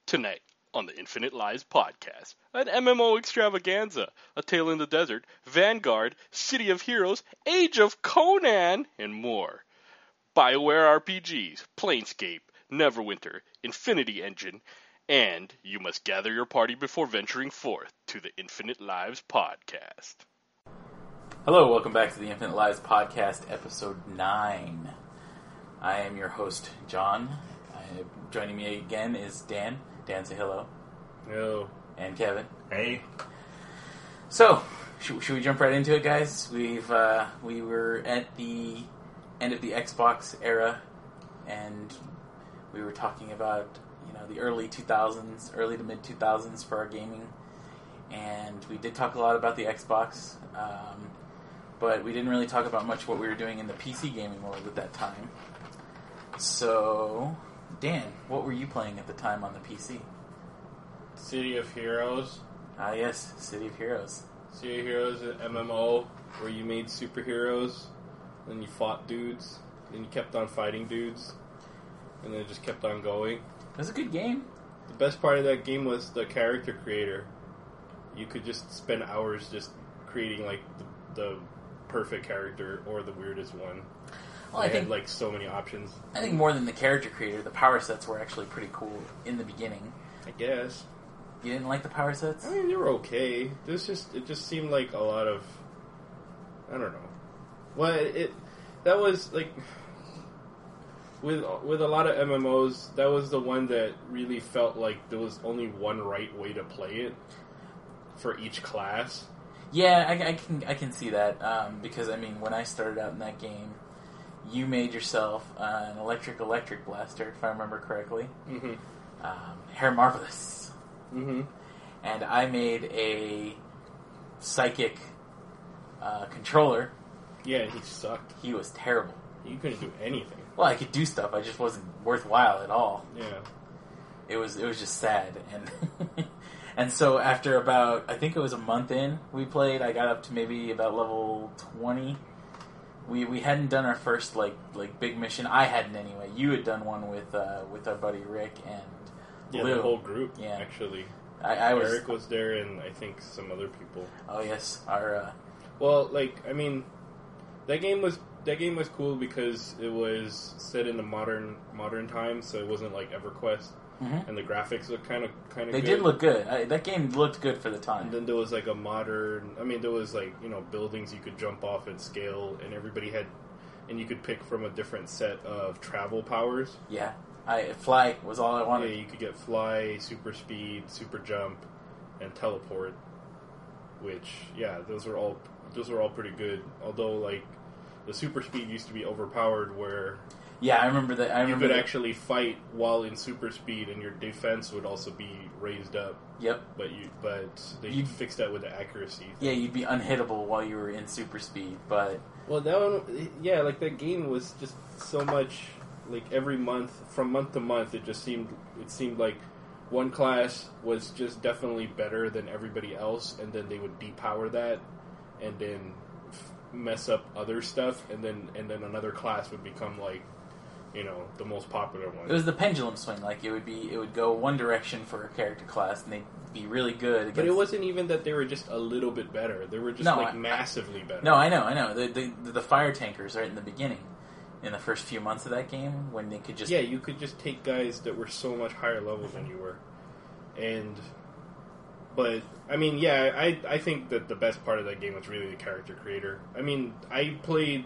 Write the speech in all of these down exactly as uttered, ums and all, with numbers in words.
Tonight on the Infinite Lives podcast, an M M O extravaganza, A Tale in the Desert, Vanguard, City of Heroes, Age of Conan, and more. BioWare R P Gs, Planescape, Neverwinter, Infinity Engine, and you must gather your party before venturing forth to the Infinite Lives podcast. Hello, welcome back to the Infinite Lives podcast, episode nine. I am your host, John. Uh, joining me again is Dan. Dan, say hello. Hello. And Kevin. Hey. So, should, should we jump right into it, guys? We've uh, we were at the end of the Xbox era, and we were talking about you know the early two thousands, early to mid two thousands for our gaming, and we did talk a lot about the Xbox, um, but we didn't really talk about much what we were doing in the P C gaming world at that time. So, Dan, what were you playing at the time on the P C? City of Heroes. Ah, yes, City of Heroes. City of Heroes, an M M O where you made superheroes, then you fought dudes, then you kept on fighting dudes, and then it just kept on going. It was a good game. The best part of that game was the character creator. You could just spend hours just creating like the, the perfect character or the weirdest one. Well, they I think had like so many options. I think more than the character creator, the power sets were actually pretty cool in the beginning. I guess. You didn't like the power sets? I mean, they were okay. This just it just seemed like a lot of I don't know. Well, it, it that was like with with a lot of M M Os, that was the one that really felt like there was only one right way to play it for each class. Yeah, I, I can I can see that um, because I mean, when I started out in that game, you made yourself uh, an electric electric blaster, if I remember correctly. Mm-hmm. Um, Hair Marvelous. Mm-hmm. And I made a psychic uh, controller. Yeah, he sucked. He was terrible. You couldn't do anything. Well, I could do stuff. I just wasn't worthwhile at all. Yeah. It was it was just sad, and and so after about I think it was a month in we played, I got up to maybe about level twenty. We we hadn't done our first like like big mission. I hadn't anyway. You had done one with uh, with our buddy Rick and Yeah, Lou. the whole group, Yeah. actually. I, I was Eric was there and I think some other people. oh yes our uh, Well, like, I mean, that game was that game was cool because it was set in the modern modern times, so it wasn't like EverQuest, mhm. and the graphics looked kind of kind of. They good. did look good. I, that game looked good for the And time. then there was like a modern. I mean, there was like you know buildings you could jump off and scale, and everybody had, and you could pick from a different set of travel powers. Yeah, I fly was all I Yeah, wanted. you could get fly, super speed, super jump, and teleport. Which, yeah, those were all those were all pretty good. Although, like, the super speed used to be overpowered, where Yeah, I remember that. I you remember could that. actually fight while in super speed, and your defense would also be raised up. Yep. But you, but they You- fixed that with the accuracy. Yeah, you'd be unhittable while you were in super speed, but Well, that one, yeah, like that game was just so much. Like every month, from month to month, it just seemed it seemed like one class was just definitely better than everybody else, and then they would depower that, and then f- mess up other stuff, and then and then another class would become like, you know, the most popular one. it was the pendulum swing. Like it would be, it would go one direction for a character class, and they'd be really good. Against... But it wasn't even that they were just a little bit better. They were just No, like I- massively better. No, I know, I know. The, the the fire tankers right in the beginning, in the first few months of that game, when they could just Yeah, you could just take guys that were so much higher level than you were. And, but, I mean, yeah, I I think that the best part of that game was really the character creator. I mean, I played,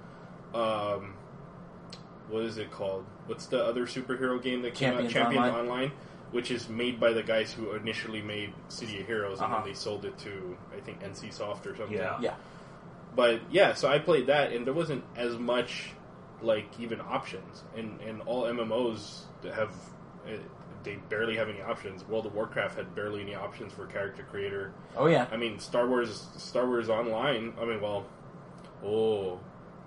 um, what is it called? What's the other superhero game that came Champions out? Champions Online. Online, which is made by the guys who initially made City of Heroes, and Uh-huh. then they sold it to, I think, N C Soft or something. Yeah. yeah. But yeah, so I played that, and there wasn't as much like even options, and and all M M Os that have uh, they barely have any options. World of Warcraft had barely any options for character creator. Oh yeah. I mean, Star Wars Star Wars Online. I mean, well, oh,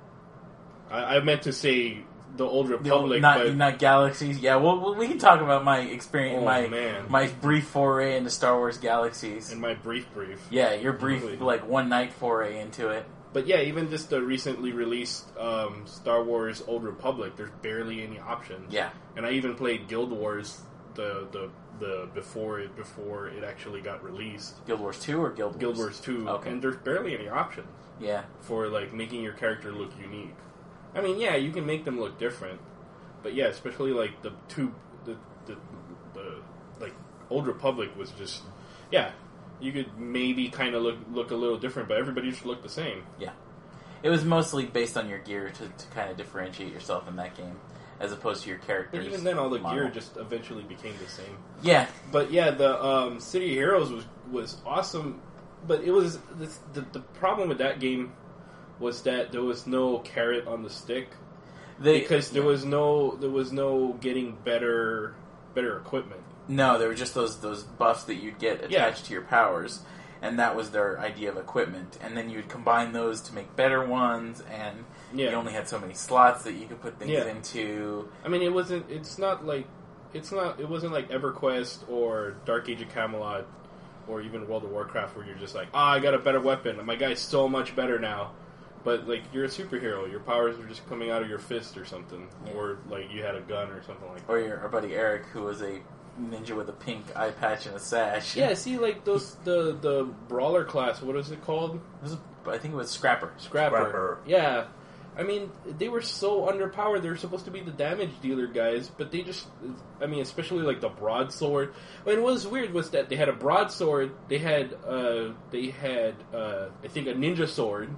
I, I meant to say the Old The old- Republic, not but not galaxies. Yeah, well, well, we can talk about my experience, Oh, my man. my brief foray into Star Wars Galaxies. in my brief brief. Yeah, your brief Really. like one night foray into it. But yeah, even just the recently released um, Star Wars Old Republic, there's barely any options. Yeah. And I even played Guild Wars the the the before it before it actually got released. Guild Wars two or Guild Wars? Guild Wars two, Okay. and there's barely any options Yeah. for like making your character look unique. I mean, yeah, you can make them look different, but yeah, especially like the two the the, the like Old Republic was just yeah, you could maybe kind of look look a little different, but everybody just looked the same. Yeah. It was mostly based on your gear to, to kind of differentiate yourself in that game, as opposed to your characters. But even then, all the model. gear just eventually became the same. Yeah. But yeah, the um, City of Heroes was was awesome, but it was the, the the problem with that game was that there was no carrot on the stick They, because there yeah. was no there was no getting better better equipment. No, there were just those those buffs that you'd get attached Yeah. to your powers, and that was their idea of equipment. And then you'd combine those to make better ones, and Yeah. you only had so many slots that you could put things Yeah. into. I mean, it wasn't. It's not like it's not. It wasn't like EverQuest or Dark Age of Camelot or even World of Warcraft, where you're just like, ah, I got a better weapon. My guy's so much better now. But like, you're a superhero. Your powers are just coming out of your fist or something, Yeah. or like you had a gun or something like that. Or your our buddy Eric, who was a ninja with a pink eye patch and a sash. Yeah, see, like those the the brawler class. What is it called? It was, I think it was Scrapper. Scrapper. Scrapper. Yeah, I mean, they were so underpowered. They were supposed to be the damage dealer guys, but they just, I mean, especially like the broadsword. I mean, what was weird was that they had a broadsword. They had, uh, they had, uh, I think, a ninja sword,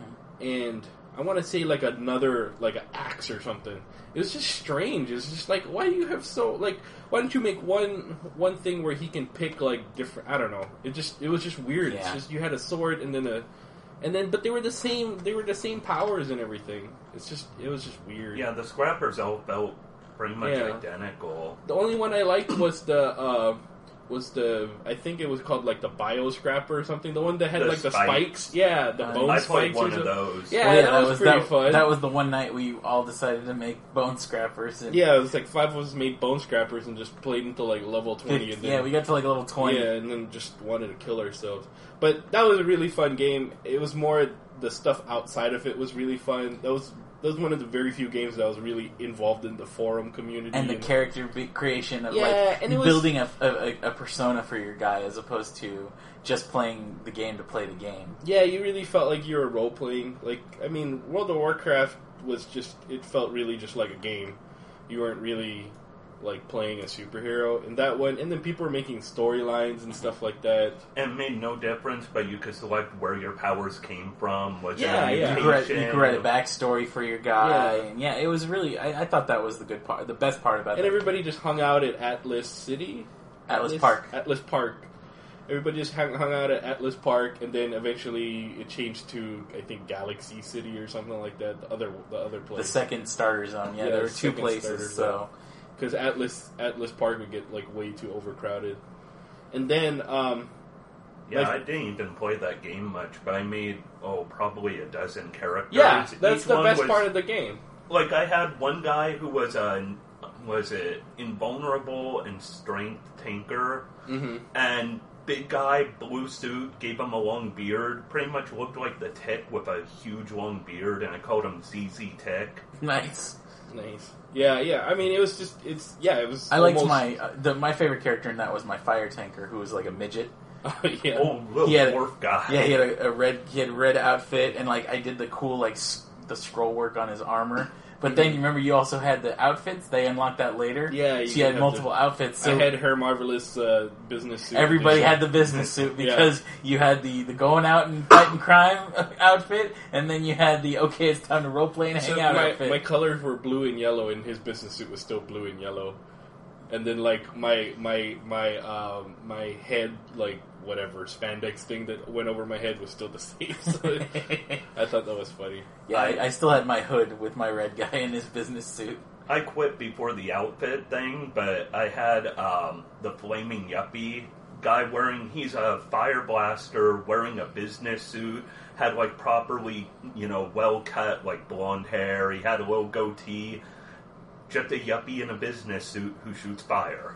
and I want to say like another, like an axe or something. It was just strange. It's just like, why do you have so like? Why don't you make one one thing where he can pick like different? I don't know. It just it was just weird. Yeah. It's just you had a sword and then a. And then, but they were the same. They were the same powers and everything. It's just, it was just weird. Yeah, the Scrappers all felt pretty much Yeah. identical. The only one I liked was the, uh, was the. I think it was called like the Bio Scrapper or something. The one that had The like the spikes. spikes. Yeah, the Uh, bone I spikes. played or one of something. those. Yeah, Well, that, was pretty that, fun. That was the one night we all decided to make bone scrappers. And Yeah, it was like five of us made bone scrappers and just played until like level twenty. And then, yeah, we got to like level twenty. Yeah, and then just wanted to kill ourselves. But that was a really fun game. It was more the stuff outside of it was really fun. That was that was one of the very few games that I was really involved in the forum community And the character be- creation of Yeah, like and it was- building a, a, a persona for your guy as opposed to just playing the game to play the game. Yeah, you really felt like you were role playing. Like, I mean, World of Warcraft was just it felt really just like a game. You weren't really like playing a superhero. And that one, and then people were making storylines and stuff like that. And it made no difference, but you could select where your powers came from. Was Yeah, it yeah. You could, write, you mutation? could write a backstory for your guy, Yeah. and yeah, it was really. I, I thought that was the good part, the best part about And it. everybody just hung out at Atlas City, Atlas Park. Atlas Park. Everybody just hung, hung out at Atlas Park, and then eventually it changed to I think Galaxy City or something like that. The other, the other place. The second starter zone, yeah, Yeah, there were the two second places, starter so zone. Because Atlas Atlas Park would get like way too overcrowded, and then um, Yeah, Like- I didn't even play that game much, but I made, oh, probably a dozen characters. yeah, that's Each the one best was- part of the game. Like, I had one guy who was a, was it invulnerable and strength tanker, Mm-hmm. and big guy, blue suit, gave him a long beard, pretty much looked like the Tick with a huge long beard, and I called him Z Z Tick. nice. Nice. Yeah, yeah. I mean, it was just it's yeah. It was. I liked almost- my uh, the my favorite character in that was my fire tanker, who was like a midget. yeah. Oh, little He had a- dwarf guy. Yeah, he had a, a red he had a red outfit, and like I did the cool like s- the scroll work on his armor. But then you remember you also had the outfits. They unlocked that later. Yeah, you so you had have multiple to- outfits. So I had her marvelous uh, business suit. everybody edition. had the business suit Yeah. because you had the, the going out and fighting crime outfit, and then you had the okay, it's time to role play and So hang out my, outfit. my colors were blue and yellow, and his business suit was still blue and yellow. And then like my my my um, my head like whatever spandex thing that went over my head was still the same. So I thought that was funny. yeah, I, I still had my hood with my red guy in his business suit. I quit before the outfit thing, but I had um, the flaming yuppie guy wearing, he's a fire blaster wearing a business suit, had like properly, you know, well cut, like blonde hair, he had a little goatee, just a yuppie in a business suit who shoots fire.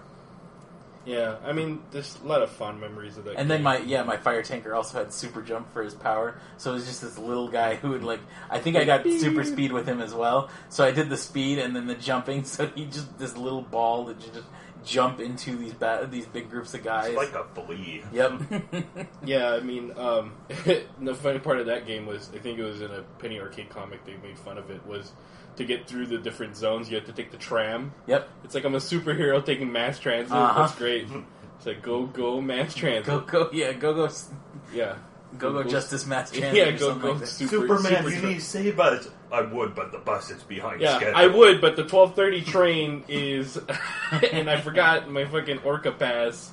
Yeah, I mean, there's a lot of fond memories of that. And game. then my yeah my fire tanker also had super jump for his power, so it was just this little guy who would like I think I got super speed with him as well. So I did the speed and then the jumping, so he just this little ball that you just jump into these ba- these big groups of guys. It's like a flea. Yep. Yeah, I mean, um, the funny part of that game was, I think it was in a Penny Arcade comic, they made fun of it, was to get through the different zones, you have to take the tram. Yep. It's like I'm a superhero taking mass transit. Uh-huh. That's great. It's like, go, go, mass transit. Go go yeah go go Yeah. go go Justice Mass Transit. Yeah, or go, something go, like that. super, Superman, super you tra- need to save us. I would, but the bus is behind Yeah, schedule. I would, but the twelve thirty train is, and I forgot my fucking Orca pass.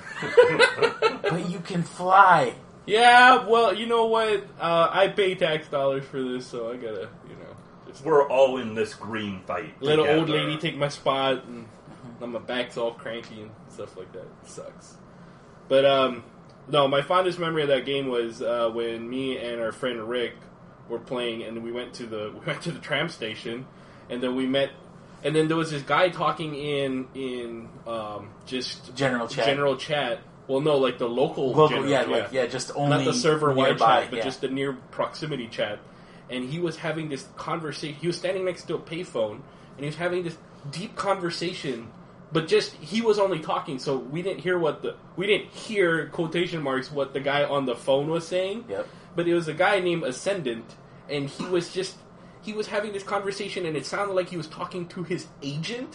But you can fly. Yeah, well, you know what? Uh, I pay tax dollars for this, so I gotta, you know, just We're all in this green fight. let an old together. lady take my spot, and then my back's all cranky and stuff like that. It sucks. But, um, no, my fondest memory of that game was uh, when me and our friend Rick were playing, and we went to the we went to the tram station, and then we met, and then there was this guy talking in in um, just General chat. general chat. Well, no, like the local, Local, general, yeah, like yeah, just only not the server-wide nearby, chat, but yeah. just the near proximity chat. And he was having this conversation. He was standing next to a payphone, and he was having this deep conversation. But just he was only talking, so we didn't hear what the we didn't hear quotation marks what the guy on the phone was saying. Yep. But it was a guy named Ascendant, and he was just he was having this conversation, and it sounded like he was talking to his agent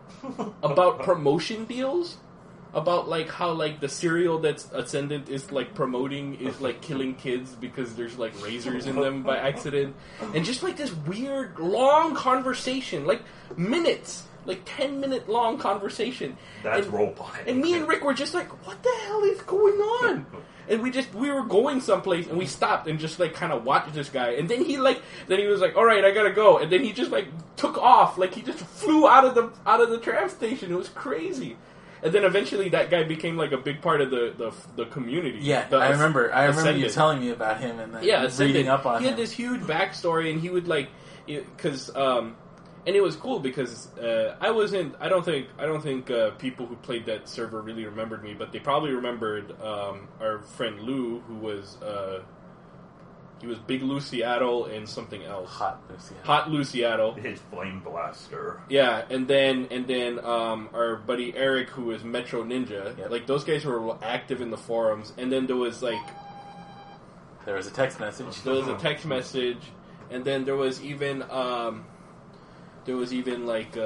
about promotion deals. About like how like the cereal that's Ascendant is like promoting is like killing kids because there's like razors in them by accident, and just like this weird long conversation, like minutes, like ten minute long conversation. That's and, role playing. And me and Rick were just like, what the hell is going on? And we just we were going someplace and we stopped and just like kind of watched this guy, and then he like then he was like, all right, I gotta go, and then he just like took off, like he just flew out of the out of the tram station. It was crazy. And then eventually that guy became like a big part of the, the, the community. Yeah, The I remember. I remember Ascendant. you telling me about him and then Yeah, reading Ascendant. up on he him. had this huge backstory, and he would like, because um, and it was cool because uh, I wasn't. I don't think. I don't think uh, people who played that server really remembered me, but they probably remembered um, our friend Lou, who was uh, he was Big Lou Seattle and something else. Hot Lucy. Hot Lou Seattle. His flame blaster. Yeah, and then and then um, our buddy Eric, who is Metro Ninja. Yep. Like those guys were active in the forums, and then there was like There was a text message. there was a text message, and then there was even um, there was even like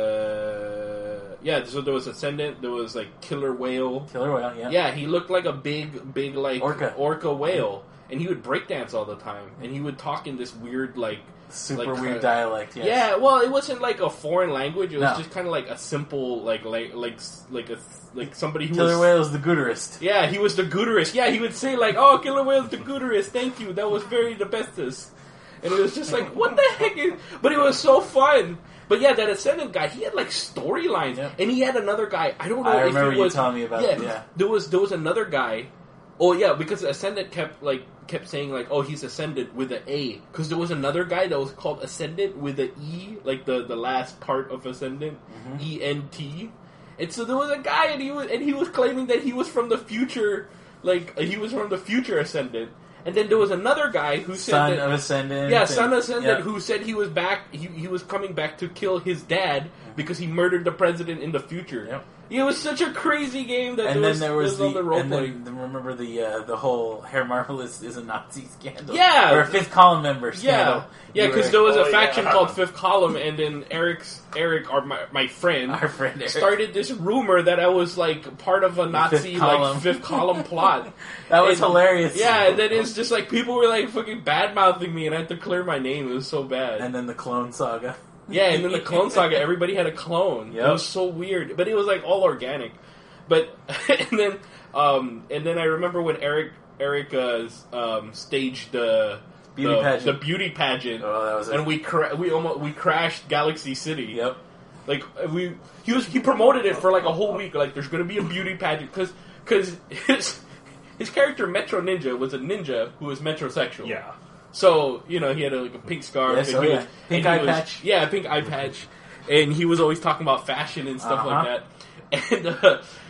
uh, yeah, so there was Ascendant, there was like Killer Whale. Killer Whale, yeah. Yeah, he looked like a big, big like Orca. orca whale, and he would breakdance all the time, and he would talk in this weird like. Super like, weird uh, dialect, yes. Yeah, well, it wasn't like a foreign language. It was No. just kind of like a simple, like, like, like, like a, like somebody who Killer was. Whale is the gooderist. Yeah, he was the gooderist. Yeah, he would say like, "Oh, Killer Whale's the gooderist. Thank you. That was very the bestest." And it was just like, what the heck is? But it was so fun. But yeah, that Ascendant guy, he had like storylines, Yep. and he had another guy. I don't know I if remember it you was. telling me about yeah, it, yeah. there was there was another guy. Oh yeah, because Ascendant kept like kept saying like, oh, he's Ascendant with an A, because there was another guy that was called Ascendant with an E, like the, the last part of Ascendant, Mm-hmm. E N T. And so there was a guy, and he was and he was claiming that he was from the future, like he was from the future Ascendant. And then there was another guy who said Son that, of Ascendant. yeah, and- Son of Ascendant, yeah. who said he was back. He he was coming back to kill his dad because he murdered the president in the future. Yep. It was such a crazy game that And there then was, there was there all the, the role and playing. then remember the uh, the whole Herr Marvelous is a Nazi scandal. Yeah. or a fifth column member scandal. Yeah, yeah, You because were- there was a Oh, faction yeah. called Fifth Column, and then Eric's Eric, or my my friend, Our friend Eric. started this rumor that I was like part of a Nazi Column. like Fifth Column plot. That was And- hilarious. Yeah, and then it's just like people were like fucking bad mouthing me, and I had to clear my name. It was so bad. And then the Clone Saga. Yeah, and then the Clone Saga, everybody had a clone. Yep. It was so weird, but it was like all organic. But and then um, and then I remember when Eric Eric uh, um, staged the Beauty the, pageant. the beauty pageant, Oh, that was a- and we cra- we almost we crashed Galaxy City. Yep. Like we he was he promoted it for like a whole week. Like there's going to be a beauty pageant because because his his character Metro Ninja was a ninja who was metrosexual. Yeah. So, you know, he had a, like a pink scarf. Yes, and oh he yeah. was- Pink and he eye was- patch. Yeah, pink eye patch. And he was always talking about fashion and stuff Uh-huh. like that. And uh,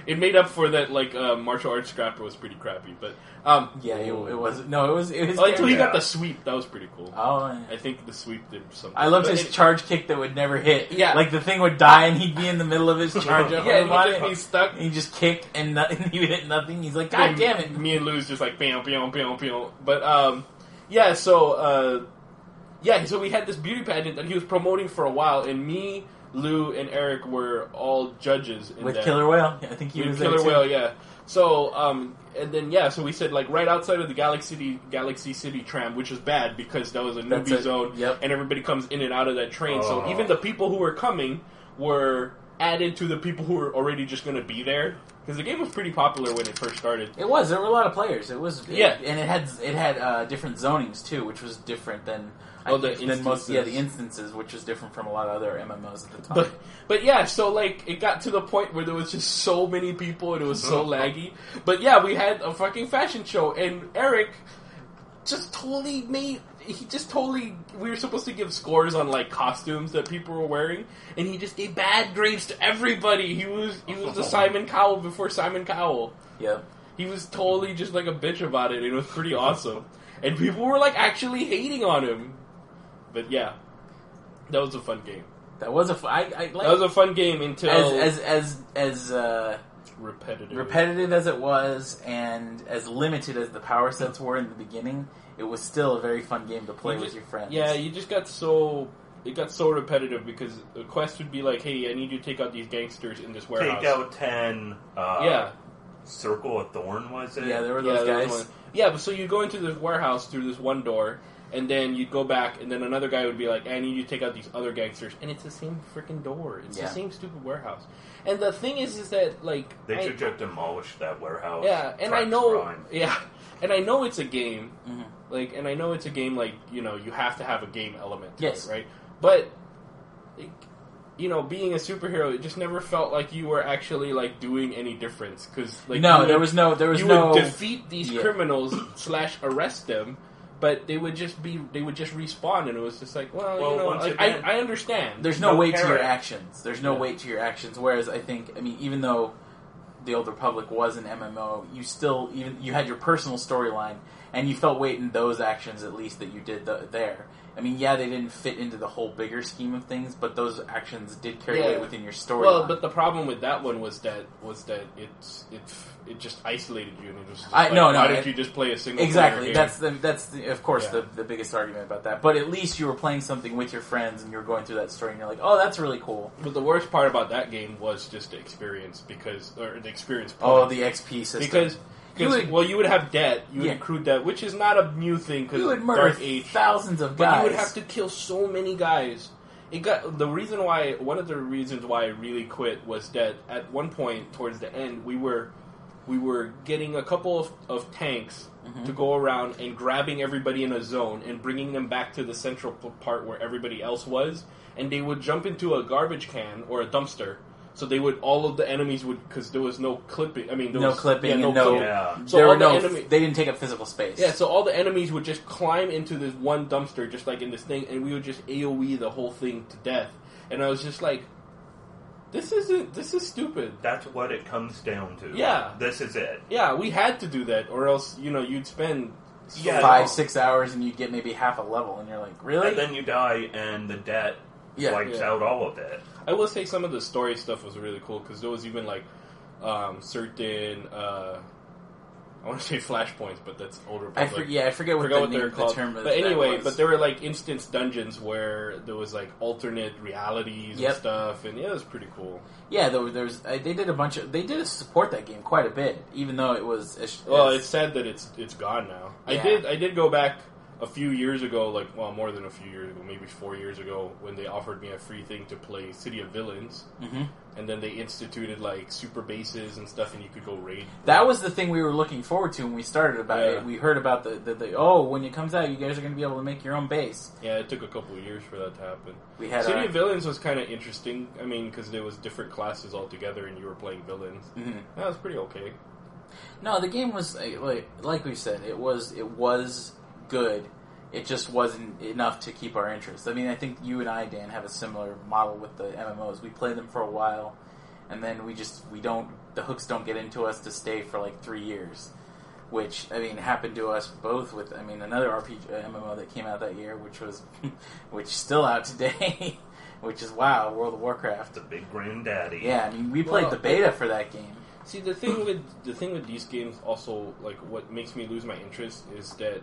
it made up for that. Like uh, martial arts scrapper was pretty crappy, but um, Yeah, it, it was no, it was it was. oh, until he Yeah. got the sweep, that was pretty cool. Oh, yeah. I think the sweep did something. I loved But his it- charge kick that would never hit. Yeah. Like the thing would die and he'd be in the middle of his charge up Yeah, on and the he, body. just, he's stuck. And he just kicked and, no- and he would hit nothing. He's like, God And damn it. Me and Lou's just like bam, bam, bam, bam. But um, yeah. So uh, yeah. So we had this beauty pageant that he was promoting for a while, and me, Lou, and Eric were all judges in With that. Killer Whale. I think he With was Killer there too. Whale, yeah. So, um, and then yeah, so we said like right outside of the Galaxy City, Galaxy City tram, which is bad because that was a That's newbie it. zone, Yep. and everybody comes in and out of that train. So Oh. even the people who were coming were added to the people who were already just going to be there because the game was pretty popular when it first started. It was. There were a lot of players. It was. Yeah. It, and it had it had uh, different zonings too, which was different than. I Oh, the think, than most. Yeah, the instances. instances, which was different from a lot of other M M Os at the time. But but yeah, so like it got to the point where there was just so many people and it was so laggy. But yeah, we had a fucking fashion show and Eric just totally made he just totally we were supposed to give scores on like costumes that people were wearing and he just gave bad grades to everybody. He was he was the Simon Cowell before Simon Cowell. yeah. He was totally just like a bitch about it and it was pretty awesome. And people were like actually hating on him. But yeah. That was a fun game. That was a. F- I, I like, That was a fun game until as as as as uh, repetitive. repetitive as it was, and as limited as the power sets were in the beginning. It was still a very fun game to play You with just- your friends. Yeah, you just got so it got so repetitive because the quest would be like, "Hey, I need you to take out these gangsters in this warehouse." Take out ten. Uh, Yeah, Circle of Thorn was it? Yeah, there were yeah, those there was guys. one. Yeah, but so you go into this warehouse through this one door, and then you'd go back, and then another guy would be like, "I need you to take out these other gangsters," and it's the same freaking door. It's Yeah. the same stupid warehouse. And the thing is, is that like They I- should just demolish that warehouse. Yeah, and I Tracks know, crime. yeah, and I know it's a game, Mhm. like, and I know it's a game, like, you know, you have to have a game element, to Yes. it, right? But, like, you know, being a superhero, it just never felt like you were actually like doing any difference because, like, no, you there would- was no. There was you no. would defeat these Yeah. criminals slash arrest them. But they would just be, they would just respawn, and it was just like, well, Well, you know, once like, again- I, I understand. There's no, no weight to your carrot. actions. There's no Yeah. weight to your actions. Whereas I think, I mean, even though the Old Republic was an M M O, you still even you had your personal storyline, and you felt weight in those actions at least that you did the, there. I mean, yeah, they didn't fit into the whole bigger scheme of things, but those actions did carry Yeah. weight within your storyline. Well, but the problem with that one was that was that it's it it just isolated you, and it was just I- like, no, no, why it- didn't you just play a single Exactly. player game? That's the that's the, of course Yeah. the the biggest argument about that. But at least you were playing something with your friends and you were going through that story and you're like, oh, that's really cool. But the worst part about that game was just the experience because or the experience. Oh, point. the X P system. because. You Because, would- well, you would have debt. You would Yeah. accrue debt, which is not a new thing because you would murder Dark Age. thousands of But guys. you would have to kill so many guys. It got the reason why. One of the reasons why I really quit was that at one point towards the end, we were we were getting a couple of, of tanks Mm-hmm. to go around and grabbing everybody in a zone and bringing them back to the central p- part where everybody else was, and they would jump into a garbage can or a dumpster. So they would all of the enemies would because there was no clipping. I mean, there no was, clipping yeah, and no no. clipping. Yeah. So there all were the no. enemy- They didn't take up physical space. Yeah, so all the enemies would just climb into this one dumpster, just like in this thing, and we would just AoE the whole thing to death. And I was just like, "This isn't. This is stupid." That's what it comes down to. Yeah. This is it. Yeah, we had to do that, or else you know you'd spend so Yeah, five, long. six hours, and you get maybe half a level, and you're like, really? And then you die, and the debt Yeah. wipes Yeah. out all of it. I will say some of the story stuff was really cool because there was even like um, certain. Uh, I want to say flashpoints, but that's older. I for, yeah, I forget what, forgot the, what name, they're the called. term of But that anyway, was. but there were like instance dungeons where there was like alternate realities Yep. and stuff, and yeah, it was pretty cool. Yeah, there, was- there was. Uh, they did a bunch of. They did support that game quite a bit, even though it was. As, Well, as- it's sad that it's it's gone now. I Yeah. did I did go back a few years ago, like well, more than a few years ago, maybe four years ago, when they offered me a free thing to play City of Villains, Mhm. and then they instituted like super bases and stuff, and you could go raid. That was the thing we were looking forward to when we started about Yeah. it. We heard about the, the, the oh, when it comes out, you guys are going to be able to make your own base. Yeah, it took a couple of years for that to happen. We had City our, of Villains was kind of interesting. I mean, because there was different classes altogether, and you were playing villains. Mhm. That was pretty okay. No, the game was uh, like like we said, it was it was good. It just wasn't enough to keep our interest. I mean, I think you and I, Dan, have a similar model with the M M Os. We play them for a while, and then we just we don't the hooks don't get into us to stay for like three years. Which, I mean, happened to us both with, I mean, another R P G, uh, M M O that came out that year, which was, which is still out today, which is, wow, World of Warcraft. The big granddaddy. Yeah, I mean, we played Well, the beta for that game. See, the thing with the thing with these games also, like, what makes me lose my interest is that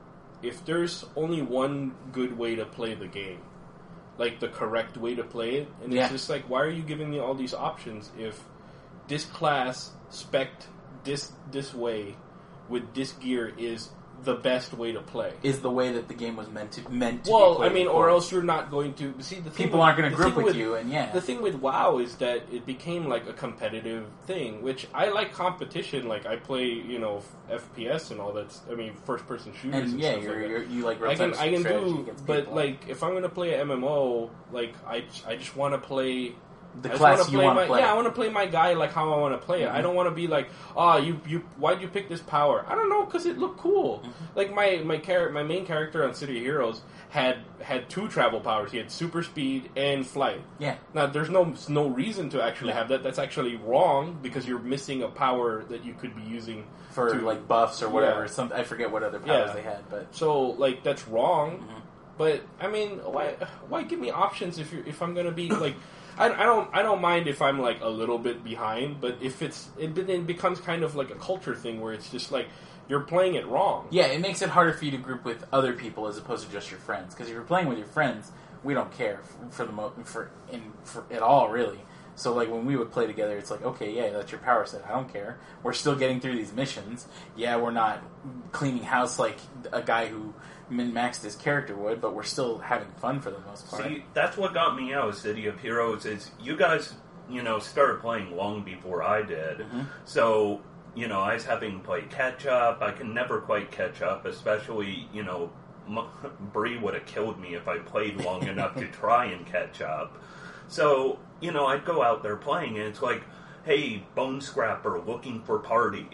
if there's only one good way to play the game, like the correct way to play it, and Yeah. it's just like, why are you giving me all these options if this class spec'd this this way with this gear is the best way to play? Is the way that the game was meant to meant to be Well, played, I mean, of or course. else you're not going to see the thing People with- aren't going the to group thing with you, and yeah. The thing with WoW is that it became like a competitive thing, which I like competition. Like I play, you know, F P S and all that. I mean, first person shooters and, and yeah, stuff you're, like that. you're, you like I can real-time I can strategy do, against but people. like if I'm gonna play an M M O, like I I just want to play. the I just class wanna you play want my, to play. Yeah, I want to play my guy like how I want to play it. Mhm. I don't want to be like, oh, you you why'd you pick this power? I don't know, because it looked cool. Mhm. Like my my char- my main character on City of Heroes had had two travel powers. He had super speed and flight. Yeah. Now there's no no reason to actually Yeah. have that. That's actually wrong because you're missing a power that you could be using For to- like buffs or whatever. Yeah. Some I forget what other powers Yeah. they had, but So like that's wrong. Mhm. But I mean, why why give me options if you if I'm gonna be like, I, I don't I don't mind if I'm like a little bit behind, but if it's it then becomes kind of like a culture thing where it's just like you're playing it wrong. yeah, it makes it harder for you to group with other people as opposed to just your friends. Because if you're playing with your friends, we don't care for, for the mo- for in for at all really. So like when we would play together, it's like, okay, yeah, that's your power set. I don't care. We're still getting through these missions. Yeah, we're not cleaning house like a guy who min-maxed his character would, but we're still having fun for the most part. See, that's what got me out of City of Heroes is you guys, you know, started playing long before I did. Mhm. So, you know, I was having to play catch up. I can never quite catch up, especially, you know, M- Bree would have killed me if I played long enough to try and catch up. So, you know, I'd go out there playing, and it's like, hey, Bone Scrapper looking for party.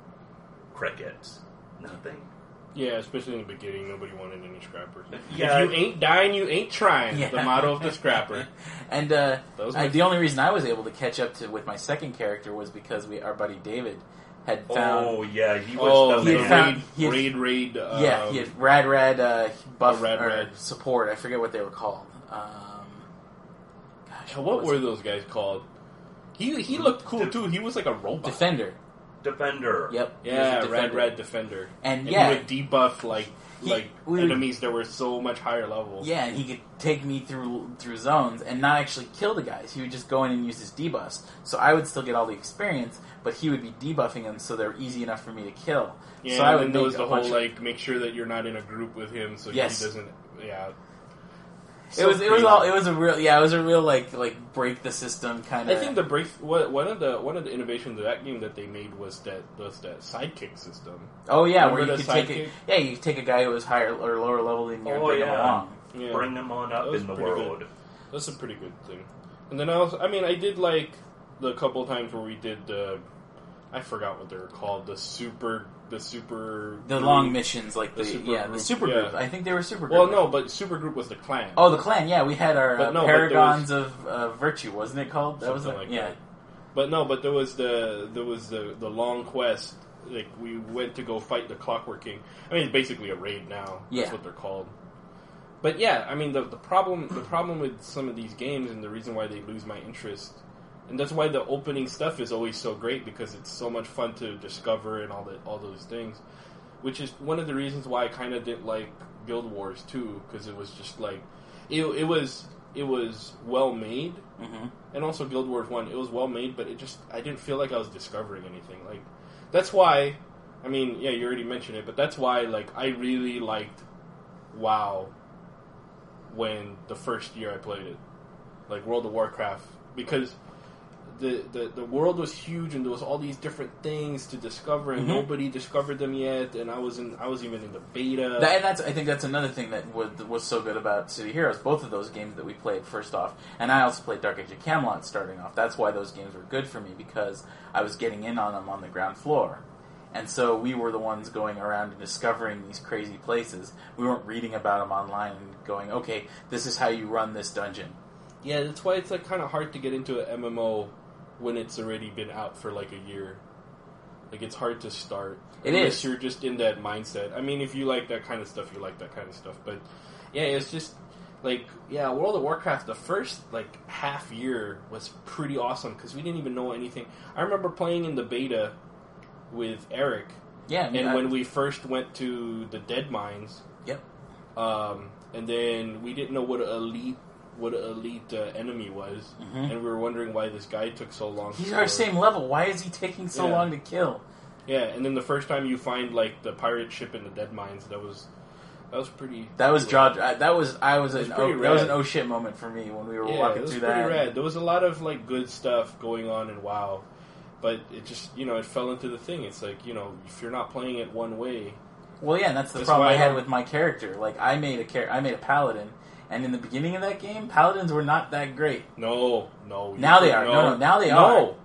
Crickets. Nothing. Yeah, especially in the beginning, nobody wanted any scrappers. Yeah. If you ain't dying, you ain't trying. Yeah. The motto of the scrapper. And uh, That was I, my- the only reason I was able to catch up to with my second character was because we, our buddy David, had found. Oh, yeah, he was Oh, the he the had man. found- raid, he had- raid, raid. Um, yeah, he had Rad Rad uh, buff Rad or Rad. support. I forget what they were called. Um, gosh, What was were it? those guys called? He he looked cool too. He was like a robot. Defender? Defender. Yep. he was a Yeah, Rad defender. Rad Defender. And, And yeah, he would debuff like He- like we would- enemies that were so much higher level. yeah, and he could take me through through zones and not actually kill the guys. He would just go in and use his debuffs. So I would still get all the experience, but he would be debuffing them so they're easy enough for me to kill. Yeah, so I and would then there make was the a whole bunch of- like make sure that you're not in a group with him so Yes. he doesn't. Yeah. It So was it was crazy. all it was a real yeah it was a real like like break the system kind I of. think the break what- one of the one of the innovations of that game that they made was that was that sidekick system. oh yeah where Remember you the could take a, sidekick? yeah you could take a guy who was higher or lower level than you and Oh, bring him yeah. along. Yeah, Bring them on That up was in the pretty good. world. that's a pretty good thing. And then I was, I mean, I did like the couple times where we did the, I forgot what they were called, the super, the super, The group. long missions like The the, super yeah the group, super yeah. group. I think they were super Well, group. no, but super group was the clan. Oh, the clan. Yeah, we had our But uh, no, but there Paragons of uh, Virtue, wasn't it called? That was Something like, like yeah. that. But no, but there was the there was the the long quest. Like we went to go fight the Clockwork King. I mean, it's basically a raid now. That's Yeah. what they're called. But yeah, I mean the the problem the problem with some of these games and the reason why they lose my interest, and that's why the opening stuff is always so great because it's so much fun to discover and all that all those things, which is one of the reasons why I kind of didn't like Guild Wars too because it was just like it it was it was well made. hmm And also Guild Wars one, it was well made, but it just I didn't feel like I was discovering anything. Like that's why, I mean, yeah, you already mentioned it, but that's why like I really liked WoW when the first year I played it, like World of Warcraft, because the the, the world was huge and there was all these different things to discover and Mhm. nobody discovered them yet, and I was in I was even in the beta. That, and that's I think that's another thing that was, was so good about City Heroes. Both of those games that we played first off, and I also played Dark Age of Camelot starting off. That's why those games were good for me because I was getting in on them on the ground floor. And so we were the ones going around and discovering these crazy places. We weren't reading about them online and going, okay, this is how you run this dungeon. Yeah, that's why it's like kind of hard to get into an M M O when it's already been out for like a year. Like, it's hard to start. It unless is. you're just in that mindset. I mean, if you like that kind of stuff, you like that kind of stuff. But, yeah, it's just, like, yeah, World of Warcraft, the first, like, half year was pretty awesome because we didn't even know anything. I remember playing in the beta with Eric. Yeah. I mean, And I, when we first went to the Dead Mines, Yep. um, and then we didn't know what an elite, what an elite uh, enemy was, Mhm. and we were wondering why this guy took so long. He's to our kill. same level. Why is he taking so Yeah. long to kill? Yeah, and then the first time you find like the pirate ship in the Dead Mines, that was that was pretty. That was pretty jaw. rad. That was I was It an was oh, pretty that was an rad. oh shit moment for me when we were Yeah, walking it was through pretty that. rad. There was a lot of like good stuff going on in WoW, but it just you know it fell into the thing. It's like you know if you're not playing it one way. Well, yeah, and that's the That's problem why I I had don't- with my character. Like, I made a char- I made a paladin, and in the beginning of that game, paladins were not that great. No, no. you Now they can't- are. No, no, now they no. are.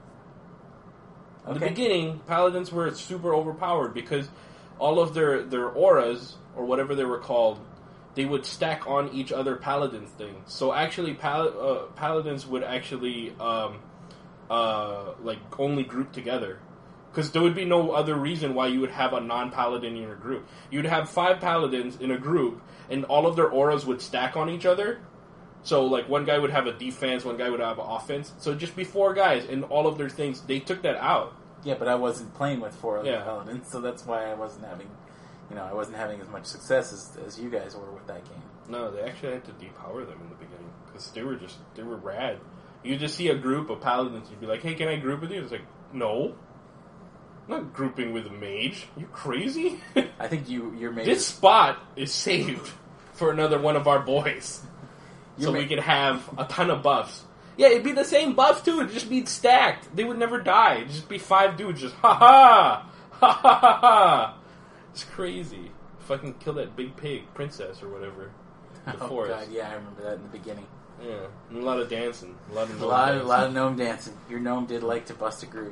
In the Okay. beginning, paladins were super overpowered because all of their, their auras, or whatever they were called, they would stack on each other paladin thing. So actually, pal- uh, paladins would actually um, uh, like only group together. Because there would be no other reason why you would have a non-paladin in your group. You'd have five paladins in a group, and all of their auras would stack on each other. So, like, one guy would have a defense, one guy would have an offense. So it'd just be four guys, and all of their things, they took that out. Yeah, but I wasn't playing with four other Yeah. paladins, so that's why I wasn't having, you know, I wasn't having as much success as, as you guys were with that game. No, they actually had to depower them in the beginning. Because they were just, they were rad. You just see a group of paladins, you'd be like, hey, can I group with you? It's like, no. I'm not grouping with a mage. You crazy? I think you your mage. This spot is saved for another one of our boys. Your so ma- we could have a ton of buffs. Yeah, it'd be the same buff too. It'd just be stacked. They would never die. It'd just be five dudes just ha ha ha ha ha ha. It's crazy. Fucking kill that big pig princess or whatever. The oh forest. god, yeah, I remember that in the beginning. Yeah, and a lot of dancing. A lot of A gnome lot, a dancing. lot of gnome dancing. Your gnome did like to bust a groove.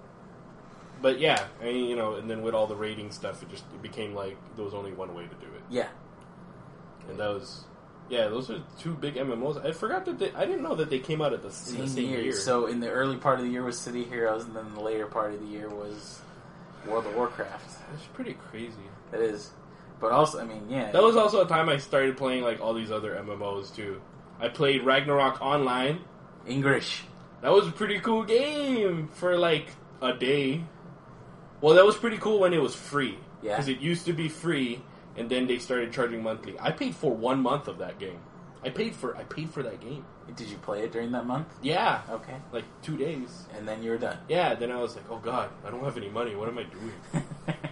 But yeah, I mean, you know, and then with all the rating stuff, it just it became like there was only one way to do it, Yeah, and that was. Yeah, those are two big M M Os. I forgot that they, I didn't know that they came out at the, in same, the same year. year. So in the early part of the year was City Heroes, and then the later part of the year was World of Warcraft. That's pretty crazy. That is, but also, I mean, yeah, That was also a time I started playing like all these other M M Os too. I played Ragnarok Online. English. That was a pretty cool game for like a day. Well, that was pretty cool when it was free. Yeah. Because it used to be free, and then they started charging monthly. I paid for one month of that game. I paid for I paid for that game. Did you play it during that month? Yeah, Okay, like two days. and then you were done. Yeah, then I was like, oh god, I don't have any money. What am I doing?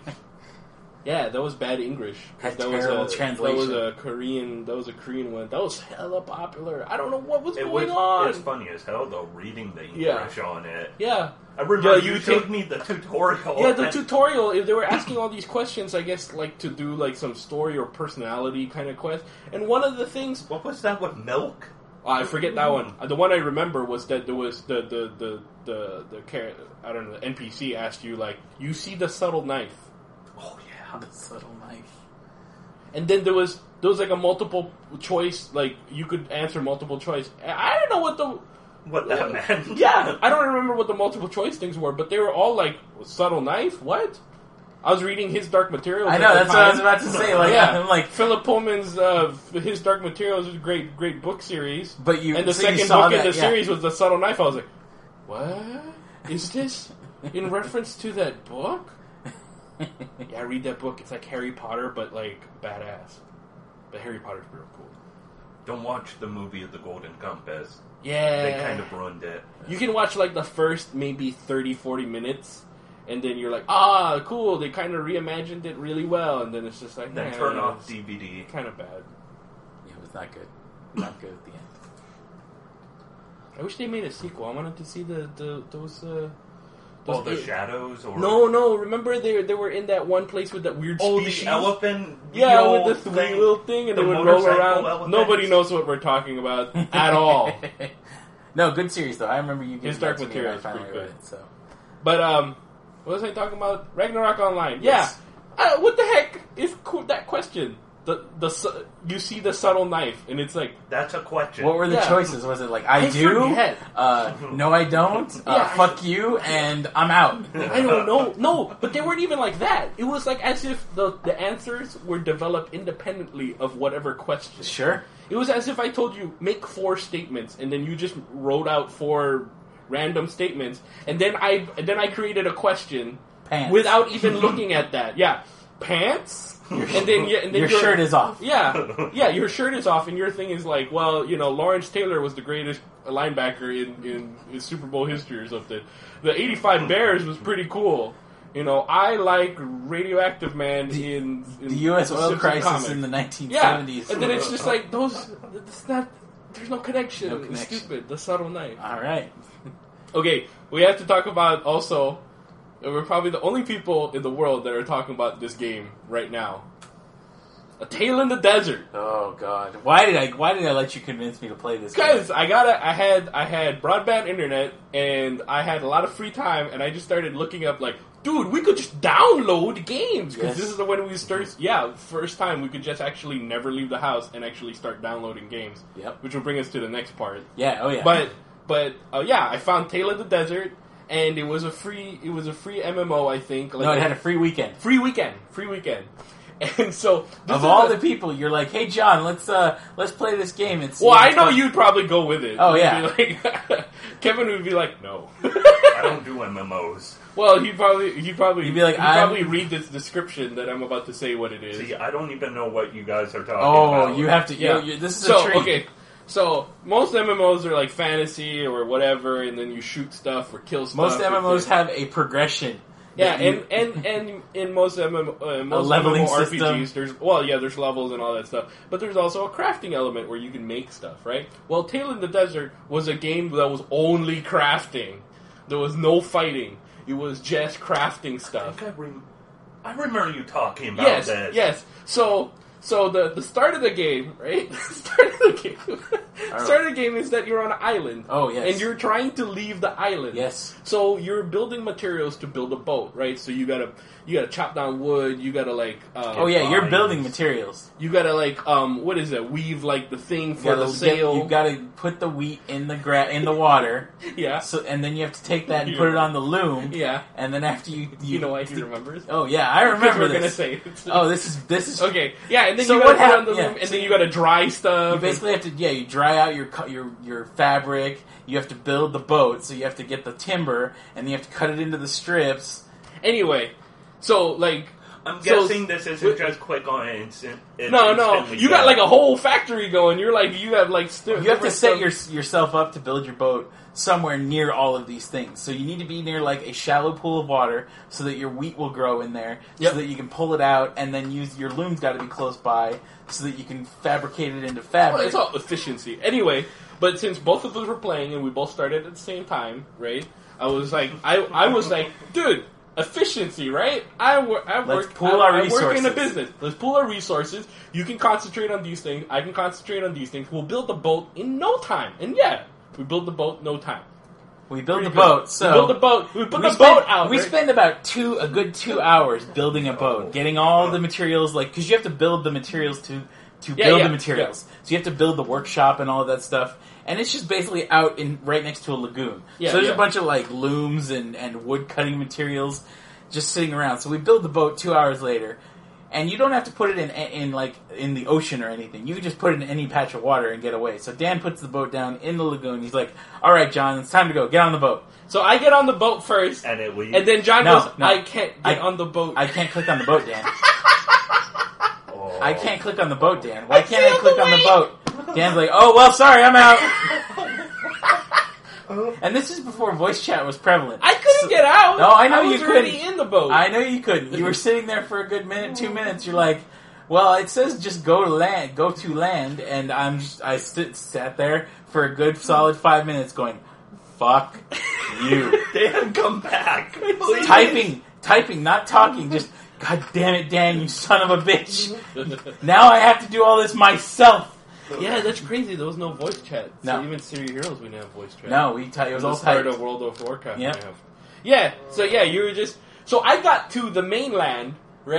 Yeah, that was bad English. 'Cause Had that was terrible a, translation. That was a Korean. That was a Korean one. That was hella popular. I don't know what was It going was, on. It's funny as hell though, reading the Yeah. English on it. Yeah, I remember Yeah, you, you showed take- me the tutorial. yeah. The and- tutorial. If they were asking all these questions, I guess like to do like some story or personality kind of quest. And one of the things What was that with milk? oh, I forget that one. Uh, The one I remember was that there was the the the the, the char- I don't know. The N P C asked you like, you see the subtle knife. Oh yeah. The subtle knife. And then there was there was like a multiple choice, like you could answer multiple choice. I don't know what the What that meant? yeah, I don't remember what the multiple choice things were, but they were all like subtle knife. What? I was reading His Dark Materials. I at know, the that's what I was time. about to say. Like, yeah, I'm like, Philip Pullman's uh, His Dark Materials is a great great book series. but you And the so you second saw book that, in the yeah. series was the subtle knife. I was like, what is this in reference to that book? Yeah, I read that book. It's like Harry Potter, but like badass. But Harry Potter's real cool. Don't watch the movie of the Golden Compass. Yeah. They kind of ruined it. You can watch like the first maybe thirty, forty minutes, and then you're like, ah, cool, they kind of reimagined it really well, and then it's just like, Then nah, turn off it's D V D. kind of bad. Yeah, it was not good. Not good at the end. I wish they made a sequel. I wanted to see the, the those, uh... Oh, those the shadows? Or No, no, remember they they were in that one place with that weird Oh, species? the elephant Yeah, wheel with the thing. wheel thing, and The they would roll motorcycle around. elephants. Nobody knows what we're talking about at all. No, good series though. I remember you giving His Dark that to me and I Materials is finally pretty read good. it. So But, um, what was I talking about? Ragnarok Online. Yes. Yeah. Uh, what the heck is co- that question? the the su- you see the subtle knife, and it's like, That's a question. What were the Yeah. choices? Was it like I, I do? forget. Uh, no, I don't. Uh, Yeah. fuck you, and I'm out. I don't know, no, but they weren't even like that. It was like as if the the answers were developed independently of whatever question. Sure. It was as if I told you make four statements, and then you just wrote out four random statements, and then I and then I created a question Pants. without even looking at that. Yeah, pants, and then yeah, and then Your shirt is off. Yeah, yeah, your shirt is off, and your thing is like, well, you know, Lawrence Taylor was the greatest linebacker in, in, in Super Bowl history or something. The eighty-five Bears was pretty cool. You know, I like Radioactive Man in, in The U S oil Simpson crisis comic. in the nineteen Yeah, seventies. and then it's just like those. It's not. There's no connection. No It's connection. stupid. The subtle knife. All right. Okay, we have to talk about also. We're probably the only people in the world that are talking about this game right now. A Tale in the Desert. Oh God. Why did I? Why did I let you convince me to play this? game? Guys, I got I had I had broadband internet and I had a lot of free time and I just started looking up like, dude, we could just download games because Yes. this is the when we start. Yeah, first time we could just actually never leave the house and actually start downloading games. Yep. Which will bring us to the next part. Yeah. Oh yeah. But but uh, yeah, I found Tale of the Desert and it was a free it was a free M M O I think. Like no, it had a free weekend. free weekend, free weekend. And so this Of is all a- the people, you're like, hey John, let's uh, let's play this game. It's well, you I know it's you'd probably go with it. Oh, You'd yeah. be like, Kevin would be like, no. I don't do M M Os. Well, he'd probably he'd probably You'd be like, he'd I'm- probably read this description that I'm about to say what it is. See, I don't even know what you guys are talking Oh, about. you have to. Yeah. Yeah. You, this is so a treat. okay, so most M M Os are like fantasy or whatever, and then you shoot stuff or kill stuff. Most M M Os with it. have a progression. Yeah, that you- and, and, and in most M M O, uh, most leveling MMORPGs, system. there's well, yeah, there's levels and all that stuff, but there's also a crafting element where you can make stuff, right? Well, Tale in the Desert was a game that was only crafting. There was no fighting. It was just crafting I stuff. think I, rem- I remember you talking about Yes, this. yes. So, so the the start of the game, right? The start of the game. start of the game is that you're on an island. Oh, yes. And you're trying to leave the island. Yes. So you're building materials to build a boat, right? So you gotta you gotta chop down wood. You gotta like. Um, Oh yeah, you're Fine. building materials. You gotta like um what is it? Weave like the thing You for gotta, the sail. you gotta put the wheat in the gra- in the water. yeah. So and then you have to take that and Yeah. put it on the loom. Yeah. And then after you, you, You know why he remembers? Oh yeah, I Because remember we're this. gonna say it. Oh, this is this is Okay. Yeah, and then So you gotta what put it on hap- the yeah, loom, and so then you- you gotta dry stuff. You basically have to, yeah, you dry out your co- your your fabric. You have to build the boat, so you have to get the timber, and you have to cut it into the strips. Anyway, so like. I'm So- guessing this isn't Wait- just quick on instant. it's No, no, instantly you got done. like a whole factory going. You're like, you have like, st- You have to different set stuff. your, yourself up to build your boat somewhere near all of these things. So you need to be near like a shallow pool of water, so that your wheat will grow in there, Yep. so that you can pull it out, and then use your loom's got to be close by, so that you can fabricate it into fabric. Well, it's all efficiency. Anyway, but since both of us were playing and we both started at the same time, right? I was like, I, I was like, dude, efficiency, right? I work, I Let's work, pool I, our I work in a resources. business. Let's pool our resources. You can concentrate on these things. I can concentrate on these things. We'll build the boat in no time. And yeah, we build the boat no time. we build the Pretty good. boat. So we build the boat. We put we the spend, boat out. We right? spend about two a good two hours building a boat, getting all the materials, like because you have to build the materials to to Yeah, build yeah, the materials. So you have to build the workshop and all of that stuff. And it's just basically out in right next to a lagoon. Yeah, so there's yeah. a bunch of like looms and, and wood cutting materials just sitting around. So we build the boat two hours later, and you don't have to put it in in like in the ocean or anything. You can just put it in any patch of water and get away. So Dan puts the boat down in the lagoon. He's like, "All right, John, it's time to go. Get on the boat." So I get on the boat first, And it leaves. and then John No, goes, no. I can't get I- on the boat. I can't click on the boat, Dan. Oh. I can't click on the boat, Dan. Why I can't I sailed click on the away. boat? Dan's like, oh, well, sorry, I'm out. And this is before voice chat was prevalent. I couldn't So- get out. No, I know I was you already couldn't. in the boat. I know you couldn't. You were sitting there for a good minute, two minutes. You're like, well, it says just go to land, go to land, and I'm just, I sit, sat there for a good solid five minutes going, fuck you. Dan, come back. Please. typing, typing, not talking, just, God damn it, Dan, you son of a bitch. Now I have to do all this myself. Yeah, that's crazy. There was no voice chat. No. So even City Heroes, we didn't have voice chat. No, we ty- it was the all start typed. of World of Warcraft. Yep. we have. Yeah. So yeah, you were just. So I got to the mainland, right?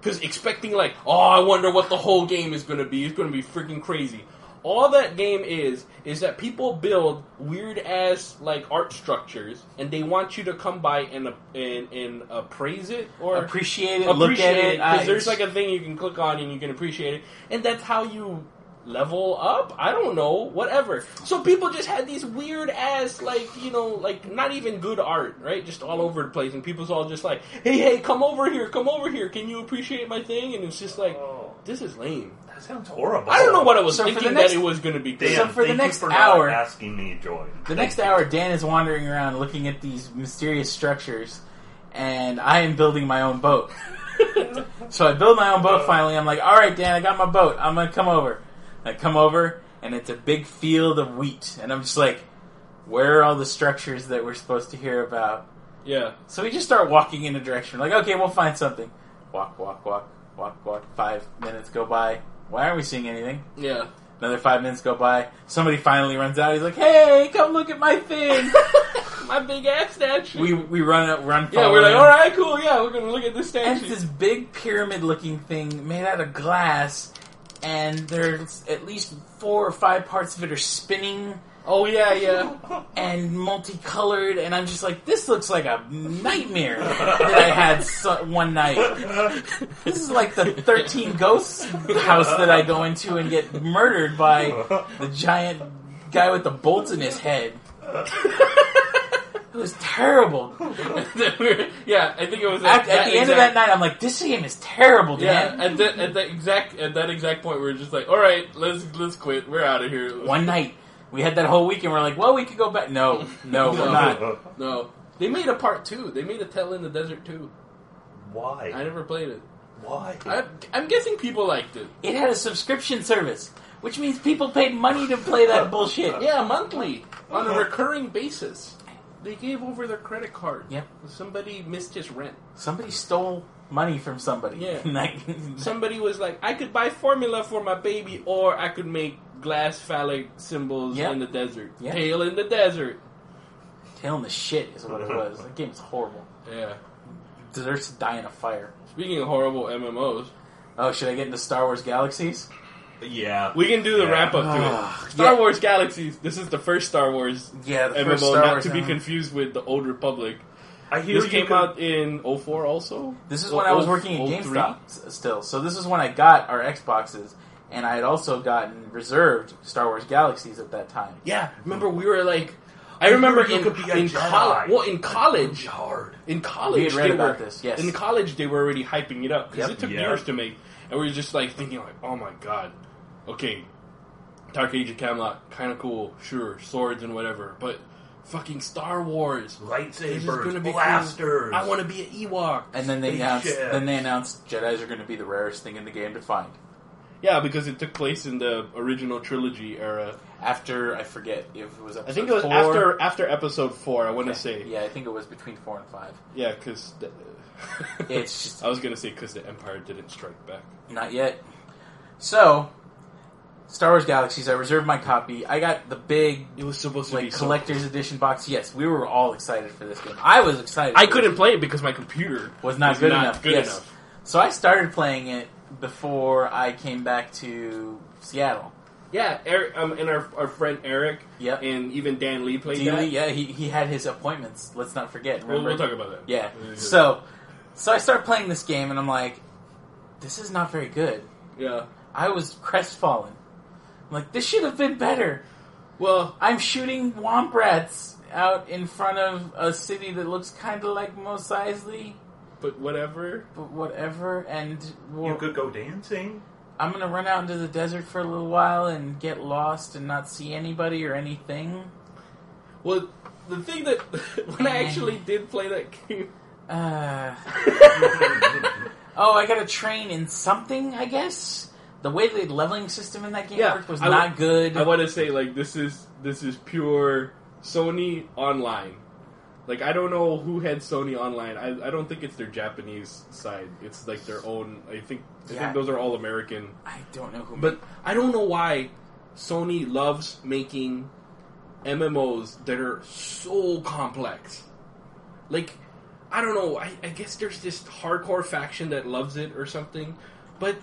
because expecting like, oh, I wonder what the whole game is going to be. It's going to be freaking crazy. All that game is is that people build weird ass like art structures, and they want you to come by and uh, and, and appraise it or appreciate it, appreciate look at it. because I- there's like a thing you can click on and you can appreciate it, and that's how you level up. I don't know, whatever. So people just had these weird ass like you know like not even good art, right? Just all over the place, and people's all just like, hey hey, come over here, come over here. Can you appreciate my thing? And it's just like, this is lame. That sounds horrible. I don't know what I was So for thinking the next- that it was going to be. Dan, So for the thank next you for hour- not asking me to join. The Thank next you. hour, Dan is wandering around looking at these mysterious structures, and I am building my own boat. So I build my own boat finally. I'm like, all right, Dan, I got my boat. I'm going to come over. I come over, and it's a big field of wheat. And I'm just like, where are all the structures that we're supposed to hear about? Yeah. So we just start walking in a direction. Like, okay, we'll find something. Walk, walk, walk, walk, walk. Five minutes go by. Why aren't we seeing anything? Yeah. Another five minutes go by. Somebody finally runs out. He's like, hey, come look at my thing. My big ass statue. we we run up, run yeah, we're following like, him. all right, cool. Yeah, we're gonna look at this And it's statue. this big pyramid-looking thing made out of glass, and there's at least four or five parts of it are spinning Oh yeah, yeah. and multicolored, and I'm just like, this looks like a nightmare that I had so, one night. This is like the thirteen Ghosts house that I go into and get murdered by the giant guy with the bolts in his head. It was terrible. yeah, I think it was At, at the end of that exact- night, I'm like, this game is terrible, Yeah, Dan. at that at that exact at that exact point, we we're just like, all right, let's let's quit. We're out of here. One night, we had that whole weekend. We're like, well, we could go back. No, no, we're not. No, they made a part two. They made a Tell in the Desert two. Why? I never played it. Why? I, I'm guessing people liked it. It had a subscription service, which means people paid money to play that bullshit. Yeah, monthly on a recurring basis. They gave over their credit card. Yep. Somebody missed his rent. Somebody stole money from somebody. Yeah. Like, Somebody was like, I could buy formula for my baby, or I could make glass phallic symbols Yep. in the desert. Yep. Tail in the desert. Tailing the shit is what it was. That game was horrible. Yeah. Deserves to die in a fire. Speaking of horrible M M Os, Oh, should I get into Star Wars Galaxies? Yeah. we can do the Yeah. wrap up to Ah, it. Star yeah. Wars Galaxies. This is the first Star Wars Yeah, the M M O, first Star not Wars to be M M O. confused with the Old Republic. I hear This you came could- out in oh four also? This is Oh- when I was oh- working at oh three? GameStop s- still. So this is when I got our Xboxes, and I had also gotten reserved Star Wars Galaxies at that time. Yeah, remember we were like, I remember you in, could be a in Jedi. college. Well, in college, hard. in college, We had read they about were, this, yes. In college, they were already hyping it up because Yep. it took Yeah. years to make, and we were just like thinking like, oh my god, okay, Dark Age of Camelot, kind of cool, sure, swords and whatever, but fucking Star Wars, this is Lightsabers, gonna be blasters. cool. I want to be an Ewok. And then they Big announced, shit. then they announced Jedis are going to be the rarest thing in the game to find. Yeah, because it took place in the original trilogy era. After, I forget if it was episode I think it was four. after after episode four. I want to Okay. say, Yeah, I think it was between four and five. yeah, because It's just I was gonna say because the Empire didn't strike back. not yet. So, Star Wars Galaxies, I reserved my copy. I got the big, It was supposed to be like, so collector's edition box. Yes, we were all excited for this game. I was excited. I for couldn't it. play it because my computer Was not was good not enough. good yes. enough. So I started playing it before I came back to Seattle. Yeah, Eric, um, and our our friend Eric, Yep. and even Dan Lee played Dealey, that. yeah, he, he had his appointments. Let's not forget. We'll, Remember? we'll talk about that. Yeah. So, so I start playing this game, and I'm like, this is not very good. yeah. I was crestfallen. I'm like, this should have been better. Well, I'm shooting womp rats out in front of a city that looks kind of like Mos Eisley, but whatever. but whatever. And we'll, You could go dancing. I'm gonna run out into the desert for a little while and get lost and not see anybody or anything. Well, the thing that when I actually did play that game, Uh, oh, I got to train in something, I guess. The way the leveling system in that game Yeah, worked was I not would- good. I want to say like this is this is pure Sony Online. Like I don't know who had Sony Online. I, I don't think it's their Japanese side. It's like their own. I think I Yeah. think those are all American. I don't know who. But I don't know why Sony loves making M M Os that are so complex. Like, I don't know. I, I guess there's this hardcore faction that loves it or something, but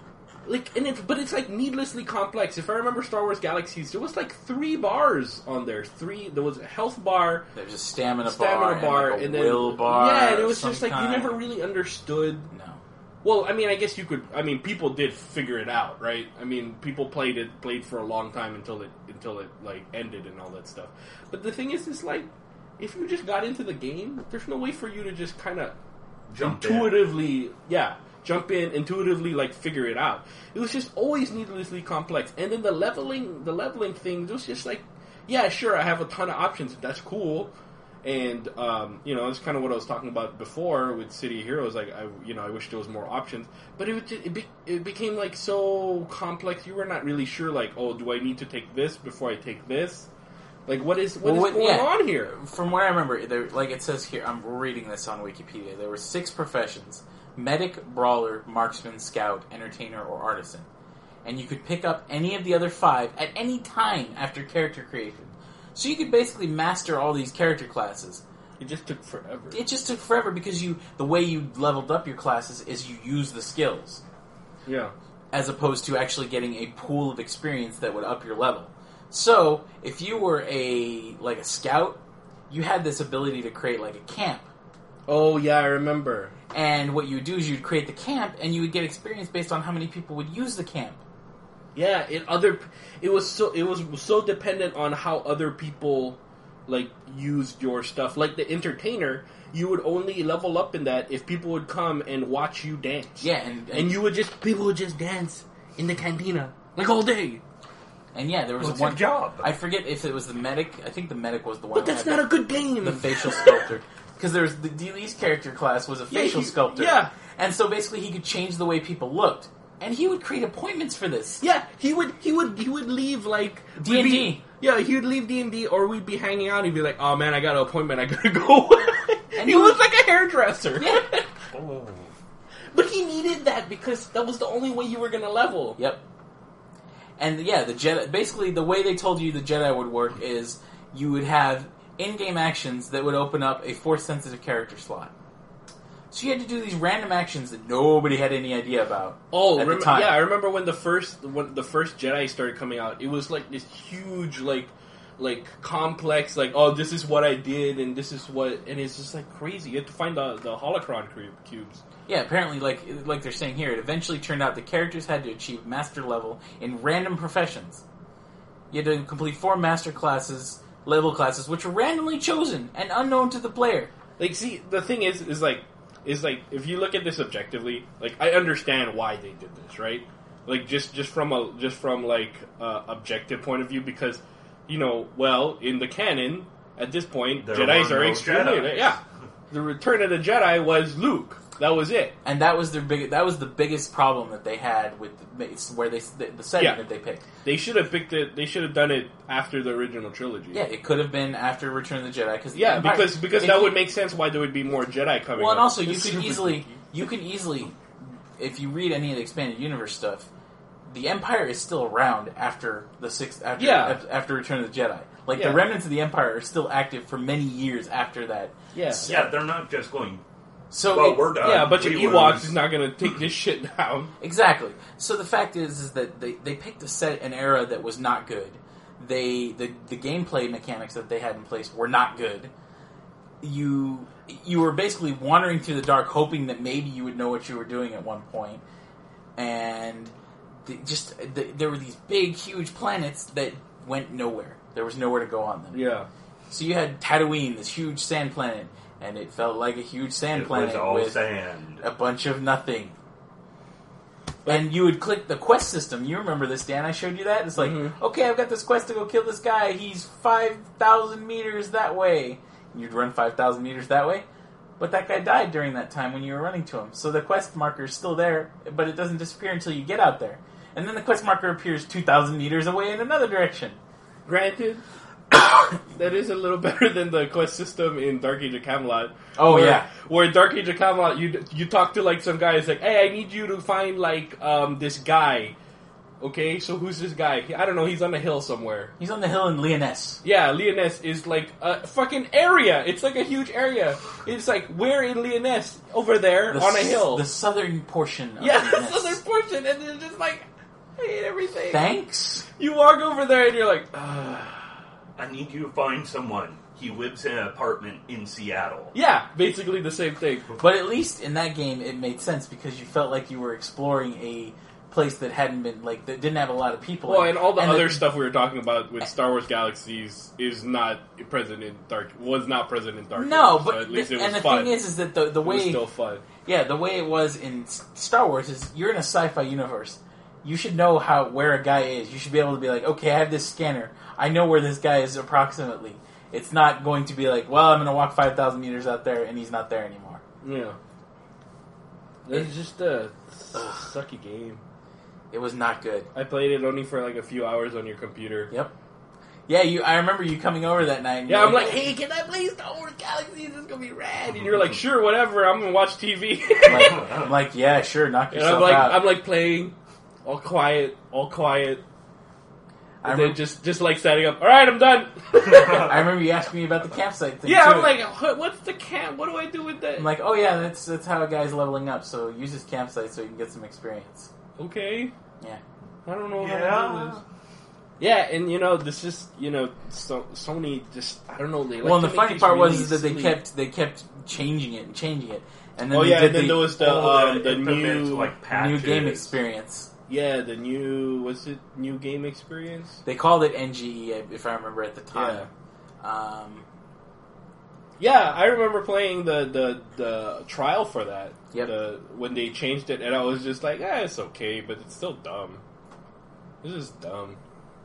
like, and it, but it's like needlessly complex. If I remember Star Wars Galaxies, there was like three bars on there. Three. There was a health bar, There was a stamina, stamina bar, bar, and, like a and then will bar. yeah, and it of was some just like kind. you never really understood. No. Well, I mean, I guess you could. I mean, people did figure it out, right? I mean, people played it, played for a long time until it, until it like ended and all that stuff. But the thing is, is like, if you just got into the game, there's no way for you to just kind of Jump in. intuitively, yeah, jump in, intuitively like figure it out. It was just always needlessly complex. And then the leveling, the leveling thing, it was just like, yeah, sure, I have a ton of options. That's cool. And, um, you know, it's kind of what I was talking about before with City of Heroes. Like, I, you know, I wish there was more options. But it would just, it, be, it became, like, so complex. You were not really sure, like, oh, do I need to take this before I take this? Like, what is what Well, is what- going yeah. on here? From what I remember, there, like it says here, I'm reading this on Wikipedia. There were six professions: medic, brawler, marksman, scout, entertainer, or artisan. And you could pick up any of the other five at any time after character creation. So you could basically master all these character classes. It just took forever. It just took forever because you the way you leveled up your classes is you use the skills, Yeah. as opposed to actually getting a pool of experience that would up your level. So, if you were a like a scout, you had this ability to create like a camp. Oh, yeah, I remember. And what you would do is you'd create the camp, and you would get experience based on how many people would use the camp. Yeah, it other it was so it was so dependent on how other people like used your stuff. Like the entertainer, you would only level up in that if people would come and watch you dance. Yeah, and and, And you would just people would just dance in the cantina like all day. and yeah, there was What's one your job? I forget if it was the medic. I think the medic was the one. But who that's had not a good game. the, the facial sculptor. Because there's the D Lee's character class was a Yeah, facial he- sculptor. yeah. And so basically he could change the way people looked. And he would create appointments for this. Yeah, he would he would he would leave like D and D. we'd be- Yeah, he would leave D and D, or we'd be hanging out. and He'd be like, "Oh man, I got an appointment. I gotta go." And he he was was- like a hairdresser. Yeah. Oh. But he needed that because that was the only way you were gonna level. Yep. And yeah, the Jedi. Basically, the way they told you the Jedi would work is you would have in-game actions that would open up a force-sensitive character slot. So you had to do these random actions that nobody had any idea about. Oh, at the rem- time. yeah, I remember when the first when the first Jedi started coming out. It was like this huge, like, like complex, like, oh, this is what I did, and this is what, and it's just like crazy. You have to find the the holocron cube- cubes. Yeah, apparently, like like they're saying here, it eventually turned out the characters had to achieve master level in random professions. You had to complete four master classes, level classes, which were randomly chosen and unknown to the player. Like, see, the thing is, is like, is like, if you look at this objectively, like, I understand why they did this, right? Like, just just from a just from like uh, objective point of view, because, you know, well, in the canon at this point, There Jedi's were are no extremely Jedis. yeah. The Return of the Jedi was Luke. That was it. And that was their big. That was the biggest problem that they had with the, it's where they the, the setting Yeah. that they picked. They should have picked it. They should have done it after the original trilogy. Yeah, it could have been after Return of the Jedi because yeah, because because if that you- would make sense why there would be more Jedi coming. Well, and up. also you It's could super easily geeky. you can easily, if you read any of the expanded universe stuff, the Empire is still around after the sixth after Yeah. af- after Return of the Jedi. Like Yeah. the remnants of the Empire are still active for many years after that. Yeah, Yeah, they're not just going, So well, it- we're done. yeah, a bunch of We Ewoks lose. is not going to take this shit down. Exactly. So the fact is, is that they, they picked a set an era that was not good. They the the gameplay mechanics that they had in place were not good. You you were basically wandering through the dark, hoping that maybe you would know what you were doing at one point, and the, just the, there were these big, huge planets that went nowhere. There was nowhere to go on them. Yeah. So you had Tatooine, this huge sand planet, and it felt like a huge sand It planet was all with sand. a bunch of nothing. And you would click the quest system. You remember this, Dan? I showed you that. It's like, Mhm. okay, I've got this quest to go kill this guy. He's five thousand meters that way. You'd run five thousand meters that way. But that guy died during that time when you were running to him. So the quest marker is still there, but it doesn't disappear until you get out there. And then the quest marker appears two thousand meters away in another direction. Granted, that is a little better than the quest system in Dark Age of Camelot. Oh, where, yeah. Where in Dark Age of Camelot, you you talk to like some guy, it's like, hey, I need you to find like um, this guy Okay, so who's this guy? I don't know. He's on a hill somewhere. He's on the hill in Lyonesse. Yeah, Lyonesse is like a fucking area. It's like a huge area. It's like, where in Lyonesse? Over there, The on a s- hill. The southern portion of Yeah, the Lyonesse. southern portion, and it's just like, I hate everything. Thanks? You walk over there, and you're like, ah. I need you to find someone. He lives in an apartment in Seattle. Yeah, basically the same thing. But at least in that game, it made sense because you felt like you were exploring a place that hadn't been, like, that didn't have a lot of people Well, in. and all the And other the- stuff we were talking about with Star Wars Galaxies is not present in Dark. Was not present in Dark. No, Age, but so at least the, it was and the fun. thing is, is that the the it was way still fun. yeah, the way it was in S- Star Wars is you're in a sci-fi universe. You should know how where a guy is. You should be able to be like, okay, I have this scanner. I know where this guy is approximately. It's not going to be like, well, I'm going to walk five thousand meters out there and he's not there anymore. Yeah, it's just a sucky game. It was not good. I played it only for like a few hours on your computer. Yep. Yeah, you. I remember you coming over that night. And Yeah, you're I'm like, hey, can I play Star Wars Galaxies? This is gonna be rad. And you're like, sure, whatever. I'm gonna watch T V. I'm like, I'm like, yeah, sure, knock And yourself I'm like, out. I'm like playing, all quiet, all quiet. I And remember, then just, just like setting up. All right, I'm done. I remember you asking me about the campsite thing. yeah, too. I'm like, "What- what's the camp? What do I do with that? I'm like, oh yeah, that's that's how a guy's leveling up. So use his campsite so you can get some experience. okay, Yeah. I don't know how to Yeah. do this. Yeah, and you know, this is you know, so, Sony just I don't know. They like Well, and to the make funny these part was really is that they silly- kept they kept changing it and changing it, and then Oh they yeah, did and then the there was the All um, the infamous, new like, new patches. game experience. yeah the new what's it new game experience. They called it N G E, if I remember at the time. Um, Yeah, I remember playing the, the, the trial for that. Yep. The, when they changed it, and I was just like, ah, it's okay, but it's still dumb. This is dumb.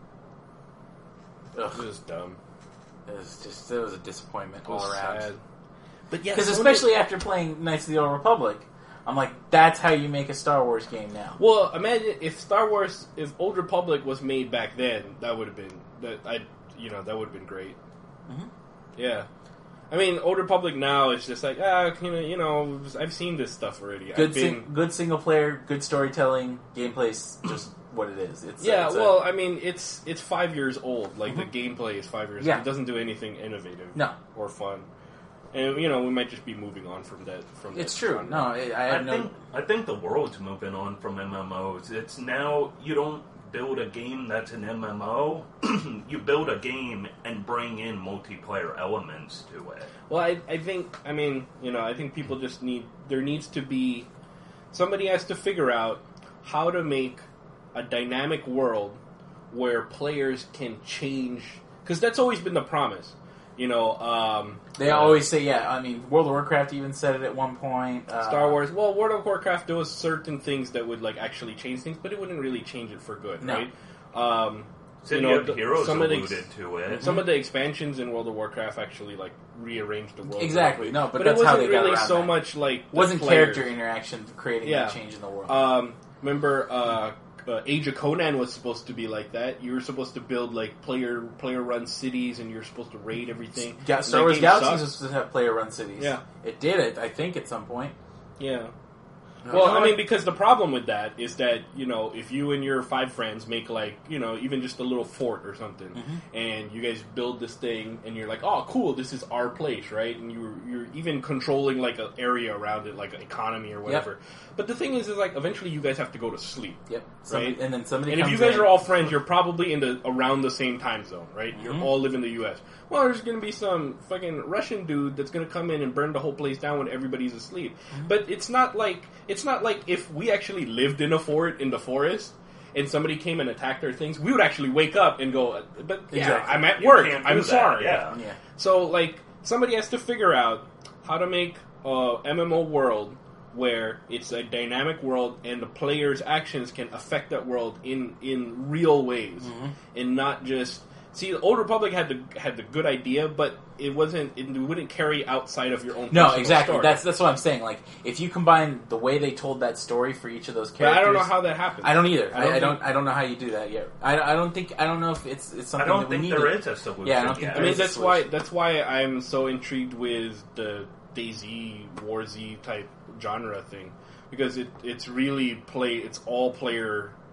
This ugh, is dumb. it was just it was a disappointment It was all around. sad. But yeah, Because Sony- especially after playing Knights of the Old Republic, I'm like, that's how you make a Star Wars game now. Well, imagine if Star Wars, if Old Republic was made back then, that would have been that I, you know, that would have been great. Mhm. Yeah, I mean, Old Republic now is just like ah, you know, you know, I've seen this stuff already. Good, I've been, sing- good single player, good storytelling, gameplay's just what it is. It's yeah, it's a- well, I mean, it's it's five years old. Like the gameplay is five years. Yeah. old. It doesn't do anything innovative. No. or fun. And you know, we might just be moving on from that. From it's that true. genre. No, I, I I have no. think I think the world's moving on from M M Os. It's now you don't build a game that's an M M O. You build a game and bring in multiplayer elements to it. Well, I, I think, I mean, you know, I think people just need, there needs to be, somebody has to figure out how to make a dynamic world where players can change, because that's always been the promise. You know, um, They uh, always say, yeah. I mean, World of Warcraft even said it at one point. Uh, Star Wars. Well, World of Warcraft, there was certain things that would like actually change things, but it wouldn't really change it for good, No. right? Um, City you know, of the- Heroes some of the alluded ex- to it. some of the expansions in World of Warcraft actually like rearranged the world. Exactly, no, but but that's it how wasn't they got really around so that. much like the wasn't players. character interaction creating Yeah. that change in the world. Um, remember, uh, uh, Age of Conan was supposed to be like that. You were supposed to build like player player run cities, and you're supposed to raid everything. Ga- And Star that Wars game Galaxies sucked. was supposed to have player run cities. Yeah. It did it, I think, at some point. Yeah. No, Well, no, I mean, I- because the problem with that is that, you know, if you and your five friends make, like, you know, even just a little fort or something, Mm-hmm. and you guys build this thing, and you're like, oh, cool, this is our place, right? And you're, you're even controlling, like, an area around it, like an economy or whatever. But the thing is, is, like, eventually you guys have to go to sleep. Yep. Some, Right. And then somebody And if comes you guys in, are all friends, you're probably in the around the same time zone, right? You Mhm. all live in the U S. Well, there's going to be some fucking Russian dude that's going to come in and burn the whole place down when everybody's asleep. Mm-hmm. But it's not like it's not like if we actually lived in a fort in the forest and somebody came and attacked our things, we would actually wake up and go, "But yeah, Exactly. I'm at You work. can't do I'm that, sorry." yeah. Yeah. So, like, somebody has to figure out how to make a M M O world where it's a dynamic world and the player's actions can affect that world in, in real ways, Mm-hmm. and not just see. The Old Republic had the had the good idea, but it wasn't. It wouldn't carry outside of your own. No, personal exactly. story. That's that's what I'm saying. Like, if you combine the way they told that story for each of those But characters, I don't know how that happened. I don't either. I I don't don't. I don't, think- I don't know how you do that yet. I, I don't think. I don't know if it's it's I something don't that we think need. there is a solution. Yeah, I don't think yet. I mean, There is a that's why solution. that's why I'm so intrigued with the DayZ, Warzy type genre thing, because it it's really play. It's all player.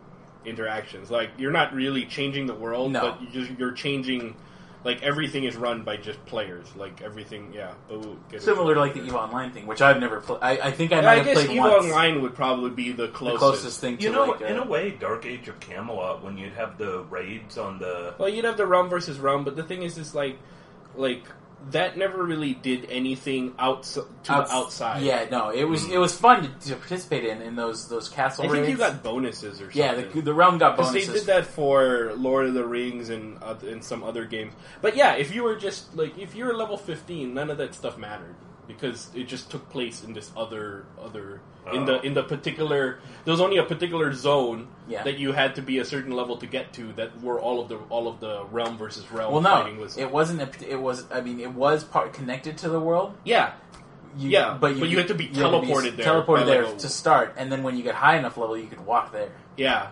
interactions. Like you're not really changing the world, No. but you just you're changing. Like everything is run by just players. Like everything, yeah. But we'll get Similar to like the it. EVE Online thing, which I've never played. I, I think I Yeah, might I have guess played EVE once. Online would probably be the The closest. closest thing to You know, like a, in a way, Dark Age of Camelot, when you'd have the raids on the... Well, you'd have the realm versus realm, but the thing is, is like, like that never really did anything outs- to outs- the outside. Yeah, no, it was it was fun to, to participate in in those those castle I think raids. you got bonuses or something. yeah, the, the realm got Because bonuses. they did that for Lord of the Rings and uh, and some other games. But yeah, if you were just like if you were level fifteen, none of that stuff mattered because it just took place in this other other in the in the particular. There was only a particular zone Yeah. that you had to be a certain level to get to. That were all of the all of the realm versus realm Well, fighting no, was. it wasn't. A, it was. I mean, it was part connected to the world. yeah, You, Yeah, but you, but you had to be you had to be teleported there Teleported by, there like, a- to start, and then when you get high enough level, you could walk there. yeah.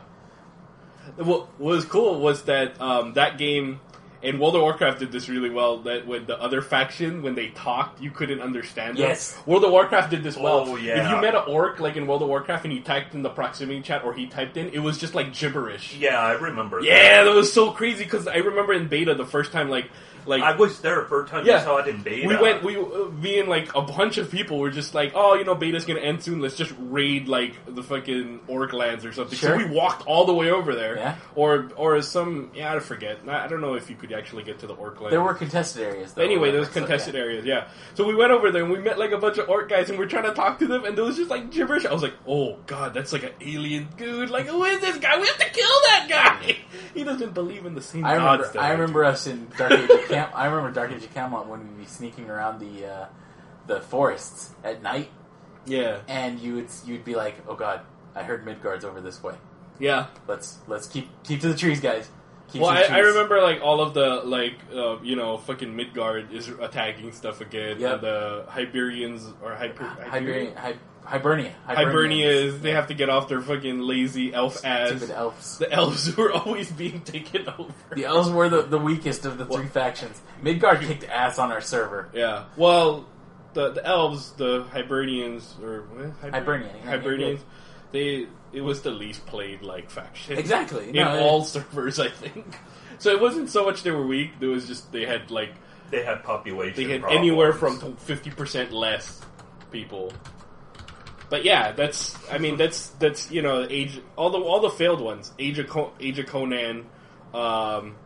What what was cool was that um, that game. And World of Warcraft did this really well. That when the other faction, when they talked, you couldn't understand them. Yes. World of Warcraft did this well. Oh, yeah. If you met an orc like in World of Warcraft and you typed in the proximity chat or he typed in, it was just like gibberish. Yeah, I remember Yeah, that. that was so crazy because I remember in beta the first time, like, like I was there first time Yeah. you saw it in beta. we went, we uh, me and like a bunch of people were just like, oh, you know, beta's gonna end soon. Let's just raid like the fucking orc lands or something. Sure. So we walked all the way over there. Yeah. Or or some, yeah, I forget. I I don't know if you could actually get to the orc land. There were contested areas. Though, Anyway, there was so, contested yeah. areas, yeah. So we went over there and we met like a bunch of orc guys and we are trying to talk to them and there was just like gibberish. I was like, oh god, that's like an alien dude. Like, who is this guy? We have to kill that guy. He doesn't believe in the same I gods. remember. that I do. remember us in Dark Age of Cam- I remember Dark Age of Camelot when we'd be sneaking around the uh, the forests at night, Yeah, and you would you'd be like, "Oh God, I heard Midgard's over this way. yeah. Let's let's keep keep to the trees, guys." Keep Well, to I, the I trees." remember like all of the like uh, you know fucking Midgard is attacking stuff again. Yep. And the Hiberians or Hyper, Hibernia. Hi- Hibernia. Hibernia is they have to get off their fucking lazy elf ass. Stupid elves. The elves were always being taken over. The elves were the, the weakest of the three Well- factions. Midgard kicked ass on our server. Yeah. Well, the the elves, the Hibernians or what? Hiber- Hibernia, yeah, Hibernians, they it was the least played like faction. Exactly. In No, it- all servers, I think. So it wasn't so much they were weak. It was just they had like They had population they had problems. anywhere from fifty percent less people. But yeah, that's I mean that's that's you know age all the all the failed ones. Age of Co- Age of Conan. Um,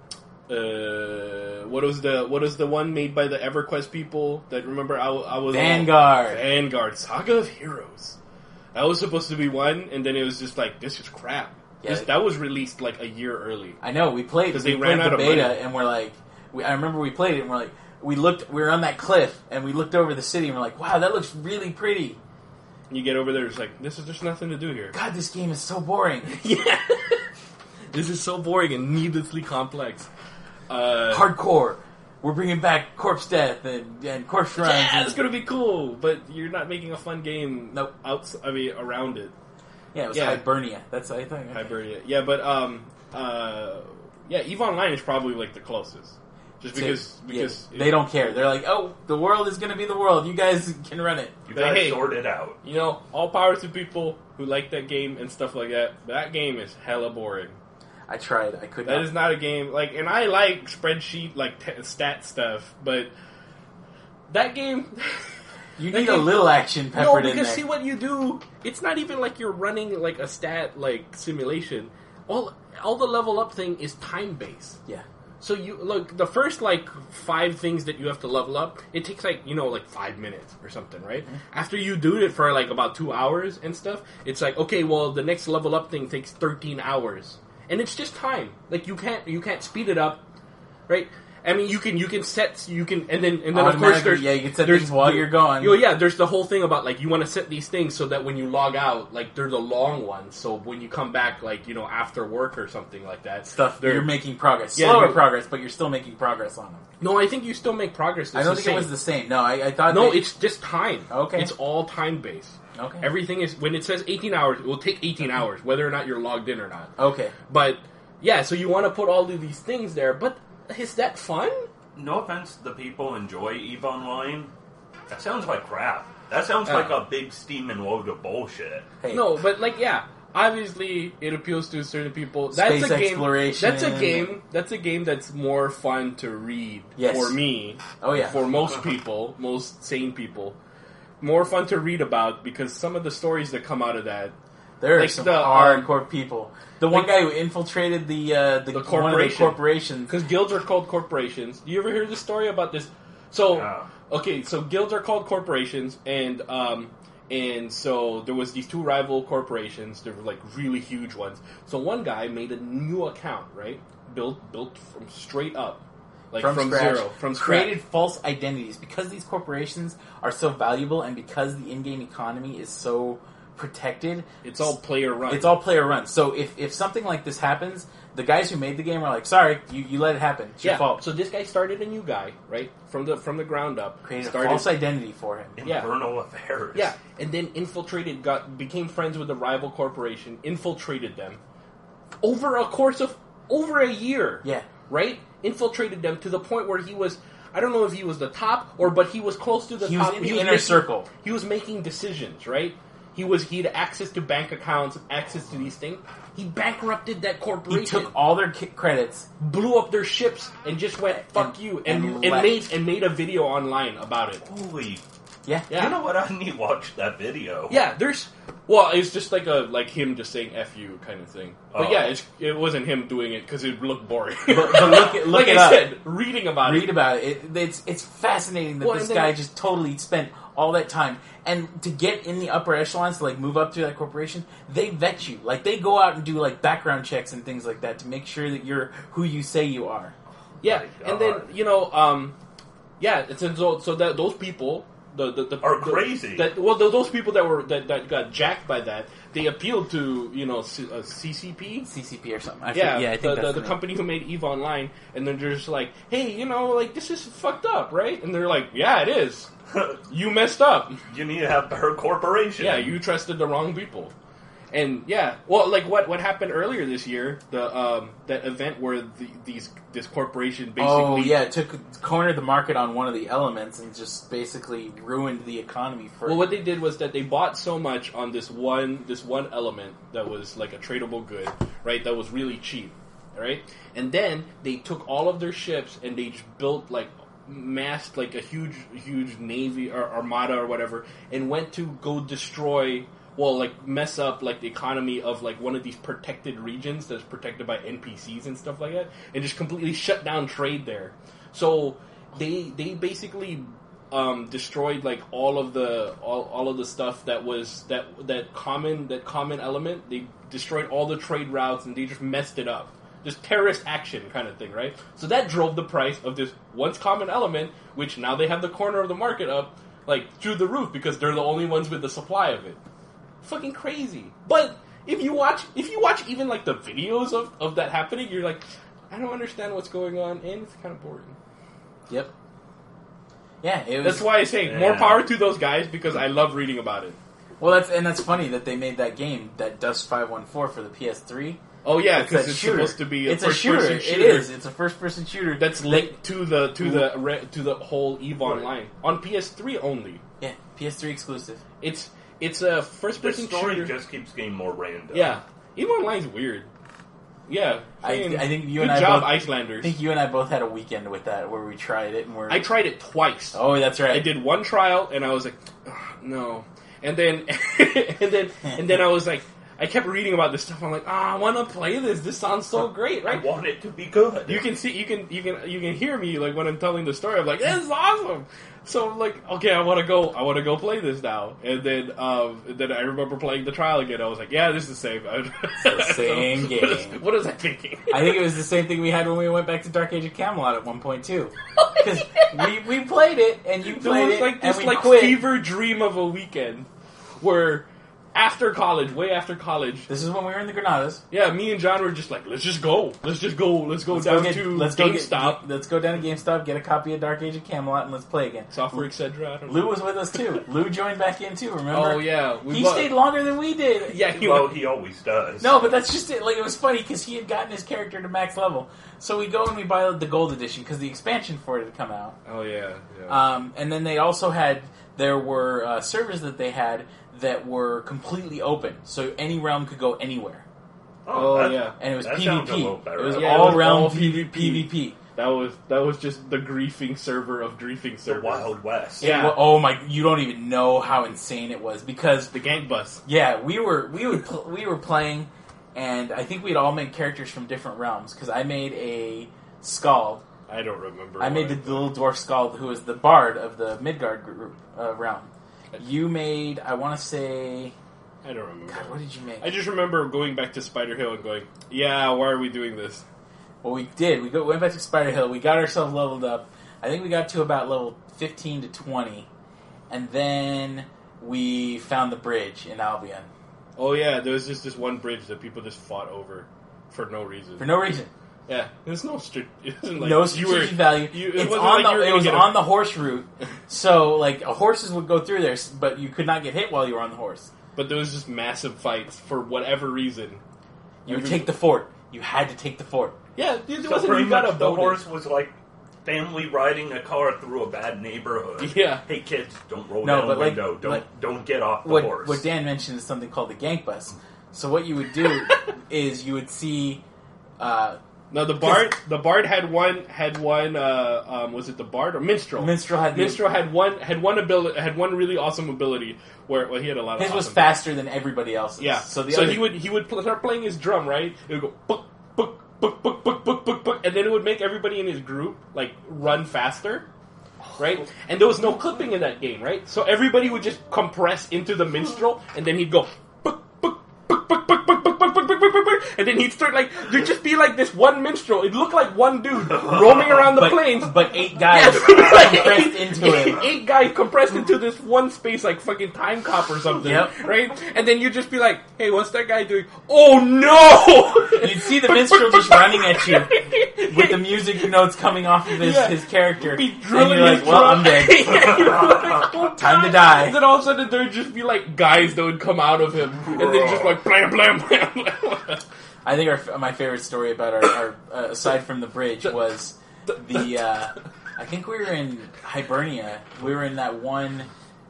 uh, what was the what was the one made by the EverQuest people that remember I, I was Vanguard. Vanguard Saga of Heroes. That was supposed to be one, and then it was just like this is crap. Yeah. This, that was released like a year early. I know we played 'Cause we they played ran out the of beta, money. and we're like, we, I remember we played it, and we're like, we looked, we were on that cliff, and we looked over the city, and we're like, wow, that looks really pretty. You get over there, it's like this is there's nothing to do here. God, this game is so boring. Yeah, this is so boring and needlessly complex. Uh, Hardcore. We're bringing back corpse death and, and corpse runs. yeah, and- it's gonna be cool, but you're not making a fun game. Nope. Outs- I mean, around it. yeah, it was yeah. Hibernia. That's I think. Hibernia. Yeah, but um, uh, yeah, EVE Online is probably like the closest, just because Yeah, because they don't care. They're like, oh, the world is going to be the world. You guys can run it. You But guys hey- sort it out. You know, all power to people who like that game and stuff like that. But that game is hella boring. I tried. I could That not. is not a game like, and I like spreadsheet like t- stat stuff, but that game. You that need a game- little action No, peppered in because there. see what you do. It's not even like you're running like a stat like simulation. All all the level up thing is time based. yeah. So you look the first like five things that you have to level up. It takes like you know like five minutes or something, right? Mm-hmm. After you do it for like about two hours and stuff, it's like okay, well the next level up thing takes thirteen hours, and it's just time. Like you can't you can't speed it up, right? I mean, you can you can set you can and then and then of course Automatically, there's yeah, you can set there's- things while you're gone. Oh yeah, there's the whole thing about like you want to set these things so that when you log out, like they're the long ones. So when you come back, like you know after work or something like that, Stuff. they're- You're making progress. Yeah, Slower you're- progress, but you're still making progress on them. No, I think you still make progress. It's I don't the think same. it was the same. No, I, I thought. No, they- it's just time. Okay. It's all time based. Okay. Everything is when it says eighteen hours, it will take eighteen hours, whether or not you're logged in or not. okay. But yeah, so you want to put all of these things there, but is that fun? No offense to the people enjoy EVE Online. That sounds like crap. That sounds Uh. like a big steaming load of bullshit. Hey, No, but like yeah, obviously it appeals to certain people. That's Space a game. exploration. That's a game. That's a game that's more fun to read Yes. for me. Oh, yeah. For most people, most sane people, more fun to read about because some of the stories that come out of that. There are Like some the, um, hardcore people. The one like- guy who infiltrated the uh, the, The one of the corporation. corporations. Because guilds are called corporations. Do you ever hear the story about this? So, Yeah. okay, so guilds are called corporations, and um, and so there was these two rival corporations. They were like really huge ones. So one guy made a new account, right? Built built from straight up, like from, from, scratch, zero, from scratch. created false identities because these corporations are so valuable and because the in-game economy is so protected. It's all player run. It's all player run. So if, if something like this happens, the guys who made the game are like, "Sorry, you, you let it happen. It's yeah. your fault." So this guy started a new guy, right? From the from the ground up, Created started, a false identity for him. Yeah. Infernal Affairs. Yeah, and then infiltrated, got became friends with the rival corporation, infiltrated them over a course of over a year. Yeah. Right? Infiltrated them to the point where he was, I don't know if he was the top or, but he was close to the He was top. in the was inner making- circle. He was making decisions, right? He was he had access to bank accounts, access to these things. He bankrupted that He corporation, took all their ki- credits. blew up their ships, and just went "fuck And- you" and and and, left. made and made a video online about it. Holy. Yeah. Yeah. You know what? I need to watch that video. Yeah, there's. Well, it's just like a like him just saying "f you" kind of thing. But Oh. yeah, it's, it wasn't him doing it because it looked boring. But, but look, it- look like it I up. said, reading about Read it. about it. it. It's it's fascinating that Well, this and then- guy just totally spent all that time and to get in the upper echelons to like move up through that corporation. They vet you. Like they go out and do like background checks and things like that to make sure that you're who you say you are. Yeah, My and then God. you know, um, yeah, it's so so that those people. The, the, the, Are the- crazy. That well, th- those people that were that, that got jacked by that, they appealed to you know C, uh, C C P. C C P or something. I Yeah, think, yeah, I think the, that's the, the the company who made EVE Online, and then they're just like, hey, you know, like this is fucked up, right? And they're like, yeah, it is. You messed up. You need to have her corporation. Yeah, you trusted the wrong people. And yeah, well, like what what happened earlier this year, the um that event where the, these this corporation basically Oh yeah, it took cornered the market on one of the elements and just basically ruined the economy for. Well, what they did was that they bought so much on this one this one element that was like a tradable good, right? That was really cheap, right? And then they took all of their ships and they just built like massed like a huge huge navy or armada or whatever, and went to go destroy. Well, like mess up like the economy of like one of these protected regions that's protected by N P Cs and stuff like that, and just completely shut down trade there. So they they basically um, destroyed like all of the all, all of the stuff that was that that common that common element. They destroyed all the trade routes and they just messed it up. Just terrorist action kind of thing, right? So that drove the price of this once common element, which now they have the corner of the market up like through the roof because they're the only ones with the supply of it. Fucking crazy. But if you watch if you watch even like the videos of, of that happening, you're like, I don't understand what's going on, and it's kind of boring. Yep. Yeah, it was. That's why I say more Yeah. power to those guys because I love reading about it. Well, that's and that's funny that they made that game, that Dust five one four for the P S three. Oh yeah, It's because a it's shooter. supposed to be a it's a first shooter. person It shooter. is. It's a first-person shooter. That's linked to the to Ooh. the re, to the whole EVE Online on P S three only. Yeah, P S three exclusive. It's it's a first The person story shooter. just keeps getting more random. Yeah, EVE Online's weird. Yeah, I, mean, I think you good and I job, both. Icelanders. I think you and I both had a weekend with that where we tried it and we're. I tried it twice. oh, that's right. I did one trial and I was like, "Ugh, no, and then and then and then I was like, I kept reading about this stuff. I'm like, ah, I want to play this. This sounds so great, I right? want it to be good. You can see, you can, you can, you can hear me like when I'm telling the story. I'm like, this is awesome. So I'm like, okay, I want to go, I want to go play this now. And then, um, and then I remember playing the trial again. I was like, yeah, this is the same. the same What is, game. what is I thinking? I think it was the same thing we had when we went back to Dark Age of Camelot at one point too. Because we, we played it and you There played was it like and this we like quit. fever dream of a weekend where after college, way after college, This is when we were in the Granadas. yeah, me and John were just like, let's just go, let's just go, let's go Let's down go get, to let's go GameStop, get, let's go down to GameStop, get a copy of Dark Age of Camelot, and let's play again. software, et cetera. I don't Lou know. was with us too. Lou joined back in too. Remember? Oh yeah, we he bu- stayed longer than we did. Yeah, he well, was. he always does. No, but that's just it. Like, it was funny because he had gotten his character to max level. So we go and we buy the gold edition because the expansion for it had come out. Oh yeah, yeah. Um, and then they also had, there were uh, servers that they had that were completely open, so any realm could go anywhere. Oh, that- yeah. And it was that sounds a PvP. little better. It was Yeah, it all was realm all P- PvP. PvP. That was that was just the griefing server of griefing The servers. Wild West. Yeah. It wa- oh my! You don't even know how insane it was because The gank bus. yeah, we were we would pl- we were playing, and I think we'd all made characters from different realms because I made a Skald. I don't remember. I made the, what the little dwarf Skald who was the bard of the Midgard group uh, realm. You made I want to say I don't remember. God, what did you make? I just remember going back to Spider Hill and going, "Yeah, why are we doing this?" Well, we did. We go, went back to Spider Hill. We got ourselves leveled up. I think we got to about level fifteen to twenty, and then we found the bridge in Albion Oh yeah, there was just this one bridge that people just fought over for no reason. for no reason. Yeah, there's no stri- it wasn't like no you strategic were- value. you- it it's wasn't on like you were the. It gonna was get a- on the horse route, so like horses would go through there, but you could not get hit while you were on the horse. But there was just massive fights for whatever reason. You would Every- take the fort. You had to take the fort. Yeah, it So wasn't pretty you got much a the boat. horse was like family riding a car through a bad neighborhood. Yeah. Hey kids, don't roll No, down the but like- window. don't like- don't get off the What horse. what Dan mentioned is something called the gank bus. So what you would do is you would see. Uh, No, the bard. The bard had one. Had one. Uh, um, was it the bard or minstrel? Minstrel had the- minstrel had one. Had one ability. Had one really awesome ability where well, he had a lot of. his was awesome faster than everybody else's. Yeah. So the so other, he would he would pl- start playing his drum, right? It would go book book book book book book book book, and then it would make everybody in his group like run faster, right? And there was no clipping in that game, right? So everybody would just compress into the minstrel, and then he'd go book book book book book book book book book book book book, and then he'd start like there'd just be like this one minstrel. It looked like one dude roaming around the but, plains. but eight guys Like, compressed eight, into him. eight guys compressed into this one space like fucking Time Cop or something, Yep. right? And then you just be like, "Hey, what's that guy doing?" Oh no! You'd see the minstrel just running at you with the music notes coming off of his, Yeah. his character, Be and drilling you're like, his "Well, drum. I'm dead." Yeah, you're like, oh, Time to God. die. And then all of a sudden there'd just be like guys that would come out of him, and then just like blam blam blam. blam. I think our, my favorite story about our, our uh, aside from the bridge was the. Uh, I think we were in Hibernia. We were in that one.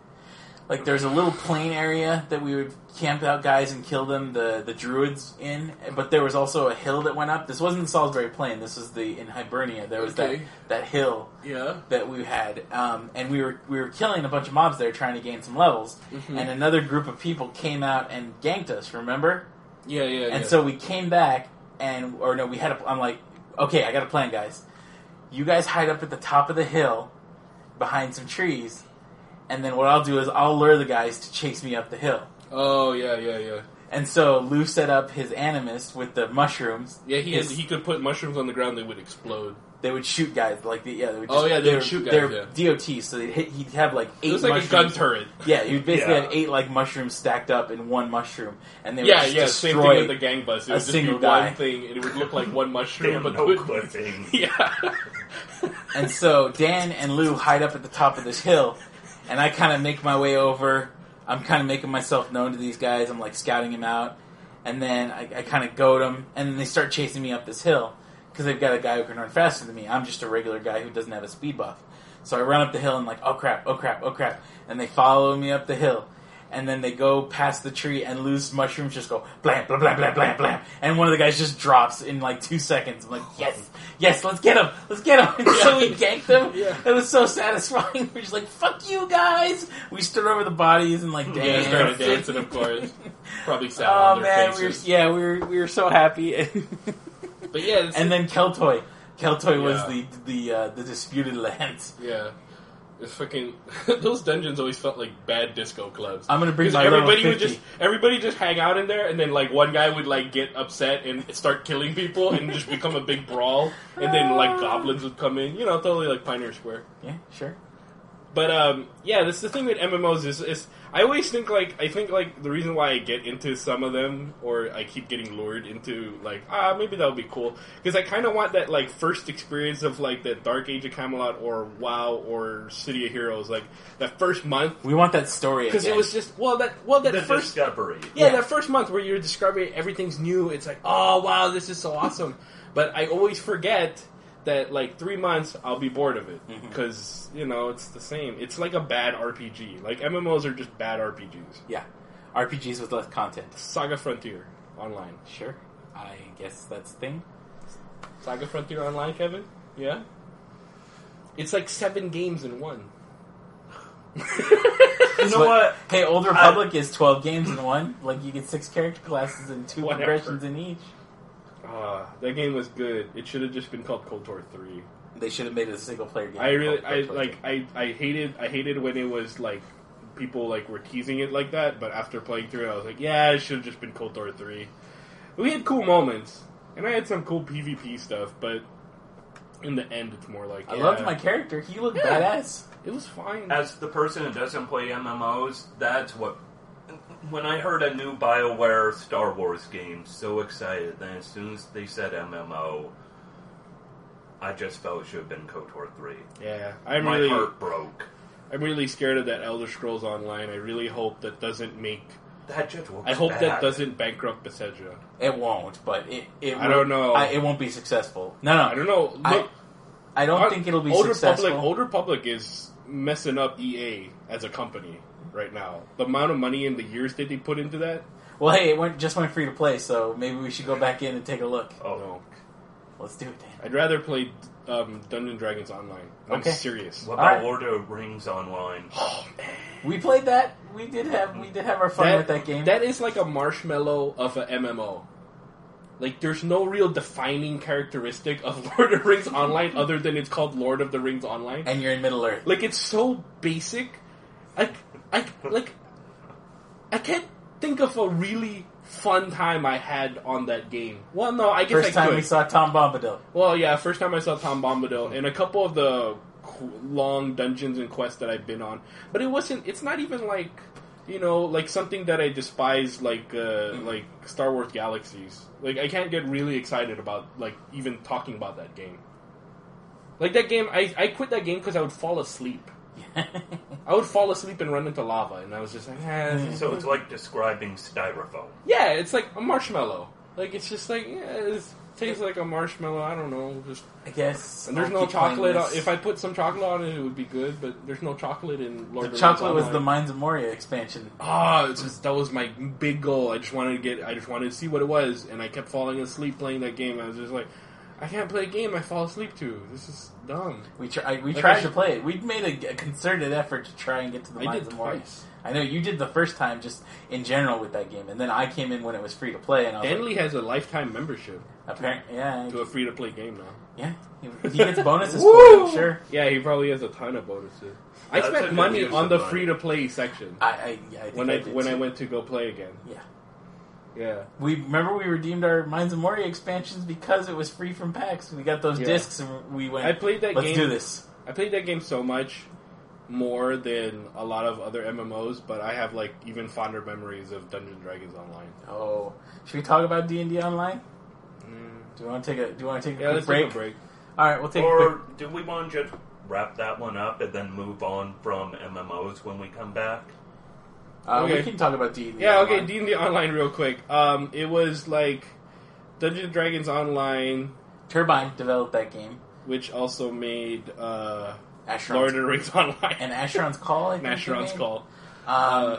Like, there's a little plain area that we would camp out guys and kill them, the, the druids in. But there was also a hill that went up. This wasn't Salisbury Plain. This was the in Hibernia. There was Okay. that that hill Yeah. that we had, um, and we were we were killing a bunch of mobs there, trying to gain some levels. Mm-hmm. And another group of people came out and ganked us. Remember? Yeah, yeah, And yeah. so we came back, and or no, we had. A, I'm like, okay, I got a plan, guys. You guys hide up at the top of the hill, behind some trees, and then what I'll do is I'll lure the guys to chase me up the hill. oh yeah, yeah, yeah. And so Lou set up his animus with the mushrooms. Yeah, he had, His- he could put mushrooms on the ground; they would explode. They would shoot guys like the yeah. They would Oh, just, yeah, they would were- shoot guys, They're yeah. D O Ts, so they'd hit, he'd have like eight. It was like a mushrooms. gun turret. Yeah, you'd basically Yeah. have eight like mushrooms stacked up in one mushroom, and they would Yeah, just yeah. Same destroy. thing with the gang bus. It a would just be single one guy. thing, and it would look like one mushroom, Damn, but no would- clipping. Yeah. And so Dan and Lou hide up at the top of this hill, and I kind of make my way over. I'm kind of making myself known to these guys. I'm like scouting them out, and then I, I kind of goad them, and then they start chasing me up this hill because they've got a guy who can run faster than me. I'm just a regular guy who doesn't have a speed buff. So I run up the hill and like, oh crap, oh crap, oh crap, and they follow me up the hill. And then they go past the tree, and Lou's mushrooms just go blam, blam, blam, blam, blam, blam. And one of the guys just drops in like two seconds. I'm like, yes, yes, let's get him, let's get him. And so we ganked them. Yeah. It was so satisfying. We're just like, fuck you guys. We stood over the bodies and like Yeah, danced. started dancing, of course. Probably sat on Oh their man, we were faces. yeah, we were we were so happy. But yeah, it's, And then Keltoy, Keltoy was Yeah. the the uh, the disputed lands. yeah, it's fucking. Those dungeons always felt like bad disco clubs. I'm gonna bring 'Cause my level everybody would fifty. just everybody just hang out in there, and then like one guy would like get upset and start killing people, and just become a big brawl, and then like goblins would come in. You know, totally like Pioneer Square. Yeah, sure. But um, yeah, that's the thing with M M Os is, is I always think like I think like the reason why I get into some of them, or I keep getting lured into like ah maybe that would be cool, because I kind of want that like first experience of like the Dark Age of Camelot or WoW or City of Heroes, like that first month, We want that story because again. it was just well that well that The first discovery. yeah, Yeah. that first month where you're discovering everything's new. It's like oh wow this is so awesome, but I always forget that like three months I'll be bored of it because you know it's the same. It's like a bad R P G. Like M M Os are just bad R P Gs. Yeah. R P Gs with less content. Saga Frontier Online. Sure. I guess that's the thing. Saga Frontier Online, Kevin? Yeah? It's like seven games in one. You know what? Hey, Old Republic I, is twelve games in one. Like, you get six character classes and two Whatever. progressions in each. Uh, that game was good. It should have just been called KOTOR three. They should have made it a single player game. I really, I like, I, I hated, I hated when it was like people like were teasing it like that. But after playing through it, I was like, yeah, it should have just been KOTOR three. We had cool moments, and I had some cool PvP stuff, but in the end, it's more like I yeah, loved my character. He looked Yeah. badass. It was fine. As the person who doesn't play M M Os, that's what. When I heard a new BioWare Star Wars game, so excited. Then as soon as they said M M O, I just felt it should have been KOTOR three. Yeah, I'm My really, heart broke. I'm really scared of that Elder Scrolls Online. I really hope that doesn't make. That just looks I hope bad. that doesn't bankrupt Bethesda. It won't, but it. it I will, don't know. I, it won't be successful. No, no. I don't know. Look, I, I don't Old- think it'll be Old successful. Republic, Old Republic is messing up E A as a company right now. The amount of money and the years that they put into that. Well, hey, it went, just went free to play, so maybe we should go back in and take a look. Oh, No, Let's do it, Dan. I'd rather play um, Dungeons and Dragons Online. I'm Okay. serious. what All about right. Lord of Rings Online? Oh man, We played that. We did have we did have our fun with that game. That is like a marshmallow of an M M O. Like, there's no real defining characteristic of Lord of the Rings Online other than it's called Lord of the Rings Online. and you're in Middle Earth. Like, it's so basic. I, I, like, I can't think of a really fun time I had on that game. Well, no, I guess First I time could. we saw Tom Bombadil. Well, yeah, first time I saw Tom Bombadil, and a couple of the qu- long dungeons and quests that I've been on. But it wasn't, it's not even like, you know, like something that I despise, like, uh, like Star Wars Galaxies. Like, I can't get really excited about, like, even talking about that game. Like, that game, I, I quit that game because I would fall asleep. I would fall asleep and run into lava, and I was just like, eh. this is- So it's like describing styrofoam. yeah, it's like a marshmallow. Like, it's just like, yeah, it tastes like a marshmallow, I don't know, just... I guess. And there's I'll no keep playing chocolate. On, this. if I put some chocolate on it, it would be good. But there's no chocolate in Lord the of the chocolate Rings was the Online. Mines of Moria expansion. Ah, it's just, that was my big goal. I just wanted to get. I just wanted to see what it was, and I kept falling asleep playing that game. I was just like, I can't play a game I fall asleep to. This is dumb. We try, we Like tried I- to play it. We made a, a concerted effort to try and get to the I Mines did of Moria. twice. I know you did the first time, just in general with that game, and then I came in when it was free to play, and I was Denley like, has a lifetime membership apparently, yeah, to a free to play game now. yeah, he, he gets bonuses for it, I'm sure. Yeah, he probably has a ton of bonuses. I That's a spent good money use on of the money. free to play section I, I, yeah, I think when I, I did when I too. went to go play again. Yeah. Yeah. We remember we redeemed our Mines of Moria expansions because it was free from PAX. We got those Yeah. discs and we went. I played that Let's game. do this. I played that game so much more than a lot of other M M Os, but I have like even fonder memories of Dungeons and Dragons Online. Oh, should we talk about D and D online? Mm. Do you want to take a Do you want to take a Yeah, quick let's break? take a break. All right, we'll take a quick. Or do we want to just wrap that one up and then move on from M M Os when we come back? Uh, We okay. can talk about D and D. Yeah, okay, D and D Online real quick. Um, it was like Dungeons and Dragons Online, Turbine developed that game. which also made uh, Lord of Asheron's, the Rings Online. and Asheron's Call. I think and they Asheron's made. Call. Um, Uh,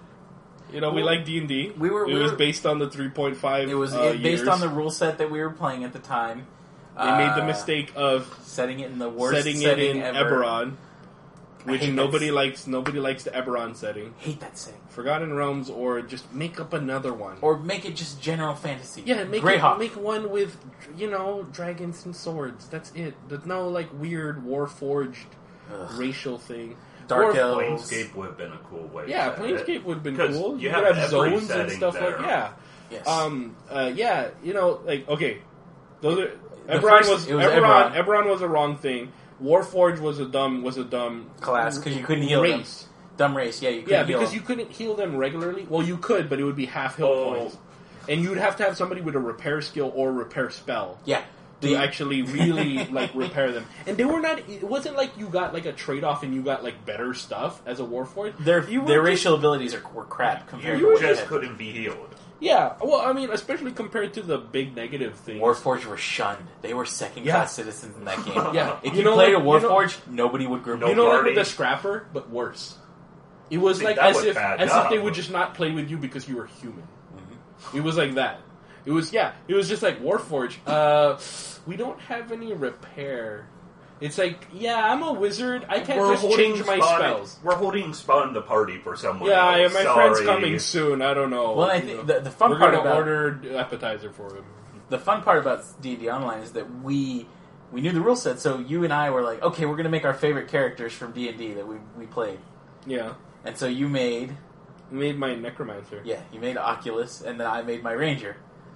you know, we well, like D and D. we were- It we was were- based on the three point five it was uh, it, based years. on the rule set that we were playing at the time. They made the Uh, mistake of setting it in the worst setting it setting in ever. Eberron, which hate that nobody s- likes. Nobody likes the Eberron setting. Hate that setting. Forgotten Realms, or just make up another one. Or make it just general fantasy. yeah, make it, Greyhawk. make one with you know dragons and swords. That's it. There's no like weird Warforged Ugh. racial thing. Dark Or- Elves. Planescape would have been a cool way. Yeah, to set Planescape it. would have been 'Cause cool. you You, have could have every zones and setting stuff there. like yeah. Yes. Um. Uh. Yeah. You know, like okay, those are. The Eberron first- was, it was Eberron, Eberron. Eberron was a wrong thing. Warforged was a dumb was a dumb Class, 'cause you couldn't heal them. race. Dumb race. Yeah, you couldn't Yeah, heal because them. you couldn't heal them regularly. Well, you could, but it would be half hit Oh. points, and you'd have to have somebody with a repair skill or repair spell Yeah. to The- actually really like repair them. And they were not. It wasn't like you got like a trade off and you got like better stuff as a Warforged. Their You were their just- racial abilities are were crap compared You to what just they couldn't be healed. Yeah, well, I mean, especially compared to the big negative things. Warforged were shunned. They were second Yeah. class citizens in that game. Yeah, If you you, know, played like- a you know- Warforged, nobody would group No you know, like party. with the Scrapper, but worse. It was See, like that as was if bad as enough. if they would just not play with you because you were human. Mm-hmm. It was like that. It was yeah. It was just like Warforged. Uh, we don't have any repair. It's like yeah, I'm a wizard. I can't We're just holding change my Spawn- spells. We're holding Spawn the party for someone Yeah, yeah, else. my Sorry. friend's coming soon. I don't know. Well, I You think know. the, the fun We're part gonna about order appetizer for him. the fun part about D and D Online is that we we knew the rule set, so you and I were like, okay, we're gonna make our favorite characters from D and D that we we played, Yeah, and so you made I made my necromancer. yeah, you made Oculus, and then I made my Ranger,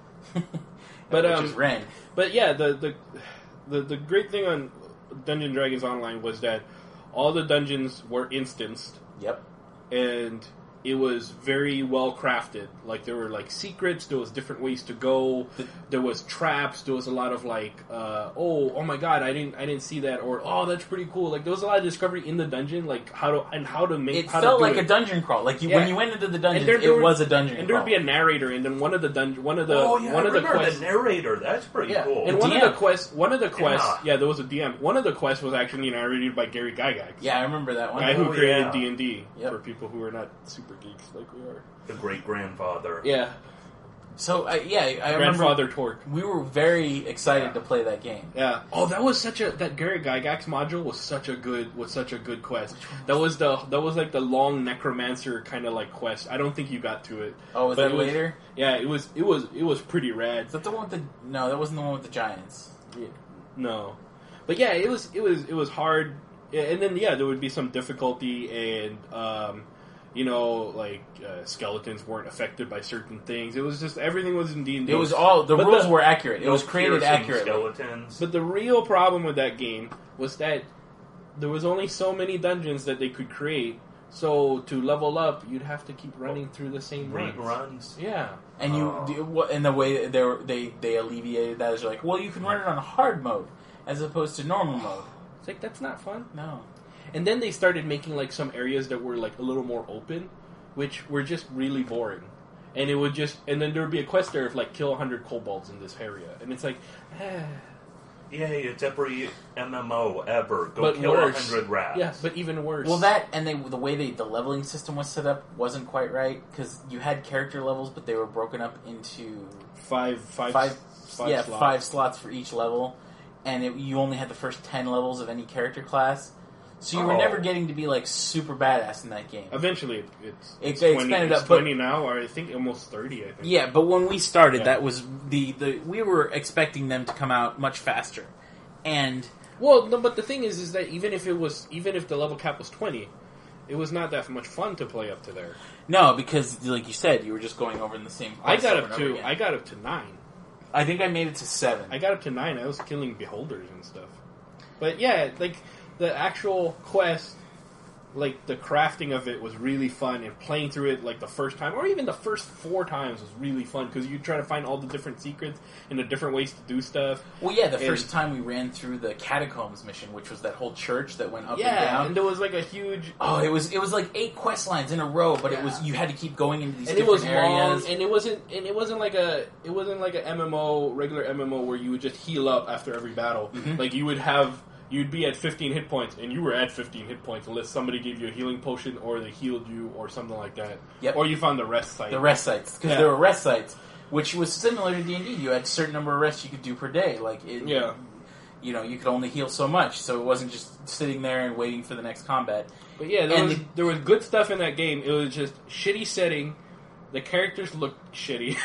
But, which um, is Ren. But yeah, the, the the the great thing on Dungeons and Dragons Online was that all the dungeons were instanced, Yep. and it was very well crafted. Like there were like secrets, there was different ways to go, there was traps, there was a lot of like, uh, oh, oh my god, I didn't, I didn't see that, or oh, that's pretty cool. Like there was a lot of discovery in the dungeon, like how to and how to make. It how felt to do like it. a dungeon crawl. Like you, Yeah. when you went into the dungeon, there- there it would- was a dungeon And there crawl. would be a narrator, and then one of the dungeon, one of the Oh yeah, one I of the remember quests. the narrator. That's pretty Yeah. cool. And one D of M. the quests, one of the quests, Yeah. yeah. there was a D M. One of the quests was actually narrated by Gary Gygax, yeah, I remember that one. guy who Oh, created yeah. D and D Yep. for people who are not super geeks like we are. The great grandfather. Yeah, So uh, yeah, I remember grandfather Torque. we were very excited Yeah. to play that game. Yeah. Oh, that was such a that Gary Gygax module was such a good was such a good quest. That was the that was like the long necromancer kind of like quest. I don't think you got to it. Oh, was But that it was- later? Yeah, it was it was it was pretty rad. Is that the one with the? No, that wasn't the one with the giants. Yeah. No, but yeah, it was it was it was hard, and then yeah, there would be some difficulty, and um, you know, like uh, skeletons weren't affected by certain things. It was just everything was in D and D. It was all the But rules the- were accurate. It No was created piercing accurately. Skeletons. But the real problem with that game was that there was only so many dungeons that they could create. So to level up, you'd have to keep running through the same runs. Reruns. Yeah. And you, Oh. do- what- and the way they were, they they alleviated that is like, well, you can run it on hard mode as opposed to normal mode. It's like that's not fun. No, And then they started making like some areas that were like a little more open, which were just really boring. And it would just, and then there would be a quest there of like kill one hundred kobolds in this area, and it's like, eh. Yay, it's every M M O ever. Go But kill worse. a hundred rats. Yeah, but even worse. well that and they the way they the leveling system was set up wasn't quite right because you had character levels, but they were broken up into five, five, five, five yeah, slots. five slots for each level, and it, you only had the first ten levels of any character class, so you were Oh. never getting to be like super badass in that game. Eventually, it, it's, It- it's it twenty, expanded it's up, but- twenty now, or I think almost thirty. I think. Yeah, but when we started, Yeah. that was the, the we were expecting them to come out much faster, and Well, no, but the thing is, is that even if it was, even if the level cap was twenty, it was not that much fun to play up to there. no, because like you said, you were just going over in the same. I quest got over up and over to, again. I got up to nine. I think I made it to seven. I got up to nine. I was killing beholders and stuff. But yeah, like the actual quest, like the crafting of it was really fun, and playing through it like the first time, or even the first four times, was really fun because you try to find all the different secrets and the different ways to do stuff. well, yeah, the and- first time we ran through the catacombs mission, which was that whole church that went up yeah, and down. and there was like a huge. Oh, it was it was like eight quest lines in a row, but it was Yeah. you had to keep going into these And it different was long, areas. and it wasn't, and it wasn't like a, it wasn't like a M M O, regular M M O where you would just heal up after every battle. Mhm. Like you would have, you'd be at fifteen hit points, and you were at fifteen hit points unless somebody gave you a healing potion, or they healed you, or something like that. Yep. Or you found the rest site. The rest sites, because Yeah. there were rest sites, which was similar to D and D. You had a certain number of rests you could do per day. Like, it, Yeah. you know, you could only heal so much, so it wasn't just sitting there and waiting for the next combat. But yeah, there And was the- there was good stuff in that game. It was just shitty setting. The characters looked shitty.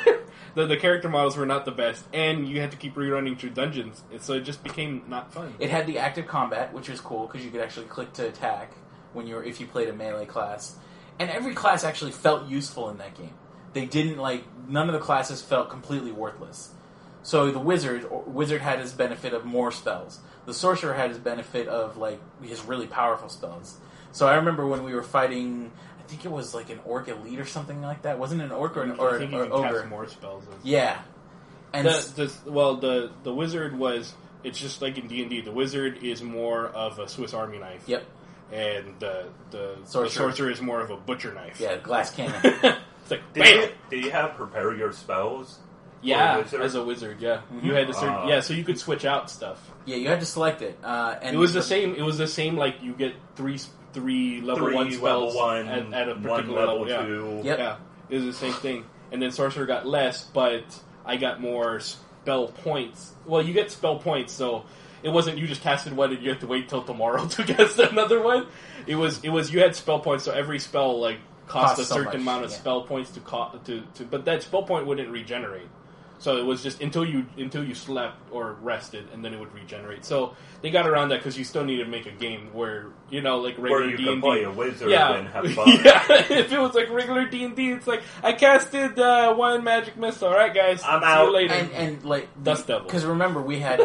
the the character models were not the best, and you had to keep rerunning through dungeons, and so it just became not fun. It had the active combat, which was cool because you could actually click to attack when you were if you played a melee class, and every class actually felt useful in that game. They didn't like none of the classes felt completely worthless. So the wizard or, wizard had his benefit of more spells. The sorcerer had his benefit of like his really powerful spells. So I remember when we were fighting, I think it was like an orc elite or something like that. Wasn't it an orc or an or, I think or you an can ogre? cast more spells. Yeah, and s- The, the, well, the the wizard was. It's just like in D and D. The wizard is more of a Swiss Army knife. yep, And the the, the Sorcerer. sorcerer is more of a butcher knife. yeah, glass cannon. It's like Did bam. you, did you have prepare your spells? Yeah, Or a wizard? as a wizard, yeah. Mhm. You had to certain, Ah. yeah, so you could switch out stuff. Yeah, you had to select it. Uh, and It was the same. It was the same. Like you get three three level Three one level spells one, at, at a one particular level level. Yeah. two. Yep. Yeah, it was the same thing. And then Sorcerer got less, but I got more spell points. Well, you get spell points, so it wasn't you just casted one and you have to wait till tomorrow to cast another one. It was it was you had spell points, so every spell like cost Costs a so certain much, amount of yeah. spell points to, co- to to. But that spell point wouldn't regenerate. So it was just until you until you slept or rested, and then it would regenerate. So they got around that because you still need to make a game where you know, like regular Where you D can and play D. a wizard Yeah, and have fun. yeah. If it was like regular D and D, it's like I casted uh, one magic missile. All right, guys, I'm see out. you later. And, and like Dust Devil. Because remember, we had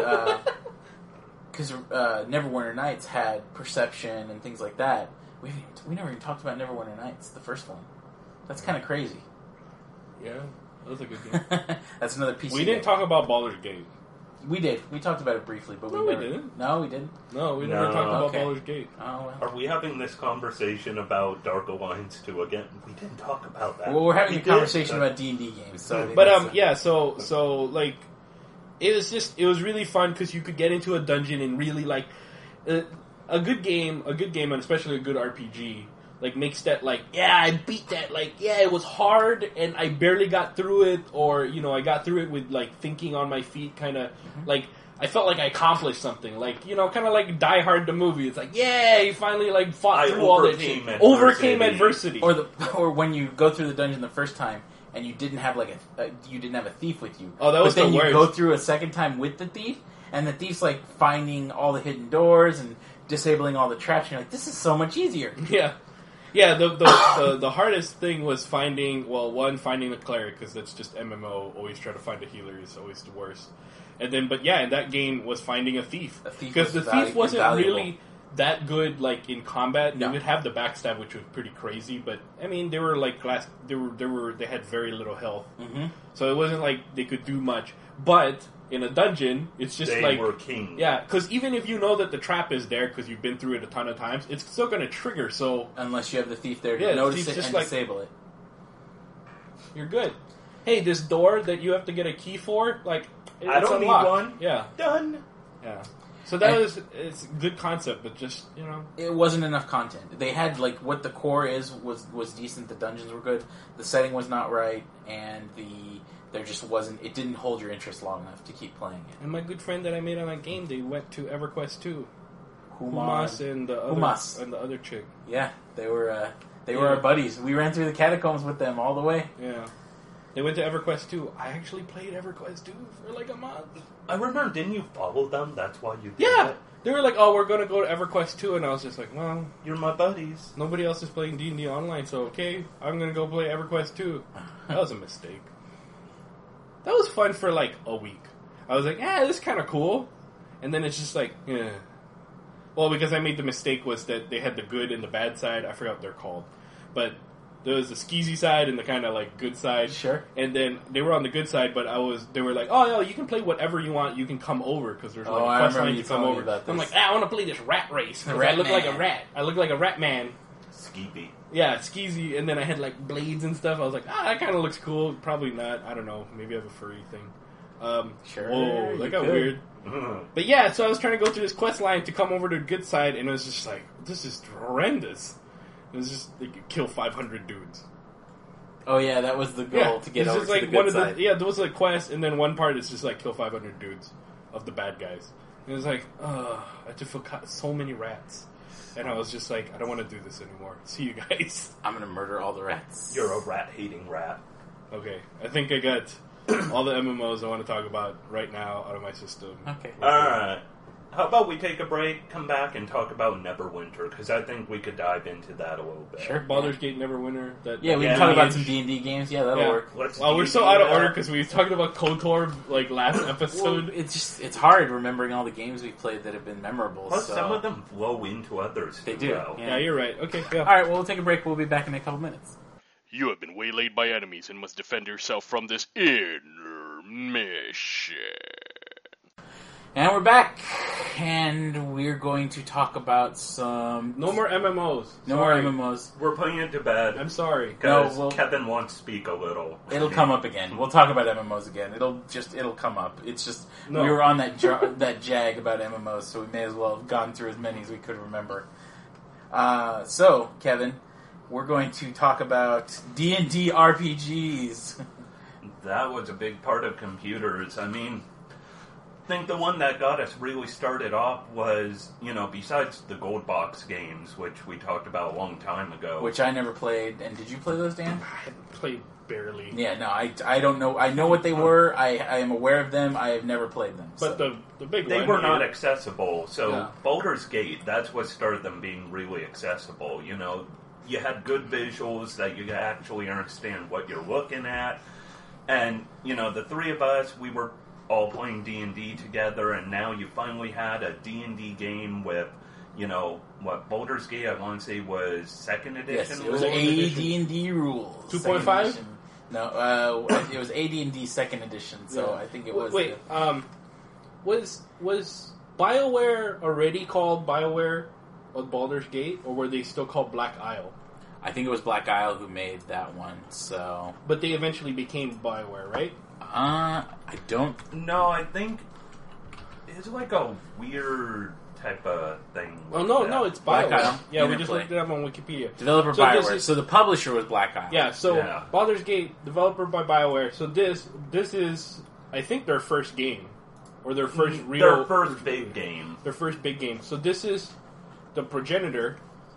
because uh, Neverwinter Nights had perception and things like that. We we never even talked about Neverwinter Nights, the first one. That's kind of crazy. Yeah, that was a good game. That's another piece. We of didn't it. talk about Baldur's Gate. We did. We talked about it briefly, but No, we we never. didn't. No, we didn't. No, we never No. talked about Okay. Baldur's Gate. Oh well. Are we having this conversation about Dark Alliance two again? We didn't talk about that. Well, we're having We a did, conversation but- about D and D games. So I think But that's um, a- yeah. So so like, it was just it was really fun because you could get into a dungeon and really like uh, a good game, a good game, and especially a good R P G. Like makes that like yeah I beat that like yeah it was hard and I barely got through it, or you know I got through it with like thinking on my feet, kind of Mm-hmm. like I felt like I accomplished something, like you know kind of like Die Hard the movie. It's like yeah you finally like fought I through all that overcame shit. adversity. overcame adversity. or the or when you go through the dungeon the first time and you didn't have like a uh, you didn't have a thief with you. Oh, that was but then the you worst. go through a second time with the thief, and the thief's like finding all the hidden doors and disabling all the traps. And you're like, this is so much easier. Yeah, yeah. The the, the the hardest thing was finding well, one finding the cleric because that's just M M O. Always try to find a healer is always the worst. And then, but yeah, in that game was finding a thief A thief because the was thief valu- wasn't valuable. really that good like in combat. No. They would have the backstab, which was pretty crazy. But I mean, they were like glass. They were they were they had very little health, Mm-hmm. so it wasn't like they could do much. But in a dungeon, it's just They like were king. yeah, because even if you know that the trap is there because you've been through it a ton of times, it's still going to trigger. So Unless you have the thief there to Yeah, the notice thief's it just and like- disable it. you're good. Hey, this door that you have to get a key for, like it's I don't need unlocked. one. Yeah, Done. yeah. So that And- was it's a good concept, but just you know, It wasn't enough content. They had like what the core is was was decent. The dungeons were good. The setting was not right, and the there just wasn't. It didn't hold your interest long enough to keep playing it. and my good friend that I made on that game, they went to EverQuest two. Human- Humas and the other Humas. and the other chick. Yeah, they were uh, they were Yeah. our buddies. We ran through the catacombs with them all the way. Yeah, they went to EverQuest two. I actually played EverQuest two for like a month. I remember, didn't you follow them? That's why you did Yeah, it? they were like, "Oh, we're gonna go to EverQuest two," and I was just like, "Well, You're my buddies. nobody else is playing D and D online, so okay, I'm gonna go play EverQuest two." That was a mistake. That was fun for like a week. I was like, "Yeah, this is kind of cool," and then it's just like, yeah. Well, because I made the mistake was that they had the good and the bad side. I forgot what they're called, but there was the skeezy side and the kind of like good side. Sure. And then they were on the good side, but I was. They were like, "Oh, yeah, you can play whatever you want. You can come over because there's like Oh, a I quest remember line you to come telling me over." about I'm this. like, ah, "I want to play this rat race. 'cause Rat I look like a man. rat. I look like a rat man." Skeepy. Yeah, skeezy, and then I had like blades and stuff. I was like, ah, that kind of looks cool. Probably not. I don't know. Maybe I have a furry thing. Um, Sure, Whoa, you that got could. weird. But yeah, so I was trying to go through this quest line to come over to the good side, and it was just like, this is horrendous. It was just like you kill five hundred dudes. Oh yeah, that was the goal Yeah, to get it's over just to like the good one of side. the yeah. There was like quest, and then one part is just like kill five hundred dudes of the bad guys. And it was like, ugh, I just feel ca- so many rats, and I was just like, I don't want to do this anymore. See you guys. I'm gonna murder all the rats. You're a rat-hating rat. Okay, I think I got all the M M Os I want to talk about right now out of my system. Okay. Alright. How about we take a break, come back, and talk about Neverwinter, because I think we could dive into that a little bit. Sure. Baldur's Gate Neverwinter. That Yeah, we Yeah, can talk about Age. some D and D games. Yeah, that'll Yeah. work. Let's Well, we're do so out of that. order because we were talking about KOTOR like last episode. Well, it's just it's hard remembering all the games we've played that have been memorable. Plus, so. some of them flow into others. They too do, well. yeah. yeah, you're right. Okay, yeah. All right, well, we'll take a break. We'll be back in a couple minutes. You have been waylaid by enemies and must defend yourself from this intermission. And we're back, and we're going to talk about some No more M M Os. no Sorry. more M M Os. We're putting it to bed I'm sorry. because No, well- Kevin wants to speak a little. It'll come up again. We'll talk about M M Os again. It'll just it'll come up. It's just No. we were on that jar, that jag about M M Os, so we may as well have gone through as many as we could remember. Uh, so, Kevin, we're going to talk about D and D R P Gs. That was a big part of computers. I mean, I think the one that got us really started off was, you know, besides the Gold Box games, which we talked about a long time ago. Which I never played. And did you play those, Dan? I played barely. Yeah, no, I, I don't know. I know what they were. I, I am aware of them. I have never played them. But so. the the big They one were not here- accessible, so Yeah. Baldur's Gate, that's what started them being really accessible. You know, you had good visuals that you could actually understand what you're looking at. And, you know, the three of us, we were all playing D and D together, and now you finally had a D and D game with, you know, what, Baldur's Gate, I want to say, was second edition? Yes, it was Second A edition. D and D rules. two point five? Second edition. No, uh, it was A D and D second edition, so Yeah. I think it Wait, was... Wait, the- um, was was BioWare already called BioWare of Baldur's Gate, or were they still called Black Isle? I think it was Black Isle who made that one, so... But they eventually became BioWare, right? Uh, I don't... No, I think it's like a weird type of thing. Well, like no, that. no, it's Black BioWare. Isle. Yeah, we Interplay. just looked it up on Wikipedia. Developer So this Bioware. is- So the publisher was Black Isle. Yeah, so Yeah. Baldur's Gate, developer by BioWare. So this this is, I think, their first game, or their first real, Mm, Their first big game. their first big game. So this is the progenitor.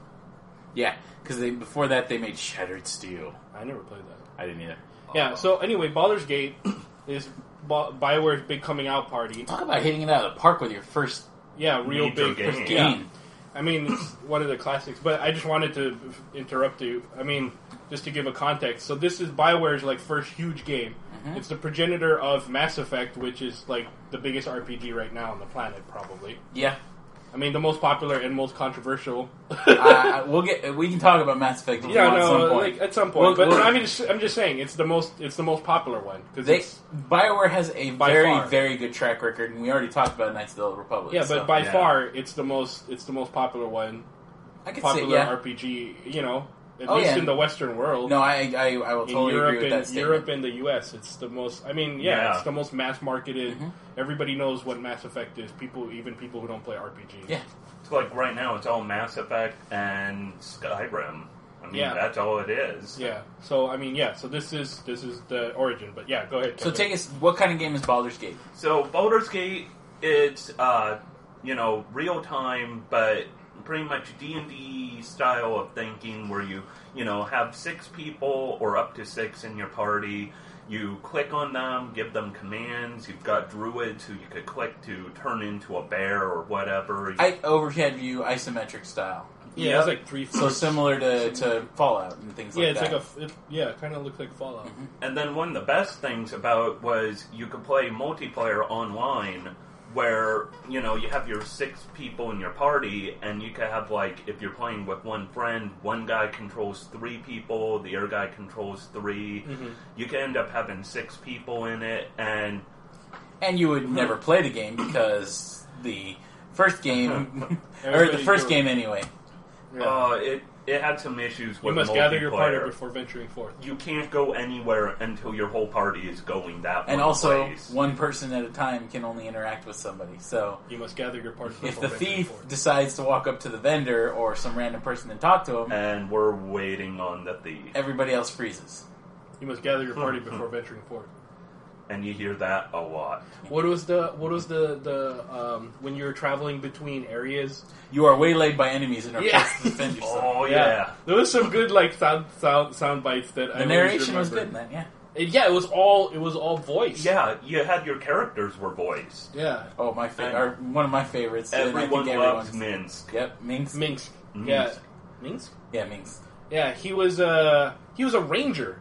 Yeah, because they before that they made Shattered Steel. I never played that. I didn't either. Yeah. So anyway, Baldur's Gate is Bi- BioWare's big coming out party. Talk about hitting it out of the park with your first Yeah, real Major big game. first game. Yeah. I mean, it's one of the classics. But I just wanted to interrupt you. I mean, just to give a context. So this is BioWare's like first huge game. Mhm. It's the progenitor of Mass Effect, which is like the biggest R P G right now on the planet, probably. Yeah, I mean, the most popular and most controversial. uh, we'll get. We can talk about Mass Effect if yeah, we want at no, some point. like at some point. We'll- but we'll- I mean, it's, I'm just saying it's the most it's the most popular one because They, it's BioWare has a By very, far. very good track record, and we already talked about Knights of the Old Republic. yeah, but so by yeah. far it's the most it's the most popular one. I could Popular say, yeah. R P G, you know, at Oh, least yeah. in the Western world. No, I, I, I will in totally Europe agree with and that statement. Europe and the U S, it's the most. I mean, yeah, Yeah. it's the most mass marketed. Mhm. Everybody knows what Mass Effect is. People, even people who don't play R P Gs. Yeah. It's like right now, it's all Mass Effect and Skyrim. I mean, Yeah. that's all it is. Yeah. So I mean, yeah. So this is this is the origin. But yeah, go ahead. So Kevin. take us. What kind of game is Baldur's Gate? So Baldur's Gate, it's uh, you know real time, but pretty much D and D style of thinking, where you you know have six people or up to six in your party. You click on them, give them commands. You've got druids who you could click to turn into a bear or whatever. I overhead view isometric style, Yeah, Yep. it's like three. so similar to, to Fallout and things Yeah, like it's that. like a. It, yeah, it kind of looks like Fallout. Mhm. And then one of the best things about was you could play multiplayer online where, you know, you have your six people in your party and you could have, like, if you're playing with one friend, one guy controls three people, the other guy controls three. Mhm. You could end up having six people in it, and And you would never play the game because the first game, or the Everybody's first doing- game anyway. Yeah. uh, it, it had some issues you with must gather your party multiplayer. before venturing forth. You can't go anywhere until your whole party is going that And one also, place. one person at a time can only interact with somebody. So You must gather your party before if the venturing thief forth. decides to walk up to the vendor or some random person and talk to him, And we're waiting on the thief. everybody else freezes. You must gather your party before venturing forth. And you hear that a lot. What was the what was the the um, when you were traveling between areas? You are waylaid by enemies and are Yeah. forced to defend yourself. Oh, yeah. There was some good like sound sound, sound bites that I The always narration was good remember. in that, yeah. It- yeah, it was all it was all voice. Yeah, you had your characters were voiced. yeah. Oh, my fa- or one of my favorites. and I Everyone think loves everyone's- Minsk. Yep, Minx. Minsk. Minsk. Yeah, Minsk. Yeah, Minx. Yeah, he was a he was a ranger.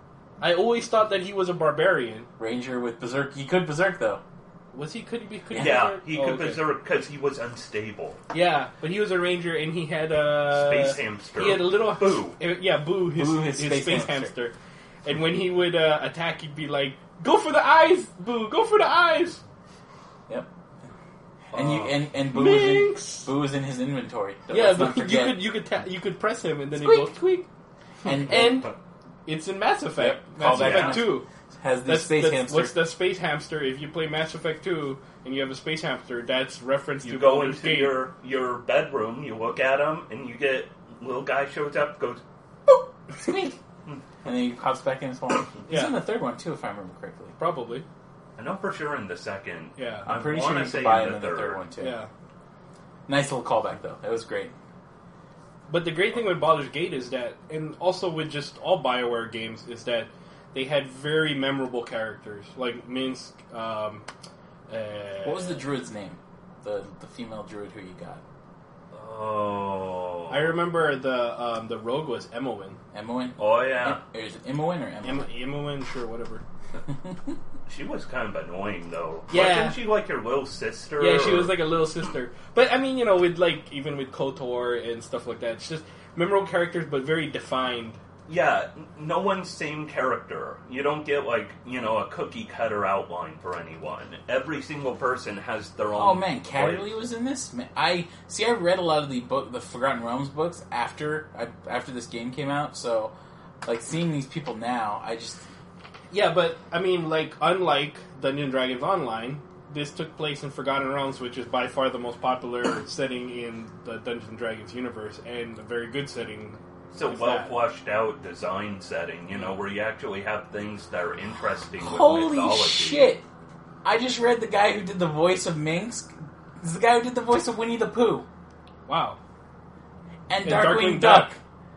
I always thought that he was a barbarian. Ranger with Berserk. He could Berserk, though. Was he? Could he be? Could he Yeah, berserk? he Oh, could okay. berserk because he was unstable. Yeah, but he was a ranger and he had a Space hamster. He had a little Boo. uh, Yeah, Boo, his, Boo, his, his space, space hamster. hamster. And when he would uh, attack, he'd be like, "Go for the eyes, Boo! Go for the eyes!" Yep. And you Uh, and, and Boo, was in, Minx. Boo was in his inventory. Don't- Yeah, let's not but you forget. could you could ta- you could press him and then Squeak. he goes squeak. and, And it's in Mass Effect, Yep, Mass callback Effect to- Two. has the That's, space that's, hamster. What's the space hamster? If you play Mass Effect two and you have a space hamster, that's reference You to go Baldur's into Gate. your your bedroom, you look at him, and you get little guy shows up, goes, Squeak! And then he pops back in his phone. He's Yeah. in the third one, too, if I remember correctly. Probably. I know for sure in the second. Yeah. I'm I pretty sure wanna you say can buy in him in the the third third. one, too. Yeah. Nice little callback, though. It was great. But the great thing with Baldur's Gate is that, and also with just all BioWare games, is that they had very memorable characters. Like Minsk. Um, uh, What was the druid's name? The the female druid who you got? Oh. I remember the um, the rogue was Imoen. Imoen? Oh, yeah. Em- is it Imoen or Em- Imoen? Imoen, sure, whatever. She was kind of annoying, though. Yeah. Wasn't she like your little sister? Yeah, she or- was like a little sister. But I mean, you know, with like even with KOTOR and stuff like that, it's just memorable characters, but very defined. Yeah, n- no one's same character. You don't get, like, you know, a cookie cutter outline for anyone. Every single person has their own... Oh man, place. Catterley was in this. Man, I see. I read a lot of the book, the Forgotten Realms books after I, after this game came out. So, like seeing these people now, I just Yeah, but I mean, like unlike Dungeons and Dragons Online, this took place in Forgotten Realms, which is by far the most popular setting in the Dungeons and Dragons universe, and a very good setting. It's a with well that. fleshed out design setting, you know, where you actually have things that are interesting with holy mythology. shit! I just read the guy who did the voice of Minsk. This is the guy who did the voice of Winnie the Pooh Wow. and, And Darkwing, Darkwing Duck. Duck.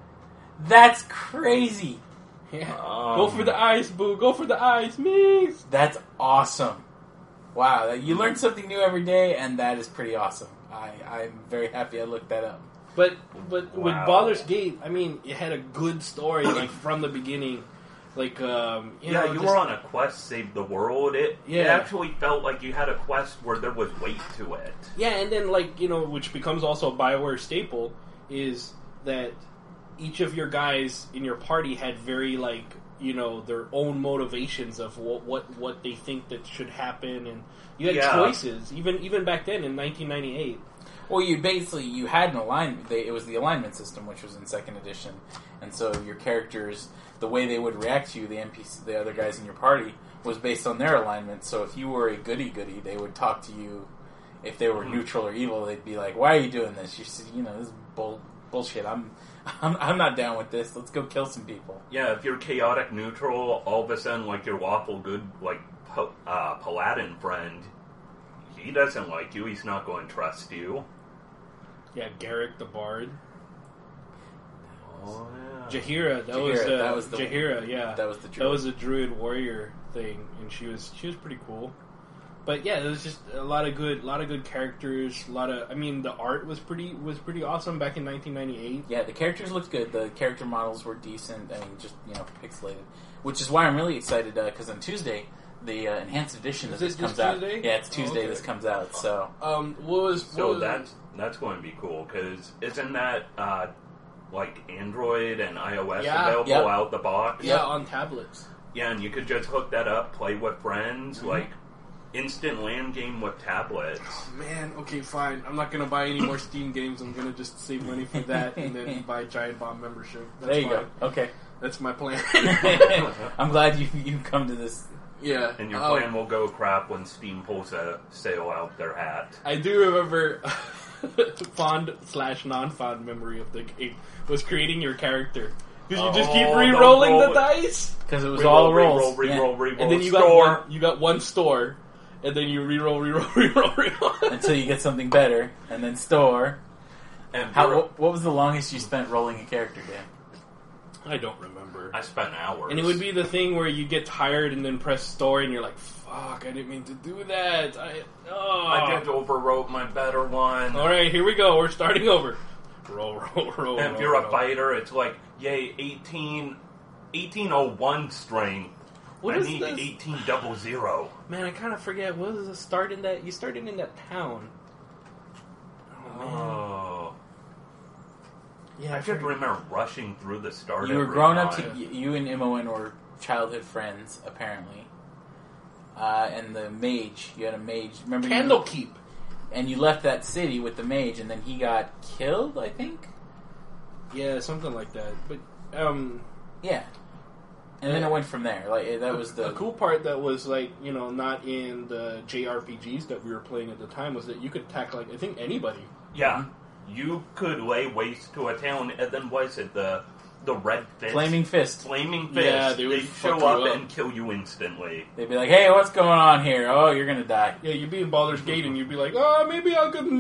That's crazy. Yeah. Um, Go for the eyes, boo. Go for the eyes, me. That's awesome. Wow, you learn something new every day, and that is pretty awesome. I, I'm very happy I looked that up. But but with Wow. Baldur's Gate, I mean, it had a good story like from the beginning. Like um, you yeah, know, you just- were on a quest, save the world. It, it Yeah. actually felt like you had a quest where there was weight to it. Yeah, and then like you know, which becomes also a BioWare staple is that each of your guys in your party had very like you know their own motivations of what what, what they think that should happen, and you had Yeah. choices even even back then in nineteen ninety-eight. Well, you basically you had an alignment. They, it was the alignment system, which was in second edition, and so your characters, the way they would react to you, the N P C, the other guys in your party, was based on their alignment. So if you were a goody goody, they would talk to you. If they were neutral or evil, they'd be like, "Why are you doing this? You see, you know, this is bull, bullshit. I'm, I'm, I'm not down with this. Let's go kill some people." Yeah, if you're chaotic neutral, all of a sudden, like your lawful good, like pa- uh, paladin friend, he doesn't like you. He's not going to trust you. Yeah, Garrick the Bard, Oh yeah. Jahira. That Jaheira, was uh, that was the- Jahira. Yeah, that was the That druid. was a druid warrior thing, and she was she was pretty cool. But yeah, there was just a lot of good, lot of good characters. A lot of, I mean, the art was pretty was pretty awesome back in nineteen ninety-eight. Yeah, the characters looked good. The character models were decent. I mean, just you know, pixelated. Which is why I'm really excited because on Tuesday the uh, enhanced edition Is of it this this comes out. Tuesday? Yeah, it's Oh, Tuesday. okay. This comes out. So Um, what was what So was, that's that's going to be cool because isn't that uh, like Android and iOS Yeah. available Yep. out the box? yeah on tablets. Yeah, and you could just hook that up, play with friends, Mm-hmm. like instant land game with tablets. Man, okay, fine. I'm not gonna buy any more Steam games. I'm gonna just save money for that and then buy Giant Bomb membership. That's there you fine. go. Okay. That's my plan. I'm glad you you come to this. yeah, And your um, plan will go crap when Steam pulls a sale out their hat. I do remember fond slash non-fond memory of the game was creating your character because you just keep Oh, re-rolling don't the roll it. dice, Because it was Reroll, all reroll, rolls. reroll, Yeah. reroll, and then you got store. one, you got one store, and then you re-roll, re-roll, re-roll, re-roll. Until you get something better, and then store. And How? you're- What, what was the longest you spent rolling a character, Dan? I don't remember. I spent hours. And it would be the thing where you get tired and then press store, and you're like, "Fuck, I didn't mean to do that." I oh. I just overwrote my better one. All right, here we go. We're starting over. Roll, roll, roll. And if roll, you're a roll. fighter, it's like, yay, eighteen, eighteen oh one strength. What I is need this? eighteen double zero. Man, I kind of forget. What was the start in that? You started in that town. Oh man. Oh. Yeah, I just forget. remember rushing through the start You were every grown up. time. To, you and Imoen were childhood friends, apparently. Uh, and the mage, you had a mage. Remember, you- Candlekeep. and you left that city with the mage, and then he got killed. I think. Yeah, something like that. But um, Yeah. and then it went from there. Like that was the a cool part that was like you know not in the J R P Gs that we were playing at the time was that you could attack like I think anybody. Yeah, you could lay waste to a town, and then what is it the the red fist, Flaming Fist. flaming fist? Yeah, they they would show fuck you up up. and kill you instantly. They'd be like, "Hey, what's going on here? Oh, you're gonna die." Yeah, you'd be in Baldur's Gate and you'd be like, oh, maybe I'll go.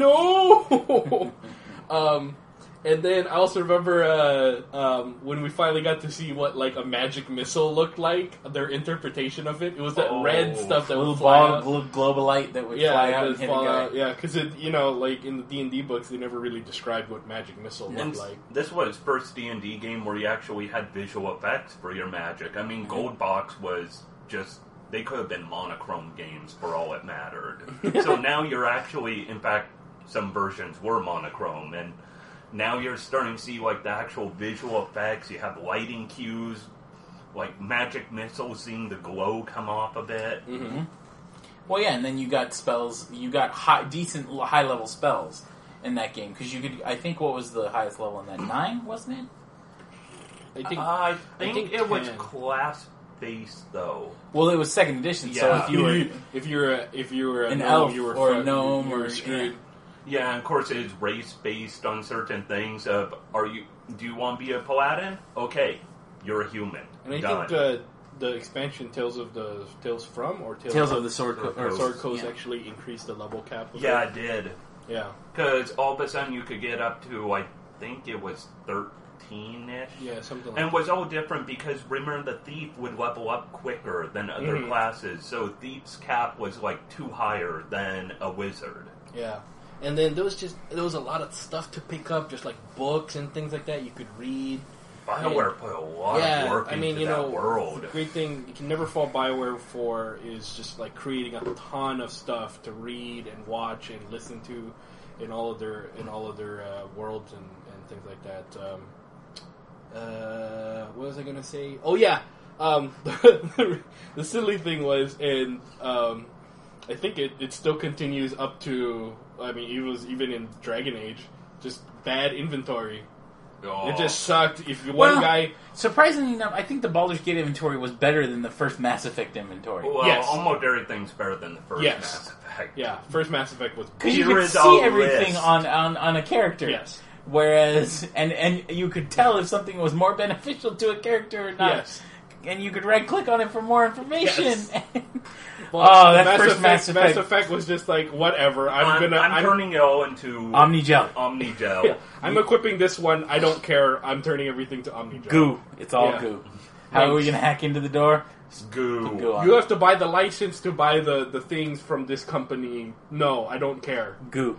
No! um, and then I also remember uh, um, when we finally got to see what like a magic missile looked like, their interpretation of it. It was that Oh. red stuff that Little would fly ball, out. little globalite that would Yeah, fly out it and would hit fall a guy. out. Yeah, because you know, like in the D and D books, they never really described what magic missile And looked like. this was first D and D game where you actually had visual effects for your magic. I mean, Gold Box was just, they could have been monochrome games for all it mattered. So now you're actually, in fact, some versions were monochrome, and now you're starting to see like the actual visual effects. You have lighting cues, like magic missiles seeing the glow come off of it. Mm-hmm. Well, yeah, and then you got spells. You got high, decent, high level spells in that game because you could. I think what was the highest level in that? Nine, wasn't it? I think. I think, think it was ten. class based though. Well, it was second edition, so Yeah. if you were if you were a, if you were a An gnome, elf you were or a fucked. gnome you were or- screwed. Yeah, and of course it is race based on certain things. Of are you? Do you want to be a paladin? Okay, you're a human. And I Done. think the the expansion Tales of the Tales from or Tales, Tales of the Sword Co- Sword or Sword Coast yeah. actually increased the level cap. Of yeah, it. it did. yeah, Because all of a sudden you could get up to, I think it was thirteen-ish. yeah, something like And it that. was all different because remember the thief would level up quicker than other Mhm. classes, so thief's cap was like two higher than a wizard. Yeah, and then there was just there was a lot of stuff to pick up, just like books and things like that you could read. BioWare put a lot yeah, of work I mean, into you that know, world. the great thing you can never fault BioWare for is just like creating a ton of stuff to read and watch and listen to in all of their in all of their uh, worlds and, and things like that. Um, uh, what was I gonna say? Oh yeah, um, the silly thing was, and um, I think it, it still continues up to. I mean, it was even in Dragon Age, just bad inventory. Oh. It just sucked. If one Well, guy, surprisingly enough, I think the Baldur's Gate inventory was better than the first Mass Effect inventory. Well, Yes. almost everything's better than the first Yes. Mass Effect. yeah, first Mass Effect was Because you Here could is see a everything list. on, on, on a character. yes, Whereas, and, and you could tell if something was more beneficial to a character or not. yes. And you could right click on it for more information. Yes. Well, Oh, that Mass first Effect, Mass Effect. Mass Effect was just like whatever. I'm, I'm, gonna. I'm, I'm, turning it all into Omnigel. Omnigel. yeah, I'm equipping this one. I don't care. I'm turning everything to Omnigel. Goo. It's all Yeah. goo. How are we Thanks. going to hack into the door? Goo. Goo on You it. have to buy the license to buy the, the things from this company. No, I don't care. Goo.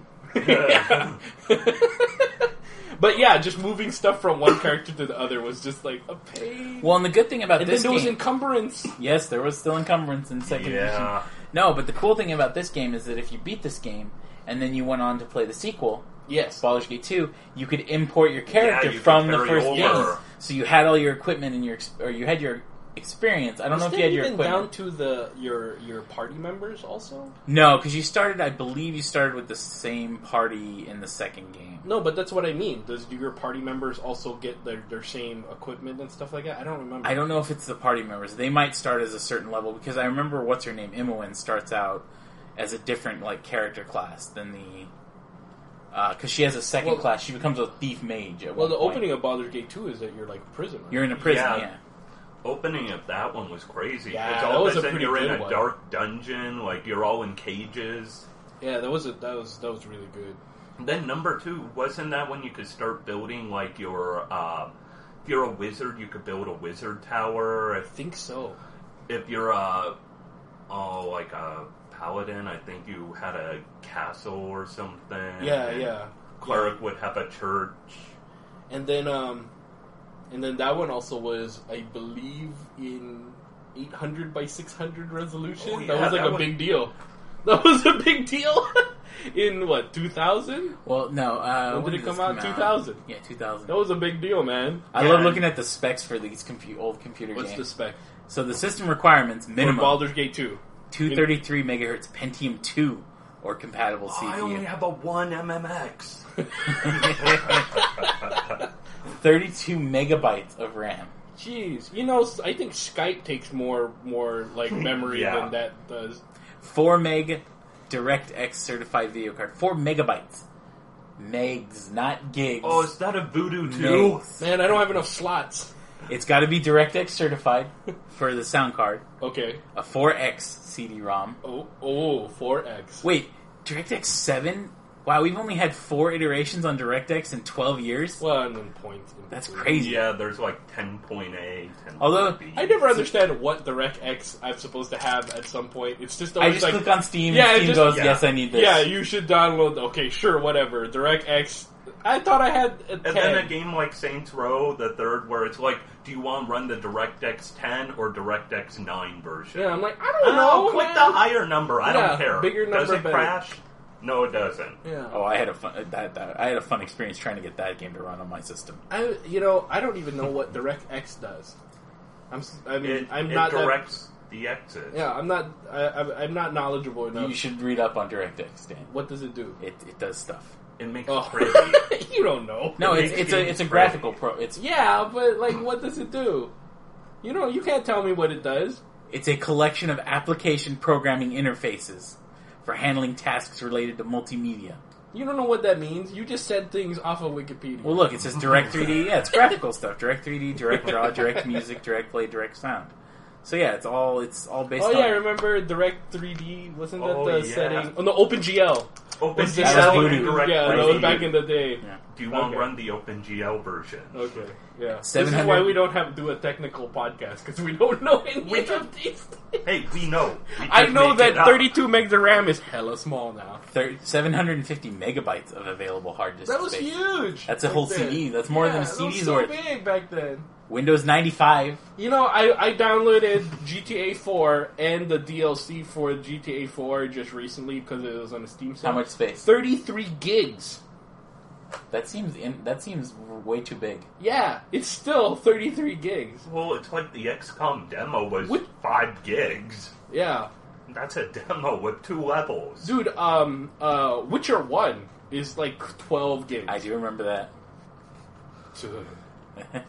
But yeah, just moving stuff from one character to the other was just like a pain. Well, and the good thing about and this then there was game... encumbrance. Yes, there was still encumbrance in second edition. Yeah. No, but the cool thing about this game is that if you beat this game, and then you went on to play the sequel, Yes. Baldur's Gate two, you could import your character Yeah, you could from the carry first over. game. So you had all your equipment and your... ex- Or you had your experience. I don't know if you had your even equipment. down to the your your party members also? No, because you started, I believe you started with the same party in the second game. No, but that's what I mean. Does do your party members also get their, their same equipment and stuff like that? I don't remember. I don't know if it's the party members. They might start as a certain level, because I remember what's her name, Imoen, starts out as a different like character class than the... Because she has a second Well- class. She becomes a thief mage at Well, one the point. opening of Baldur's Gate two is that you're like a prisoner. You're in a prison, Yeah. yeah. Opening of that one was crazy. Yeah, It's that all was of a a sudden pretty you're in good a one. dark dungeon, like you're all in cages. Yeah, that was a, that was that was really good. Then number two, wasn't that when you could start building like your uh, if you're a wizard you could build a wizard tower. I If, think so. if you're a oh like a paladin, I think you had a castle or something. Yeah, and yeah. Cleric would have a church. And then um, and then that one also was, I believe, in eight hundred by six hundred resolution. Oh, yeah, that was like that a one- big deal. That was a big deal. In what, two thousand? Well, no. Uh, When did it this come out? two thousand. Yeah, two thousand. That was a big deal, man. I Yeah. love looking at the specs for these compu- old computer What's the games. spec? So the system requirements, For minimum, Baldur's Gate two. two thirty-three megahertz Pentium two or compatible Oh, C I P only U. have a one M M X. thirty-two megabytes of RAM. Jeez, you know, I think Skype takes more more like memory Yeah. than that does. Four meg DirectX certified video card. Four megabytes. Megs, not gigs. Oh, is that a Voodoo two? Megs. Man, I don't have enough slots. It's got to be DirectX certified for the sound card. Okay. A four X C D ROM. Oh, oh, four X. Wait, DirectX seven? Wow, we've only had four iterations on DirectX in twelve years? Well, and then points. in That's between. crazy. Yeah, there's like ten point A, ten point B. Although, I never understand what DirectX I'm supposed to have at some point. It's just I always just like, click on Steam Yeah, and it Steam just- goes, yeah. yes, I need this. yeah, you should download. Okay, sure, whatever. DirectX. I thought I had a And ten. then a game like Saints Row, the third, where it's like, do you want to run the DirectX ten or DirectX nine version? Yeah, I'm like, I Oh, don't know. click man. the higher number. I Yeah, don't care. bigger Does number it better. crash? No, it doesn't. Yeah. Oh, I had a fun that, that I had a fun experience trying to get that game to run on my system. I, you know, I don't even know what DirectX does. I'm, s- I mean, It, I'm it not that- directs the exits. yeah, I'm not. I, I'm I'm not knowledgeable enough. You should read up on DirectX, Dan. What does it do? It it does stuff. It makes Oh, it pretty. you don't know. No, It it's makes it's a games it's a pretty. graphical pro. It's Yeah, but like, what does it do? You know, you can't tell me what it does. it's a collection of application programming interfaces for handling tasks related to multimedia. You don't know what that means. You just said things off of Wikipedia. Well, look, it says Direct three D. Yeah, it's graphical stuff. Direct three D, Direct Draw, Direct Music, Direct Play, Direct Sound. So yeah, it's all it's all based oh on. yeah, I remember Direct three D. Wasn't that Oh, the yeah. setting? Oh no, OpenGL. OpenGL Was the That was setting? Voodoo. Direct Yeah, that three was D. back in the day. Yeah. Do you want Okay. to run the OpenGL version? Okay, yeah. This seven is hundred why we don't have do a technical podcast because we don't know any We of these things. Hey, we know. We I just know make that it up. thirty-two megs of RAM is hella small now. seven hundred fifty megabytes of available hard disk That was space. huge. That's a back whole then. C D. That's more Yeah, than a that C was D's so worth. big back then. Windows ninety-five. You know, I, I downloaded G T A four and the D L C for G T A four just recently because it was on a Steam sale. How much space? thirty-three gigs. That seems in, that seems way too big. Yeah, it's still thirty-three gigs. Well, it's like the X COM demo was What? five gigs. Yeah. That's a demo with two levels. Dude, um, uh, Witcher one is like twelve gigs. I do remember that. Dude.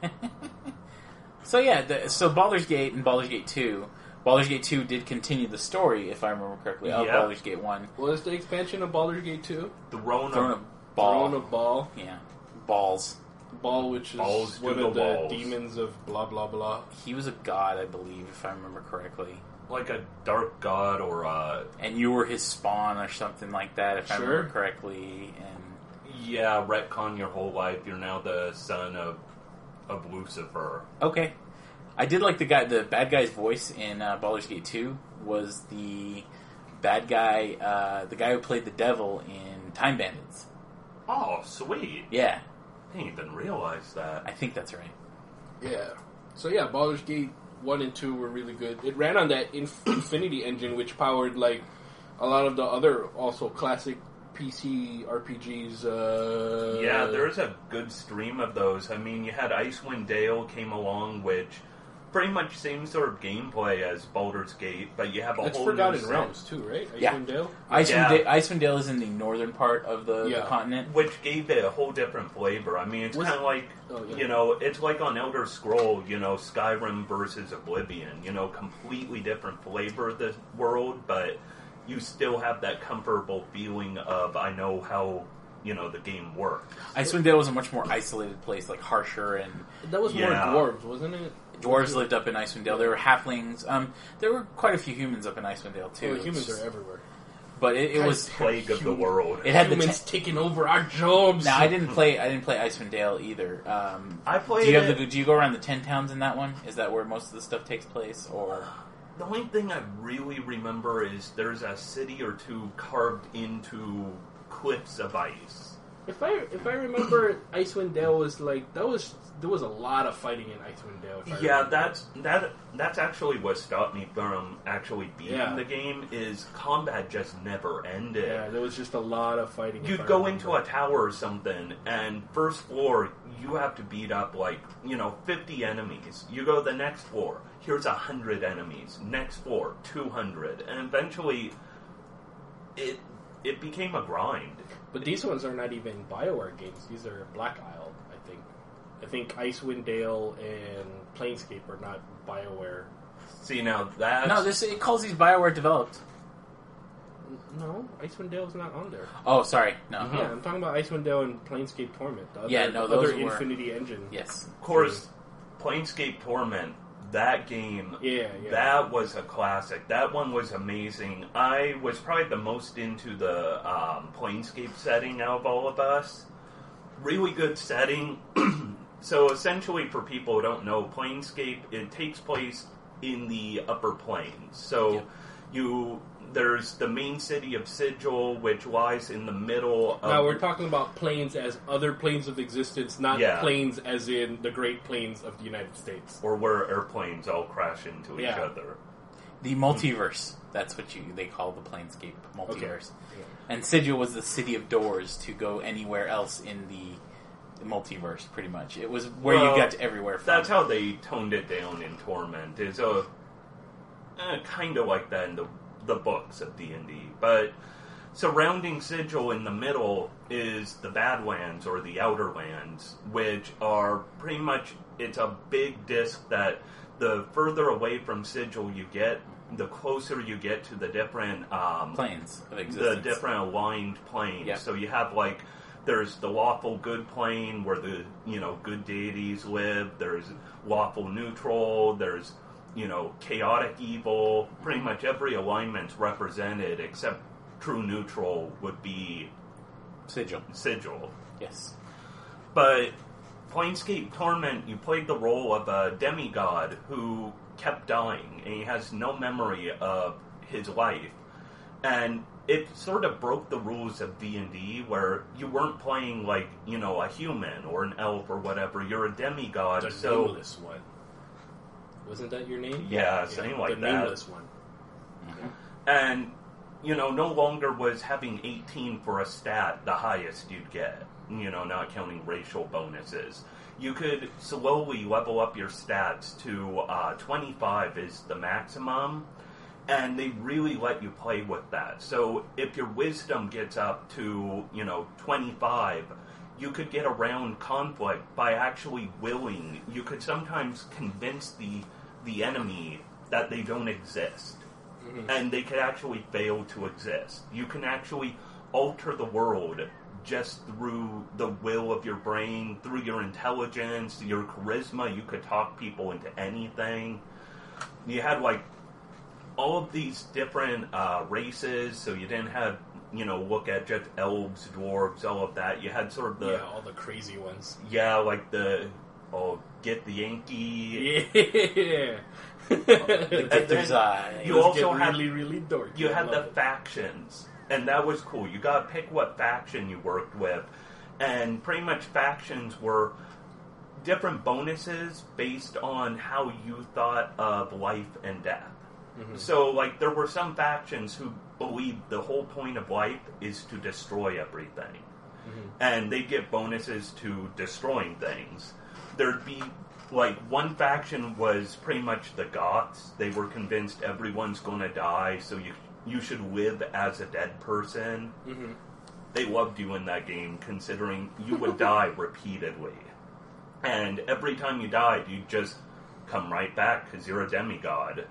So yeah, the, so Baldur's Gate and Baldur's Gate two. Baldur's Gate two did continue the story, if I remember correctly, of Yeah. Baldur's Gate one. Was the expansion of Baldur's Gate two? Throne Throne of of Ball. Throne of Ball. Yeah. Balls. Ball, which is Balls one to of the the walls. demons of blah blah blah. He was a god, I believe, if I remember correctly. like a dark god or a And you were his spawn or something like that, if I Sure. remember correctly. And yeah, retcon your whole life. You're now the son of of Lucifer. okay, I did like the guy. The bad guy's voice in uh, Baldur's Gate two was the bad guy, uh, the guy who played the devil in Time Bandits. Oh, sweet! Yeah, I didn't even realize that. I think that's right. Yeah. So yeah, Baldur's Gate one and two were really good. It ran on that Inf- Infinity engine, which powered like a lot of the other also classic P C R P Gs. Uh, Yeah, there's a good stream of those. I mean, you had Icewind Dale came along, which pretty much same sort of gameplay as Baldur's Gate, but you have a That's whole Forgotten new Realms too, right? Yeah. Icewind Dale. Icewind, Yeah. Da- Icewind Dale is in the northern part of the, the Yeah. continent. which gave it a whole different flavor. I mean, it's Was- kind of like, Oh, yeah. you know, it's like on Elder Scroll, you know, Skyrim versus Oblivion. You know, completely different flavor of the world, but you still have that comfortable feeling of, I know how, you know, the game works. Icewind Dale was a much more isolated place, like harsher, and That was more Yeah. dwarves, wasn't it? dwarves lived up in Icewind Dale. There were halflings. Um, there were quite a few humans up in Icewind Dale too. Oh, humans It's just- are everywhere. but it, it was. Plague of the Human- world. It had the. Humans Te- taking over our jobs. now I didn't play. I didn't play Icewind Dale either. Um, I played do you have it. the? Do you go around the ten towns in that one? Is that where most of the stuff takes place, or? The only thing I really remember is there's a city or two carved into cliffs of ice. If I if I remember, Icewind Dale was like that was there was a lot of fighting in Icewind Dale. If I Yeah, remember. that's that. That's actually what stopped me from actually beating Yeah. the game. Is combat just never ended. yeah. There was just a lot of fighting. if You'd I go remember. into a tower or something, and first floor, you have to beat up like, you know, fifty enemies. You go to the next floor, here's a hundred enemies. Next floor, two hundred, and eventually, it it became a grind. But these ones are not even BioWare games. These are Black Isle, I think. I think Icewind Dale and Planescape are not BioWare. See, now that's... No, this it calls these BioWare developed. No, Icewind Dale's not on there. Oh, sorry. No. Mm-hmm. Yeah, I'm talking about Icewind Dale and Planescape Torment. The other, Yeah, no, the those other were- Infinity Engine. Yes. Of course, Planescape Torment, that game, Yeah, yeah. that was a classic. That one was amazing. I was probably the most into the um, Planescape setting out of all of us. Really good setting. So essentially, for people who don't know, Planescape, it takes place in the upper planes. So Yep. you... There's the main city of Sigil, which lies in the middle of... Now we're talking about planes as other planes of existence, not Yeah. planes as in the Great Plains of the United States. Or where airplanes all crash into each Yeah. other. The multiverse. That's what you they call the Planescape multiverse. Yeah. And Sigil was the city of doors to go anywhere else in the, the multiverse, pretty much. It was where Well, you got to everywhere from. That's how they toned it down in Torment. Is a eh, kind of like that in the the books of D and D, but surrounding Sigil in the middle is the Badlands or the Outer Lands, which are pretty much it's a big disc that the further away from Sigil you get, the closer you get to the different um, Planes of the existence. different aligned planes. Yeah. So you have like there's the lawful good plane where the you know good deities live. There's lawful neutral. There's you know chaotic evil. Pretty much every alignment's represented except true neutral would be Sigil. Sigil. Yes. But Planescape Torment, you played the role of a demigod who kept dying, and he has no memory of his life. And it sort of broke the rules of D and D, where you weren't playing like, you know, a human or an elf or whatever. You're a demigod, The so... nameless one. Wasn't that your name? Yeah, something like the that. nameless one. And, you know, no longer was having eighteen for a stat the highest you'd get, you know, not counting racial bonuses. You could slowly level up your stats to uh, twenty-five is the maximum, and they really let you play with that. So if your wisdom gets up to, you know, twenty-five, you could get around conflict by actually willing. You could sometimes convince the the enemy that they don't exist. And they could actually fail to exist. You can actually alter the world just through the will of your brain, through your intelligence, your charisma. You could talk people into anything. You had, like, all of these different uh, races, so you didn't have, you know, look at just elves, dwarves, all of that. You had sort of the... Yeah, all the crazy ones. Yeah, like the... Oh, get the Yankee... Yeah. The Gitter's Eye. You also get had really, really dorky. You I had the love it. factions, and that was cool. You got to pick what faction you worked with, and pretty much factions were different bonuses based on how you thought of life and death. Mhm. So, like, there were some factions who believed the whole point of life is to destroy everything, Mhm. and they get bonuses to destroying things. There'd be like, one faction was pretty much the Goths. They were convinced everyone's gonna die, so you you should live as a dead person. Mhm. They loved you in that game, considering you would die repeatedly. And every time you died, you'd just come right back, because you're a demigod.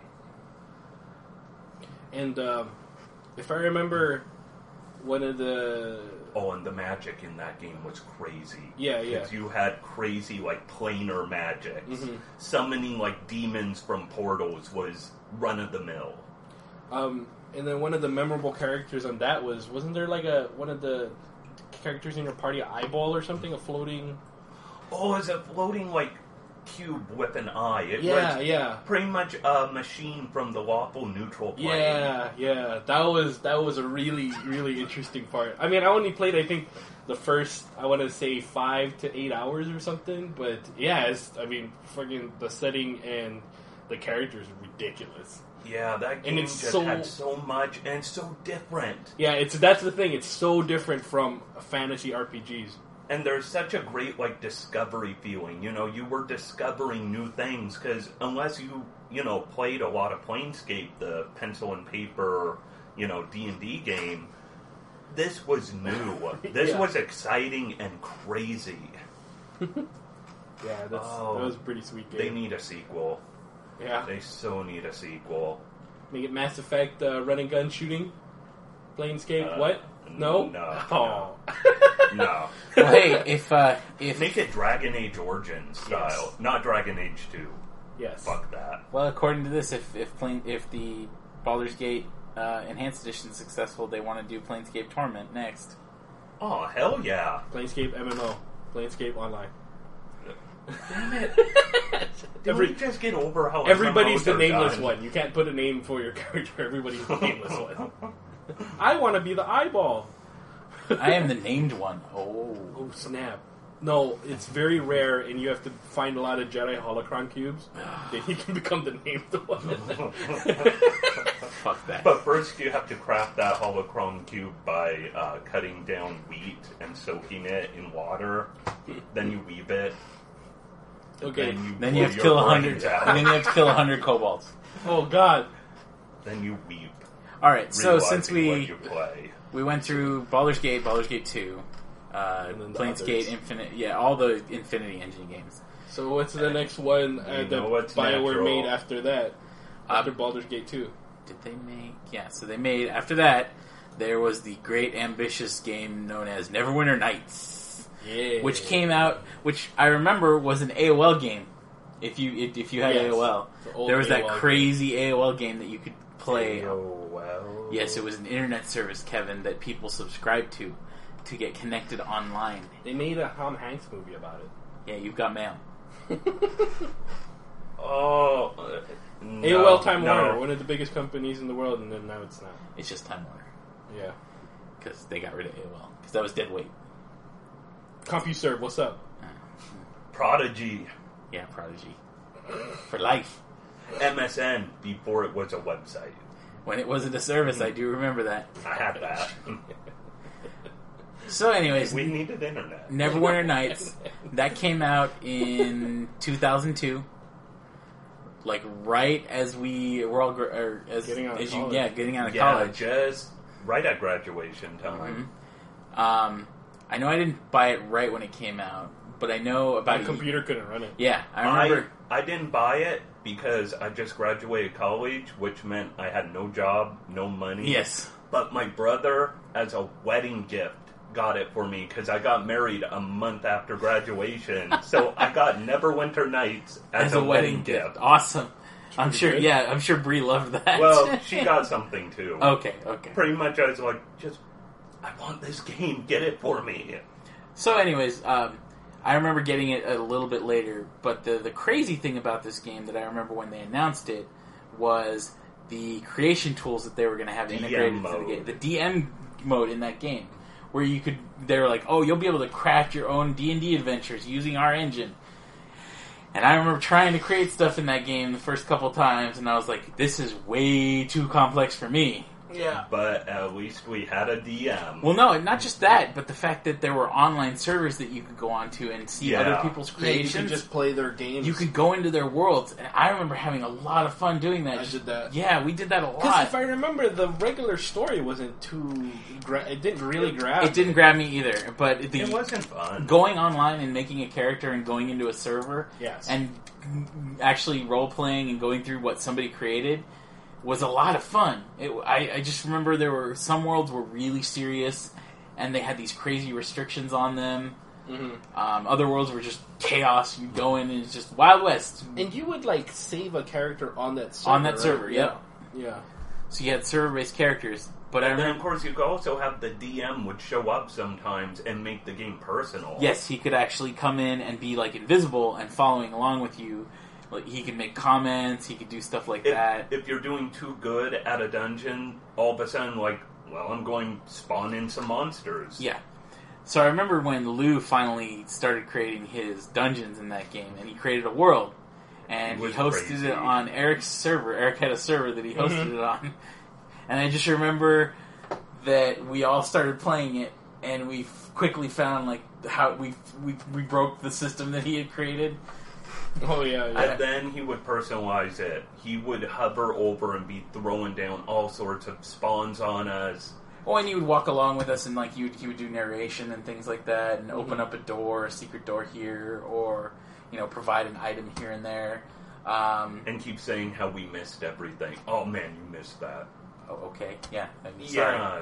And um, if I remember, one of the Oh, and the magic in that game was crazy. Yeah, yeah. Because you had crazy, like, planar magics. Mhm. Summoning, like, demons from portals was run-of-the-mill. um, and then one of the memorable characters on that was wasn't there like a one of the characters in your party, an eyeball or something, a floating? Oh, it's a floating, like, cube with an eye. It Yeah, was yeah. pretty much a machine from the lawful neutral plane. Yeah, yeah, that was that was a really really interesting part. I mean, I only played I think the first I want to say five to eight hours or something, but yeah, it's, I mean, fucking the setting and the characters are ridiculous. Yeah, that game it's just so- had so much and so different. Yeah, it's that's the thing. It's so different from fantasy R P Gs. And there's such a great, like, discovery feeling. You know, you were discovering new things, because unless you, you know, played a lot of Planescape, the pencil and paper, you know, D and D game, this was new. This Yeah. was exciting and crazy. Yeah, that's, Oh, that was a pretty sweet game. They need a sequel. yeah. They so need a sequel. Make it Mass Effect uh, run and gun shooting? Planescape? Uh, what? No? no, Oh. No. Well, hey, if uh, if Make it Dragon Age Origins style, Yes. not Dragon Age two. Yes. Fuck that. well, according to this, if if plane, if the Baldur's Gate uh, Enhanced Edition is successful, they want to do Planescape Torment next. Oh, hell yeah. Planescape M M O. Planescape Online. Damn it. Did Every- we just get over how Everybody's the M M Os are nameless done? one. You can't put a name for your character. Everybody's the nameless one. I want to be the eyeball. I am the named one. Oh, Oh, snap. No, it's very rare, and you have to find a lot of Jedi holocron cubes. Then you can become the named one. fuck that. But first, you have to craft that holocron cube by uh, cutting down wheat and soaking it in water. Then you weave it. Okay. Then you, Then you blow have to your kill a brains hundred. out. And then you have to kill a hundred kobolds. Oh, God. Then you weep. All right. So since realizing what we you play. we went through Baldur's Gate, Baldur's Gate two, uh, And then the Planescape others. Infinite, yeah, all the Infinity Engine games. So what's the next one uh, You that know what's BioWare natural. made after that? After Uh, Baldur's Gate two? Did they make? Yeah. So they made after that. There was the great ambitious game known as Neverwinter Nights, Yeah. which came out, which I remember was an A O L game. If you if, if you had Yes. A O L, The old there was A O that L crazy A O L game that you could play. Oh, well. Yes, it was an internet service, Kevin, that people subscribed to to get connected online. They made a Tom Hanks movie about it. Yeah, you've got mail. Oh. uh, no, A O L Time no. Warner, one of the biggest companies in the world, and then now it's not. It's just Time Warner Yeah. because they got rid of A O L because that was dead weight. CompuServe, what's up? Prodigy. Yeah, Prodigy for life. M S N before it was a website. When it wasn't a service, I do remember that. I had that. So, anyways, We needed internet. Neverwinter Nights that came out in two thousand two. Like right as we were all, gr- or as, Getting out of as you, college. yeah, getting out of Yeah, college. just right at graduation time. Mhm. Um, I know I didn't buy it right when it came out, but I know about My it. computer couldn't run it. Yeah, I remember. I, I didn't buy it because I just graduated college, which meant I had no job, no money. Yes. But my brother, as a wedding gift, got it for me because I got married a month after graduation. So I got Neverwinter Nights as, As a wedding gift. Awesome. I'm pretty sure, good. yeah, I'm sure Brie loved that. Well, she got something too. okay, okay. Pretty much, I was like, just, I want this game. Get it for me. So, anyways, um, I remember getting it a little bit later, but the, the crazy thing about this game that I remember when they announced it was the creation tools that they were going to have D M integrated into the mode. game. The D M mode in that game, where you could, they were like, oh, you'll be able to craft your own D and D adventures using our engine. And I remember trying to create stuff in that game the first couple times, and I was like, this is way too complex for me. Yeah. But at least we had a D M. Well, no, not just that, but the fact that there were online servers that you could go onto and see Yeah. other people's Yeah, you creations. can just play their games. You could go into their worlds, and I remember having a lot of fun doing that. I did that. Yeah, we did that a Because lot. if I remember, the regular story wasn't too... Gra- it didn't really grab It didn't grab me either, but the It wasn't fun. going online and making a character and going into a server Yes. and actually role playing and going through what somebody created was a lot of fun. It, I, I just remember there were some worlds were really serious, and they had these crazy restrictions on them. Mm-hmm. Um, other worlds were just chaos. You go in and it's just Wild West. And you would, like, save a character on that server, On that right? server, yep. Yeah. So you had server-based characters. But I And then, remember, of course, you could also have the D M would show up sometimes and make the game personal. yes, he could actually come in and be like invisible and following along with you. Like he could make comments. He could do stuff like If, that. if you're doing too good at a dungeon, all of a sudden, like, well, I'm going to spawn in some monsters. Yeah. So I remember when Lou finally started creating his dungeons in that game, and he created a world, and he Was hosted crazy. it on Eric's server. Eric had a server that he hosted Mhm. it on, and I just remember that we all started playing it, and we f- quickly found like how we we we broke the system that he had created. Oh, yeah, yeah. And then he would personalize it. He would hover over and be throwing down all sorts of spawns on us. Oh, and he would walk along with us, and like you, he would do narration and things like that, and open Mhm. up a door, a secret door here, or you know, provide an item here and there. Um, And keep saying how we missed everything. Oh man, you missed that. oh, okay, yeah. I'm sorry. Yeah,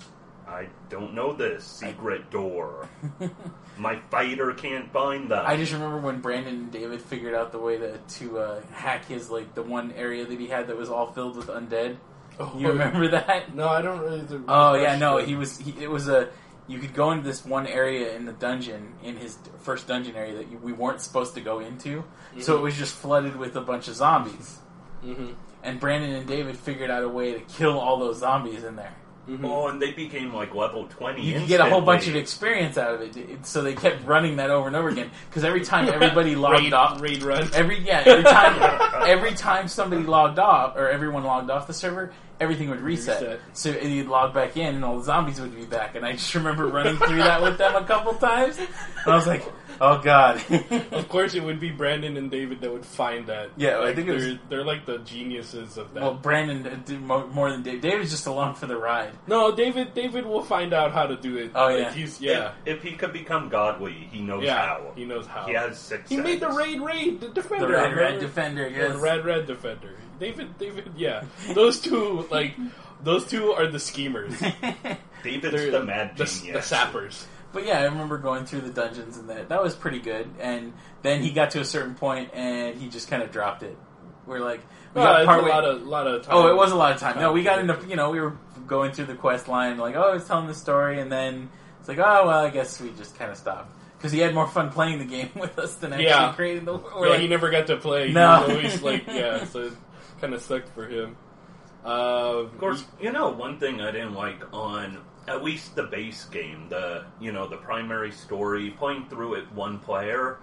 I don't know this secret door. My fighter can't find that. I just remember when Brandon and David figured out the way to to uh, hack his like the one area that he had that was all filled with undead. Oh, You remember that? No, I don't really. the- Oh yeah, no. He was. He, it was a. You could go into this one area in the dungeon, in his first dungeon area that you, we weren't supposed to go into. Mm-hmm. So it was just flooded with a bunch of zombies. Mm-hmm. And Brandon and David figured out a way to kill all those zombies in there. Mm-hmm. Oh, and they became like level twenty. You could get a whole bunch of instantly. experience out of it. It- So they kept running that over and over again. Because every time everybody logged raid, off, raid run. every yeah, every time every time somebody logged off or everyone logged off the server, everything would reset. Reset. So you'd log back in, and all the zombies would be back. And I just remember running through that with them a couple times, and I was like, "Oh God!" Of course, it would be Brandon and David that would find that. Yeah, I like, think it they're was- they're like the geniuses of that. Well, Brandon uh, did mo- more than Dave. David's just along for the ride. no, David David will find out how to do it. Oh, Like, yeah. he's yeah If, if he could become godly, he knows yeah how. he knows how. He has six. He made the sense. raid raid the defender. The Red Red remember? Defender, Or yes. the Red Red Defender. David David yeah. Those two like those two are the schemers. David's They're the mad the, genius. the sappers. But yeah, I remember going through the dungeons and that. That was pretty good. And then he got to a certain point and he just kind of dropped it. We're like, we Well, got it's partway. a lot of lot of time. Oh, it was a lot of time. No, we got time. into, you know, we were going through the quest line, like, oh, it's telling the story, and then it's like, oh, well, I guess we just kind of stopped. Because he had more fun playing the game with us than actually Yeah. creating the world. Yeah, We're like, he never got to play. No. He was always like, yeah, so it kind of sucked for him. Uh, Of course, you know one thing I didn't like on at least the base game, the you know the primary story, playing through it one player.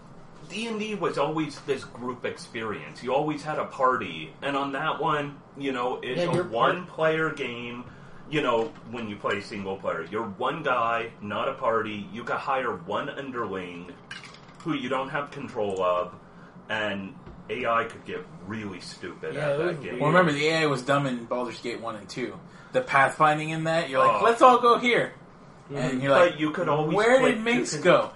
D and D was always this group experience. You always had a party, and on that one, you know, it's Yeah, a your part- one-player game. You know, when you play single player, you're one guy, not a party. You can hire one underling who you don't have control of, and A I could get really stupid Yeah, at it was that game. well, remember, the A I was dumb in Baldur's Gate one and two. The pathfinding in that, you're like, Oh. let's all go here. And you're like, But you could always where click- did Minx you could- go?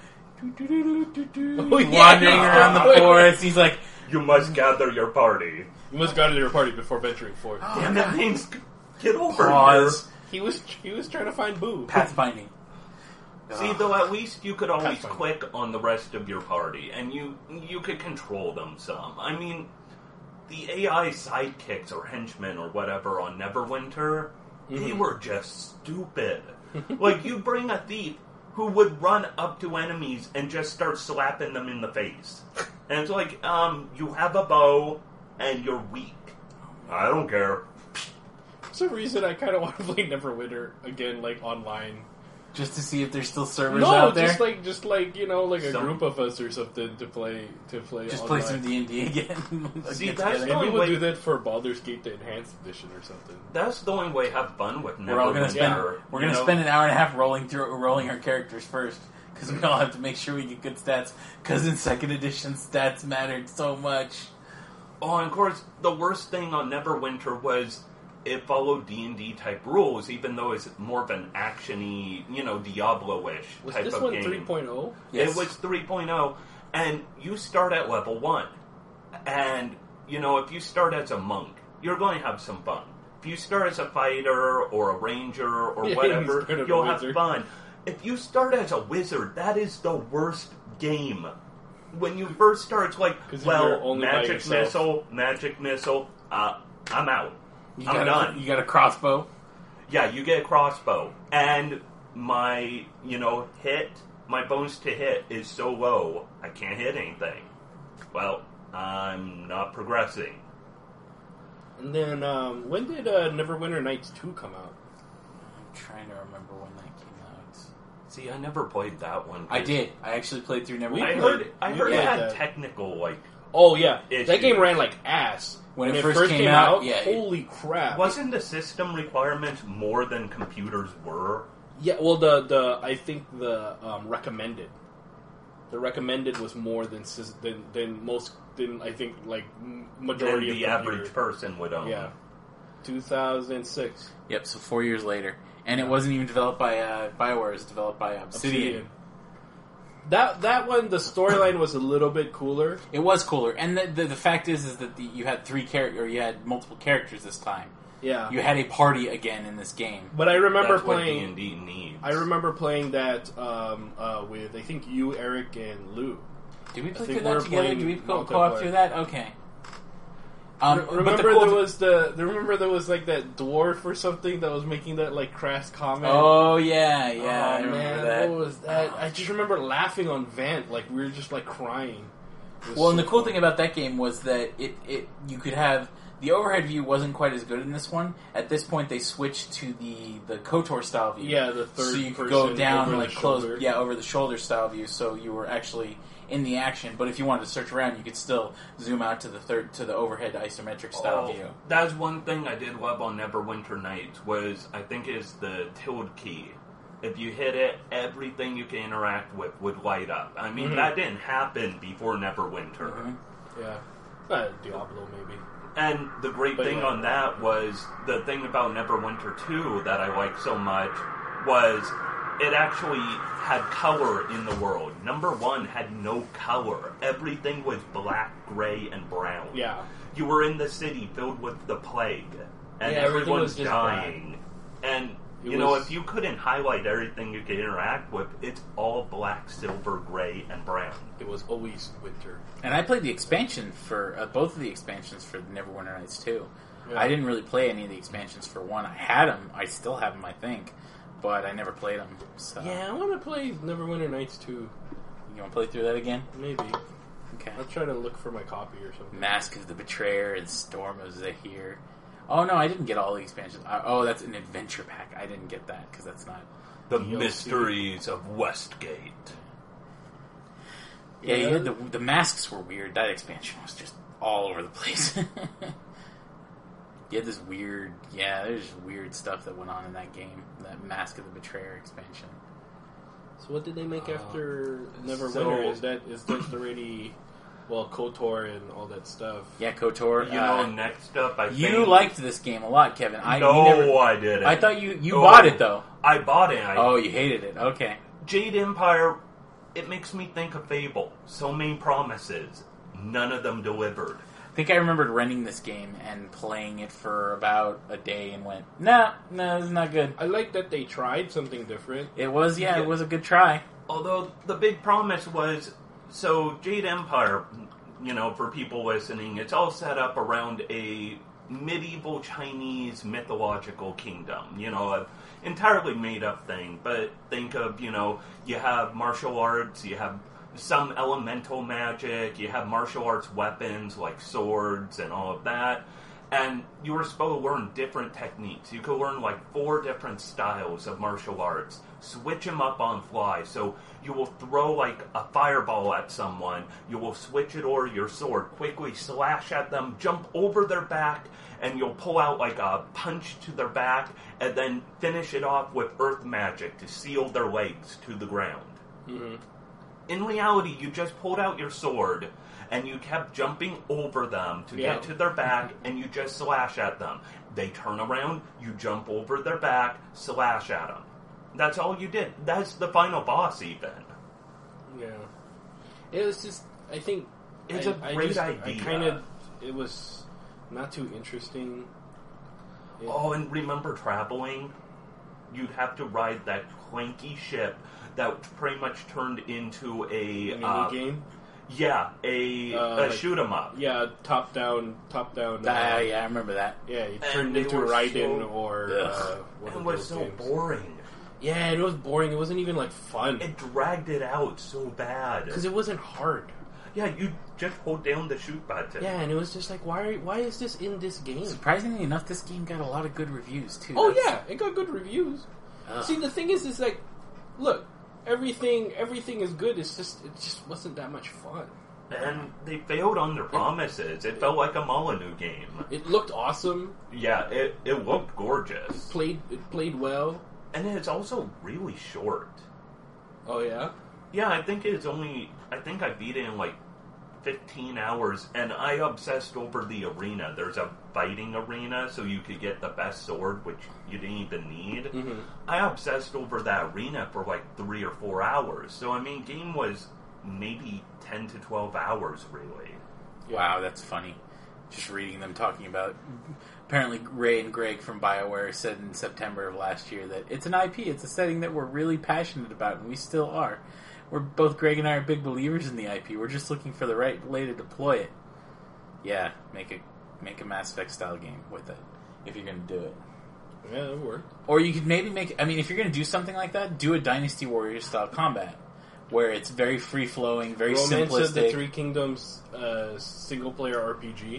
Oh, yeah. Wandering around the forest. He's like, You must gather your party. You must go to your party before venturing forth. Damn it, Minx, get over pause. He was he was trying to find Boo. Pathfinding. here. See, though, at least you could always Pathfinder. click on the rest of your party, and you you could control them some. I mean, the A I sidekicks or henchmen or whatever on Neverwinter, they Mhm. were just stupid. Like, you bring a thief who would run up to enemies and just start slapping them in the face. And it's like, um, you have a bow, and you're weak. I don't care. For some reason, I kind of want to play Neverwinter again, like online. Just to see if there's still servers No, out there. just like just like you know, like a Some- group of us or something to play to play. Just online. play some D and D again. See, Get that's together. Maybe only we'll way- do that for Baldur's Gate the Enhanced Edition or something. That's the only way to have fun with Neverwinter. We're all gonna spend. Yeah. We're you gonna know? spend an hour and a half rolling through, rolling our characters first, because we all have to make sure we get good stats. Because in second edition, stats mattered so much. Oh, and of course, the worst thing on Neverwinter was it followed D and D type rules, even though it's more of an action-y, you know, Diablo-ish Was type this of one game. three point oh? Yes. It was three point oh, and you start at level one. And, you know, if you start as a monk, you're going to have some fun. If you start as a fighter or a ranger or Yeah, you whatever, start as a you'll have wizard. fun. If you start as a wizard, that is the worst game. When you first start, it's like, 'Cause you're well, only by magic yourself. missile, magic missile, uh, I'm out. You I'm got done. A, you got a crossbow. Yeah, you get a crossbow. And my, you know, hit, my bonus to hit is so low, I can't hit anything. Well, I'm not progressing. And then um, when did uh, Neverwinter Nights two come out? I'm trying to remember when that came out. See, I never played that one. I did. I actually played through Neverwinter. I We heard, played- I we heard it played had that. technical, like, Oh yeah, Issues. that game ran like ass When it first came out, yeah, it- Holy crap! wasn't the system requirements more than computers were? Yeah, well, the the I think the um, recommended, the recommended was more than sys- than than most than I think like m- Than majority the of average computers. person would own. Yeah, two thousand six. Yep. So four years later, and it wasn't even developed by uh, BioWare. It was developed by Obsidian. That that one, the storyline was a little bit cooler. It was cooler, and the the, the fact is, is that the, you had three character, or you had multiple characters this time. Yeah, You had a party again in this game. but I remember That's what playing. D and D needs. I remember playing that um, uh, with I think you, Eric, and Lou. Did we I play think through we were that together? playing Did we co- multiplayer. co-op through that? Okay. Um, Re- but the remember cool there th- was the remember there was like that dwarf or something that was making that like crass comment. Oh yeah, yeah, Oh, I remember man, that. what was that? I just remember laughing on Vant, like we were just like crying. It was Well, and so the cool fun. thing about that game was that it, it you could have the overhead view wasn't quite as good in this one. At this point, they switched to the the KOTOR style view. Yeah, the third so you could person go down over like the close, shoulder. yeah, over the shoulder style view. So you were actually in the action. But if you wanted to search around, you could still zoom out to the third to the overhead isometric style Oh, view. That's one thing I did love on Neverwinter Nights was I think is the tilde key. If you hit it, everything you can interact with would light up. I mean, Mhm. that didn't happen before Neverwinter. Mhm. Yeah, uh, Diablo maybe. And the great But thing yeah. on that was the thing about Neverwinter two that I liked so much was it actually had color in the world. Number one had no color. Everything was black, gray, and brown. Yeah, You were in the city filled with the plague, and Yeah, everything everyone's was just dying. And It you know, was- if you couldn't highlight everything you could interact with, it's all black, silver, gray, and brown. it was always winter. And I played the expansion for uh, both of the expansions for Neverwinter Nights too. Yeah. I didn't really play any of the expansions for one. I had them. I still have them, I think, but I never played them. So Yeah, I want to play Neverwinter Nights too. you want to play through that again? Maybe Okay. I'll try to look for my copy or something. Mask of the Betrayer and Storm of Zahir. Oh no, I didn't get all the expansions. I, oh, that's an adventure pack. I didn't get that because that's not. The D L C. mysteries of Westgate. Yeah, you Yeah. had the the masks were weird. That expansion was just all over the place. You had this weird, yeah, there's just weird stuff that went on in that game. That Mask of the Betrayer expansion. So what did they make Uh, after Neverwinter? so- is that is that already well KOTOR and all that stuff? Yeah, KOTOR. You uh, know, next up, I you think... liked this game a lot, Kevin. I no, you never, I didn't. I thought you you Oh, bought it though. I bought it. I, Oh, you hated it. Okay. Jade Empire, it makes me think of Fable. So many promises. None of them delivered. I think I remembered renting this game and playing it for about a day and went, nah, no, this is not good. I like that they tried something different. It was, yeah, Yeah. it was a good try. Although the big promise was, so Jade Empire, you know, for people listening, it's all set up around a medieval Chinese mythological kingdom. You know, an entirely made up thing. But think of, you know, you have martial arts, you have some elemental magic, you have martial arts weapons like swords and all of that. And you were supposed to learn different techniques. You could learn like four different styles of martial arts. Switch them up on fly. So you will throw like a fireball at someone. You will switch it over your sword. Quickly slash at them. Jump over their back. And you'll pull out like a punch to their back. And then finish it off with earth magic to seal their legs to the ground. Mm-hmm. In reality, you just pulled out your sword and you kept jumping over them to Yeah. get to their back, and you just slash at them. They turn around, you jump over their back, slash at them. That's all you did. That's the final boss, even. Yeah, it was just. I think It's I- a I great just- idea. I kind of. It was not too interesting. It- Oh, and remember traveling? You'd have to ride that clanky ship that pretty much turned into a... mini uh, game. Yeah, a, Uh, a like- shoot 'em up. Yeah, top down, top down. Ah, yeah, I remember that. yeah, it And turned they into were Raiden so- or Ugh. uh, one It of was those so games. boring. Yeah, it was boring. It wasn't even like fun It dragged it out so bad. because it wasn't hard. Yeah, you just hold down the shoot button. Yeah, and it was just like, why? Why is this in this game? Surprisingly enough, this game got a lot of good reviews too. Oh That's- yeah, it got good reviews. Ugh. See, the thing is, is like, look, everything, everything is good. It's just, it just wasn't that much fun. And they failed on their promises. It felt like a Molyneux game. It looked awesome. Yeah, it, it looked gorgeous. Played, it played well. And it's also really short. Oh yeah. Yeah, I think it's only... I think I beat it in like fifteen hours, and I obsessed over the arena. There's a fighting arena, so you could get the best sword, which you didn't even need. Mm-hmm. I obsessed over that arena for like three or four hours. So, I mean, game was maybe ten to twelve hours, really. Wow, that's funny. Just reading them talking about... Apparently, Ray and Greg from BioWare said in September of last year that it's an I P, it's a setting that we're really passionate about, and we still are. We're both, Greg and I, are big believers in the I P. We're just looking for the right way to deploy it. Yeah, make a make a Mass Effect style game with it if you're going to do it. Yeah, that would work. Or you could maybe make. I mean, if you're going to do something like that, do a Dynasty Warriors style combat where it's very free flowing, very Romance simplistic. of the Three Kingdoms uh, single player R P G.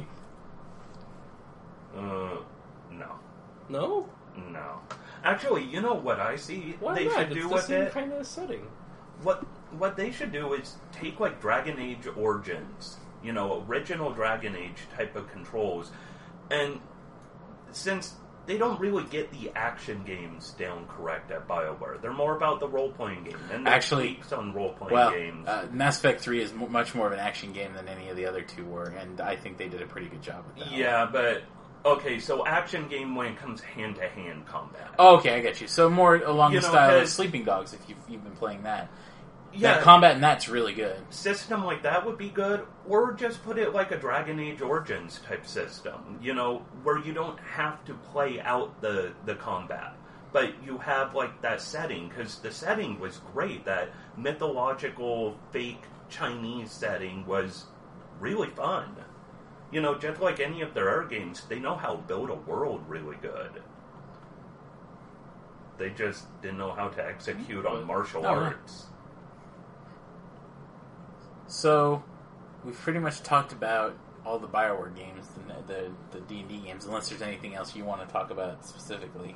Uh, no. No? No. Actually, you know what I see Why they not? should It's do the with same it? kind of setting. What what they should do is take like Dragon Age Origins, you know, original Dragon Age type of controls, and since they don't really get the action games down correct at BioWare, they're more about the role playing game and the Actually, tweaks on role playing well, games. uh, Mass Effect three is m- much more of an action game than any of the other two were, and I think they did a pretty good job with that. Yeah, but okay, so action game when it comes hand to hand combat. Oh, okay, I get you. So more along You the know, style of cause- Sleeping Dogs, if you've, you've been playing that. Yeah, That combat in that's really good. system like that would be good, or just put it like a Dragon Age Origins type system, you know, where you don't have to play out the, the combat, but you have like that setting, because the setting was great. That mythological fake Chinese setting was really fun. You know, just like any of their other games, they know how to build a world really good. They just didn't know how to execute on martial Oh, right. arts. So, we've pretty much talked about all the BioWare games, the the, the D and D games, unless there's anything else you want to talk about specifically.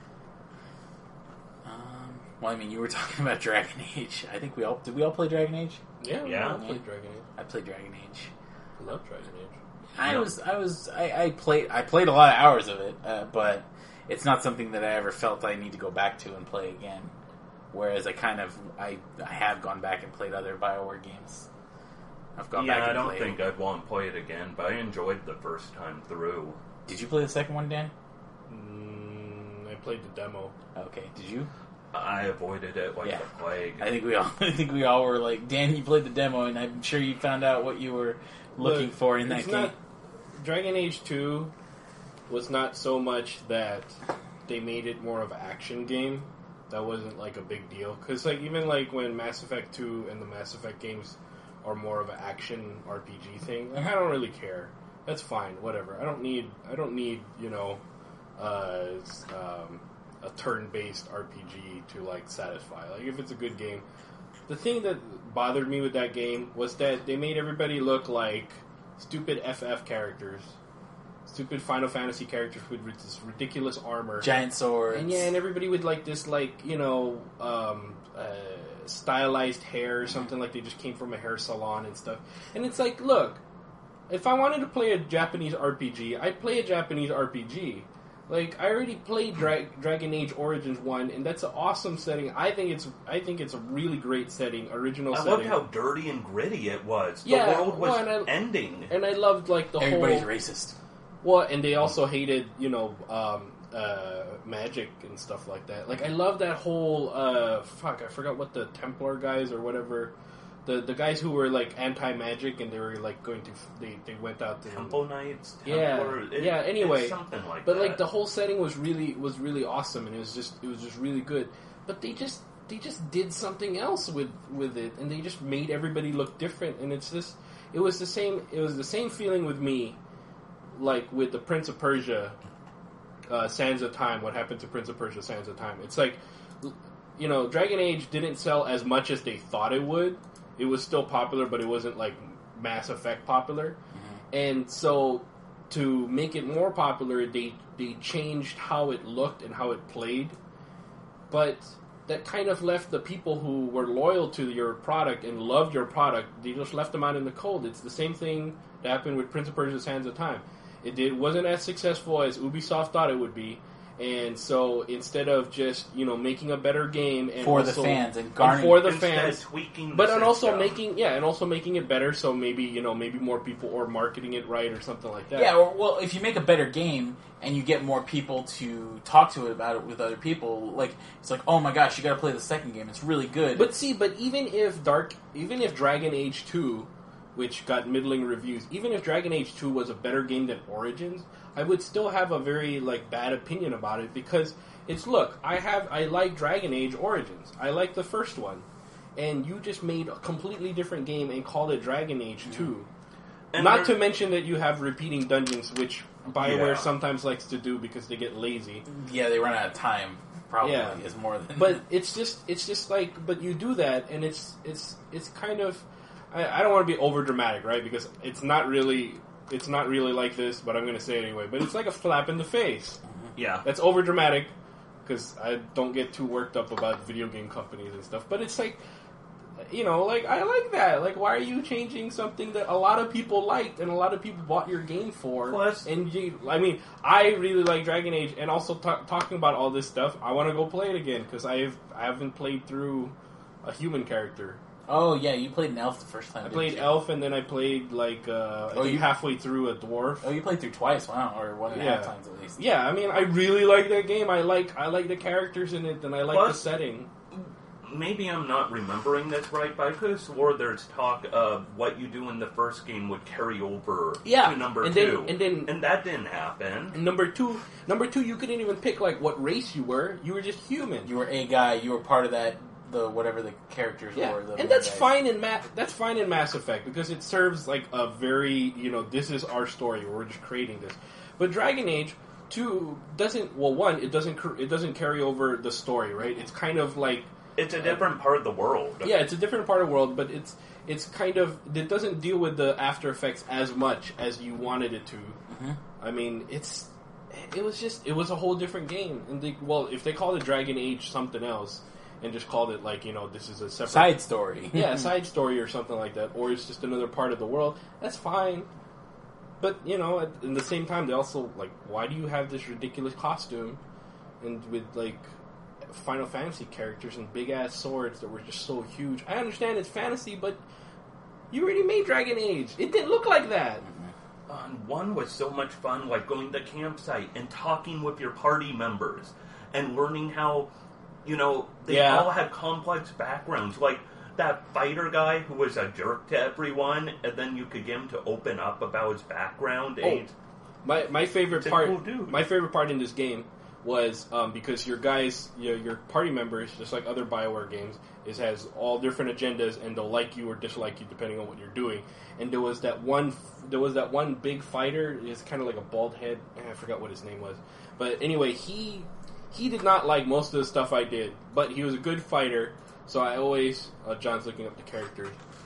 Um, well, I mean, you were talking about Dragon Age. I think we all... Did we all play Dragon Age? Yeah, Yeah. I played Dragon Age. I played Dragon Age. I love Dragon Age. I Yeah. was... I was... I, I played... I played a lot of hours of it, uh, but it's not something that I ever felt I need to go back to and play again. Whereas I kind of... I, I have gone back and played other BioWare games. I've gone Yeah, back and I don't played... think I'd want to play it again, but I enjoyed the first time through. Did you play the second one, Dan? Mm, I played the demo. Okay. Did you? I avoided it like Yeah. the plague. I think we all. I think we all were like, Dan, you played the demo, and I'm sure you found out what you were looking Look, for in that it's game. not- Dragon Age two was not so much that they made it more of an action game. That wasn't like a big deal. Because like even like when Mass Effect two and the Mass Effect games are more of an action R P G thing, like, I don't really care. That's fine, whatever. I don't need I don't need, you know, uh, um, a turn-based R P G to like satisfy. Like if it's a good game. The thing that bothered me with that game was that they made everybody look like stupid F F characters. Stupid Final Fantasy characters with this ridiculous armor. Giant swords. And yeah, and everybody with like this like, you know, um, uh, stylized hair or something, like they just came from a hair salon and stuff. And it's like, look, if I wanted to play a Japanese R P G, I'd play a Japanese R P G. Like, I already played Dra- Dragon Age Origins one, and that's an awesome setting. I think it's I think it's a really great setting, original I setting. loved how dirty and gritty it was. The Yeah, world was well, and I- ending. and I loved like the Everybody's whole racist. well, and they also hated, you know, um, uh, magic and stuff like that. Like, I love that whole, uh, fuck, I forgot what the Templar guys or whatever, the the guys who were, like, anti-magic and they were, like, going to, they, they went out to... Temple Knights? Yeah, Templar, it- yeah, anyway. it's something like But, that. like, the whole setting was really, was really awesome and it was just, it was just really good. But they just, they just did something else with, with it and they just made everybody look different and it's just, it was the same, it was the same feeling with me like with the Prince of Persia, uh, Sands of Time, what happened to Prince of Persia, Sands of Time. It's like, you know, Dragon Age didn't sell as much as they thought it would. It was still popular, but it wasn't like Mass Effect popular. Mm-hmm. And so, to make it more popular, they they changed how it looked and how it played. But that kind of left the people who were loyal to your product and loved your product, they just left them out in the cold. It's the same thing that happened with Prince of Persia, Sands of Time. It did, wasn't as successful as Ubisoft thought it would be, And so instead of just, you know, making a better game and for also, the fans and and garnering for the Instead, fans, tweaking the but and also system. making yeah, and also making it better. So maybe you know maybe more people or marketing it right or something like that. Yeah, or, well, if you make a better game and you get more people to talk to it about it with other people, like it's like, oh my gosh, you got to play the second game. It's really good. But see, but even if Dark, even if Dragon Age two, which got middling reviews, even if Dragon Age two was a better game than Origins, I would still have a very like bad opinion about it because it's look, I have I like Dragon Age Origins. I like the first one. And you just made a completely different game and called it Dragon Age two. And Not there- to mention that you have repeating dungeons, which BioWare Yeah. sometimes likes to do because they get lazy. yeah, they run out of time. Probably Yeah. is more than. But it's just it's just like but you do that and it's it's it's kind of I, I don't want to be over dramatic, right? Because it's not really it's not really like this, but I'm going to say it anyway. But it's like a slap in the face. Yeah. That's over dramatic because I don't get too worked up about video game companies and stuff. But it's like you know, like I like that. Like, why are you changing something that a lot of people liked and a lot of people bought your game for? Plus- and you, I mean, I really like Dragon Age, and also ta- talking about all this stuff, I want to go play it again because I've I haven't played through a human character. oh yeah, you played an elf the first time. I didn't played you? elf, and then I played like uh, I Oh, think you- halfway through a dwarf. Oh, you played through twice. Wow, or one and a half Yeah. times at least. Yeah, I mean, I really like that game. I like I like the characters in it, and I like Plus- the setting. Maybe I'm not remembering this right, but I could have swore there's talk of what you do in the first game would carry over Yeah, to number and then- two. and then- and that didn't happen. And number two, number two, you couldn't even pick like what race you were. You were just human. You were a guy. You were part of that. The whatever the characters Yeah, were. The and that's guys. fine in Ma- that's fine in Mass Effect because it serves like a very you know this is our story. We're just creating this, but Dragon Age two doesn't. Well, one it doesn't cr- it doesn't carry over the story, right? It's kind of like It's a different part of the world. yeah, it's a different part of the world, but it's it's kind of it doesn't deal with the after effects as much as you wanted it to. Mhm. I mean, it's it was just it was a whole different game, and they, well, if they called it Dragon Age something else. And just called it like you know this is a separate Side story. yeah, a side story or something like that, or it's just another part of the world. That's fine, but you know, at in the same time, they also like, why do you have this ridiculous costume and with like Final Fantasy characters and big ass swords that were just so huge? I understand it's fantasy, but you already made Dragon Age. It didn't look like that. Uh, one was so much fun, like going to the campsite and talking with your party members and learning how, you know, they Yeah. all had complex backgrounds. Like that fighter guy who was a jerk to everyone, and then you could get him to open up about his background. And Oh. he's- My my favorite It's a part, cool dude. my favorite part in this game was um, because your guys, your, your party members, just like other Bioware games, is has all different agendas and they'll like you or dislike you depending on what you're doing. And there was that one, there was that one big fighter. It's kind of like a bald head. I forgot what his name was, but anyway, he he did not like most of the stuff I did, but he was a good fighter. So I always, uh, John's looking up the characters.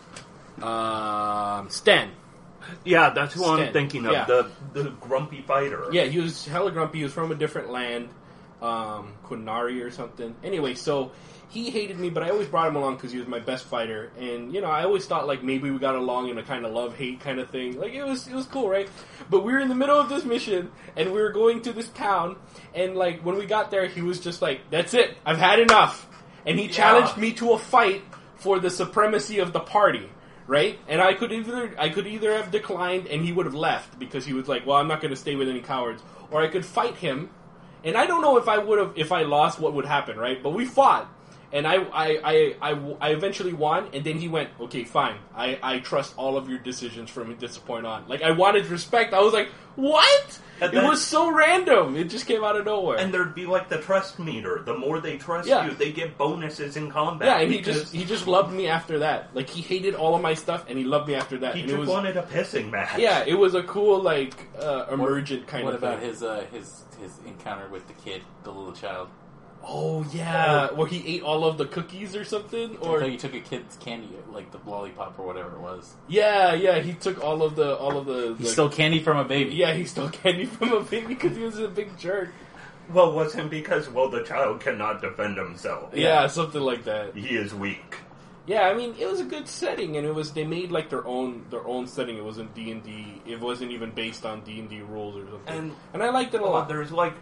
Um, Stan. yeah, that's who Stan. I'm thinking of. Yeah. The the grumpy fighter. Yeah, he was hella grumpy. He was from a different land, um, Quinari or something. Anyway, so he hated me, but I always brought him along because he was my best fighter. And you know, I always thought like maybe we got along in a kind of love hate kind of thing. Like it was, it was cool, right? But we were in the middle of this mission, and we were going to this town, and like when we got there, he was just like, "That's it, I've had enough," and he Yeah. challenged me to a fight for the supremacy of the party. Right, and I could either I could either have declined and he would have left because he was like, "Well, I'm not going to stay with any cowards," or I could fight him, and I don't know if I would have if I lost what would happen, right? But we fought, and I I, I, I, I eventually won, and then he went, "Okay, fine, I, I trust all of your decisions from this point on." Like I wanted respect. I was like, "What?" And It then- was so random. It just came out of nowhere. And there'd be like the trust meter. The more they trust Yeah. you, they get bonuses in combat. yeah, and he because just he just loved me after that. Like he hated all of my stuff, and he loved me after that. he and it just was, wanted a pissing match. Yeah, it was a cool, like, uh, emergent kind What of about thing. his uh, his his encounter with the kid, the little child? Oh, yeah. Where he ate all of the cookies or something? Or Or he took a kid's candy, like the lollipop or whatever it was. Yeah, yeah, he took all of the, all of the... He the- stole candy from a baby. Yeah, he stole candy from a baby because he was a big jerk. Well, was him because, well, the child cannot defend himself. Yeah, something like that. He is weak. Yeah, I mean, it was a good setting, and it was, they made, like, their own, their own setting. It wasn't D and D. It wasn't even based on D and D rules or something. And- And I liked it a Oh, lot. there's like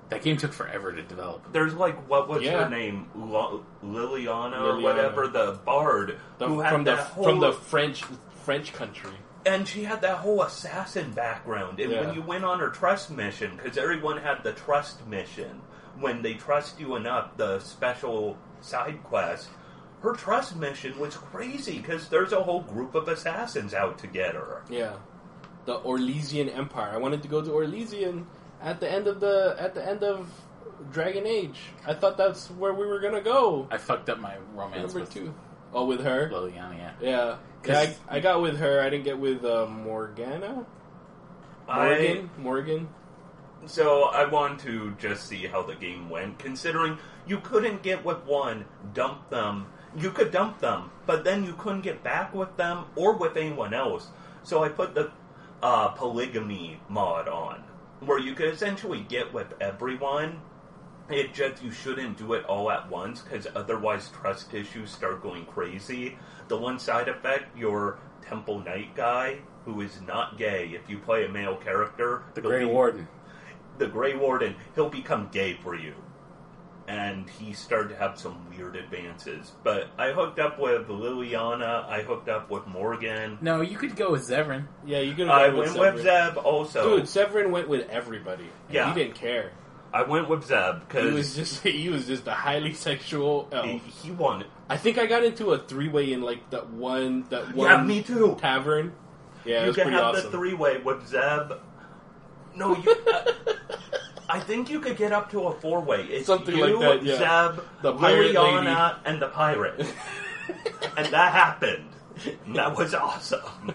That game took forever to develop. There's like, what was Yeah. her name? L- Liliana, Liliana. or whatever, the bard, The, who had from the that whole... from the French French country. And she had that whole assassin background. And Yeah. when you went on her trust mission, because everyone had the trust mission, when they trust you enough, the special side quest, her trust mission was crazy, because there's a whole group of assassins out to get her. Yeah, the Orlesian Empire. I wanted to go to Orlesian at the end of the at the end of Dragon Age. I thought that's where we were gonna go. I fucked up my romance Number with two. Oh, with her. Liliana, yeah. Yeah, yeah. I, I got with her. I didn't get with uh, Morgana. Morgan. I, Morgan. so I want to just see how the game went, considering you couldn't get with one, dump them. You could dump them, but then you couldn't get back with them or with anyone else. So I put the uh, polygamy mod on, where you could essentially get with everyone. It just, you shouldn't do it all at once, because otherwise trust issues start going crazy. The one side effect, your Temple Knight guy, who is not gay, if you play a male character... The he'll Grey be- Warden. The Grey Warden, he'll become gay for you. And he started to have some weird advances. But I hooked up with Liliana, I hooked up with Morgan. No, you could go with Zevran. Yeah, you could. I have went Severin. with Zeb also. Dude, Severin went with everybody. And Yeah. he didn't care. I went with Zeb, He was because just he was just a highly sexual elf. he, he wanted... I think I got into a three way in like that one that one Yeah, me too. tavern. Yeah, it You was can pretty have awesome. the three-way with Zeb. No, you... uh, I think you could get up to a four-way. It's Something you, like that, yeah. Zeb, The pirate Liliana, and the pirate. And that happened. And that was awesome.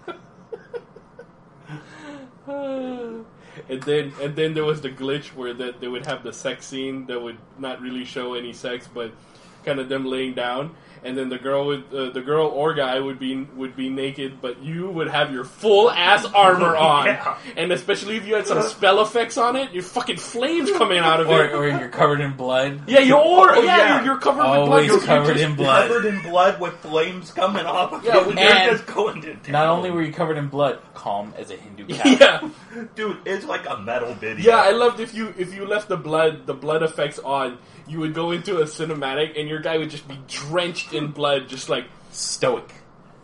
And then and then there was the glitch where that they would have the sex scene that would not really show any sex, but kind of them laying down, and then the girl would uh, the girl or guy would be would be naked, but you would have your full ass armor on, Yeah. and especially if you had some spell effects on it, your fucking flames coming out of Or, it. or you're covered in blood. Yeah, you or Oh, yeah, yeah. You're, you're covered with blood. Always You're, you're covered just- in blood. Covered in blood with flames coming off of Yeah, you. and- They're just going to town. Not only were you covered in blood, calm as a Hindu cow. Yeah. Dude, it's like a metal video. Yeah, I loved if you if you left the blood the blood effects on, you would go into a cinematic and your guy would just be drenched in blood, just like Stoic.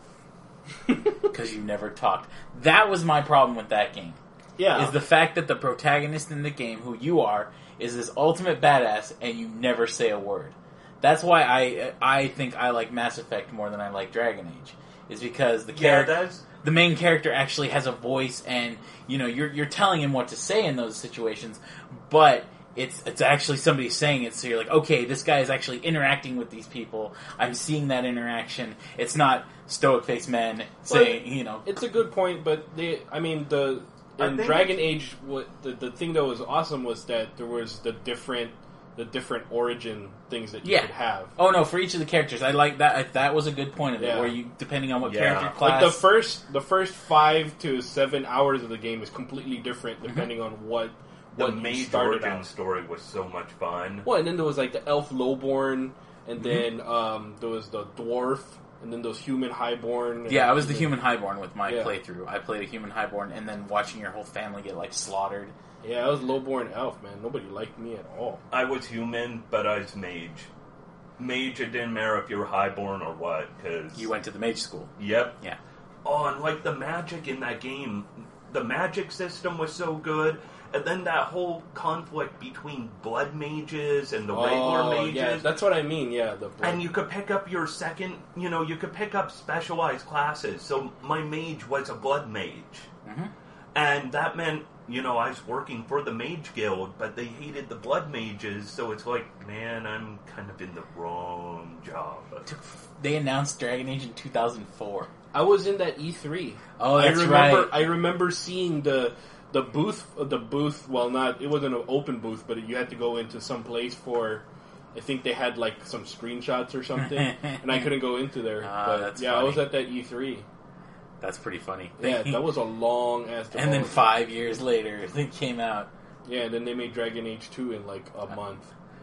Because you never talked. That was my problem with that game. yeah. Is the fact that the protagonist in the game, who you are, is this ultimate badass and you never say a word. That's why I I think I like Mass Effect more than I like Dragon Age. Is because the Yeah, character, that's... the main character actually has a voice, and you know you're you're telling him what to say in those situations, but it's it's actually somebody saying it. So you're like, okay, this guy is actually interacting with these people. I'm seeing that interaction. It's not stoic faced men saying, you know, It's a good point, but they I mean the I in think Dragon Age what the, the thing that was awesome was that there was the different the different origin things that you Yeah. could have. oh no, for each of the characters, I like that. That was a good point of it, Yeah. where you depending on what Yeah. character Like class. Like the first the first five to seven hours of the game is completely different depending on what The what you mage started origin out. story was so much fun. Well, and then there was like the elf lowborn, and then um, there was the dwarf, and then those human highborn. and- Yeah, I was the and human highborn with my Yeah. playthrough. I played a human highborn, and then watching your whole family get like slaughtered. then- Yeah, I was lowborn elf, man. Nobody liked me at all. I was human, but I was mage. Mage, it didn't matter if you were highborn or what, because... You went to the mage school. Yep. Yeah. Oh, and like the magic in that game, the magic system was so good, and then that whole conflict between blood mages and the regular Oh, mages. yeah, that's what I mean. Yeah, the And you could pick up your second, you know, you could pick up specialized classes. So my mage was a blood mage. Mhm. And that meant, you know, I was working for the mage guild, but they hated the blood mages, so it's like, man, I'm kind of in the wrong job. They announced Dragon Age in two thousand four. I was in that E three. Oh, that's I remember, right. I remember seeing the the booth. The booth. Well, not it wasn't an open booth, but you had to go into some place for. I think they had like some screenshots or something, and I couldn't go into there. Ah, but that's yeah, I funny. was at that E three. That's pretty funny. Yeah, that was a long ass. And then five years later, it came out. Yeah, and then they made Dragon Age two in like a month.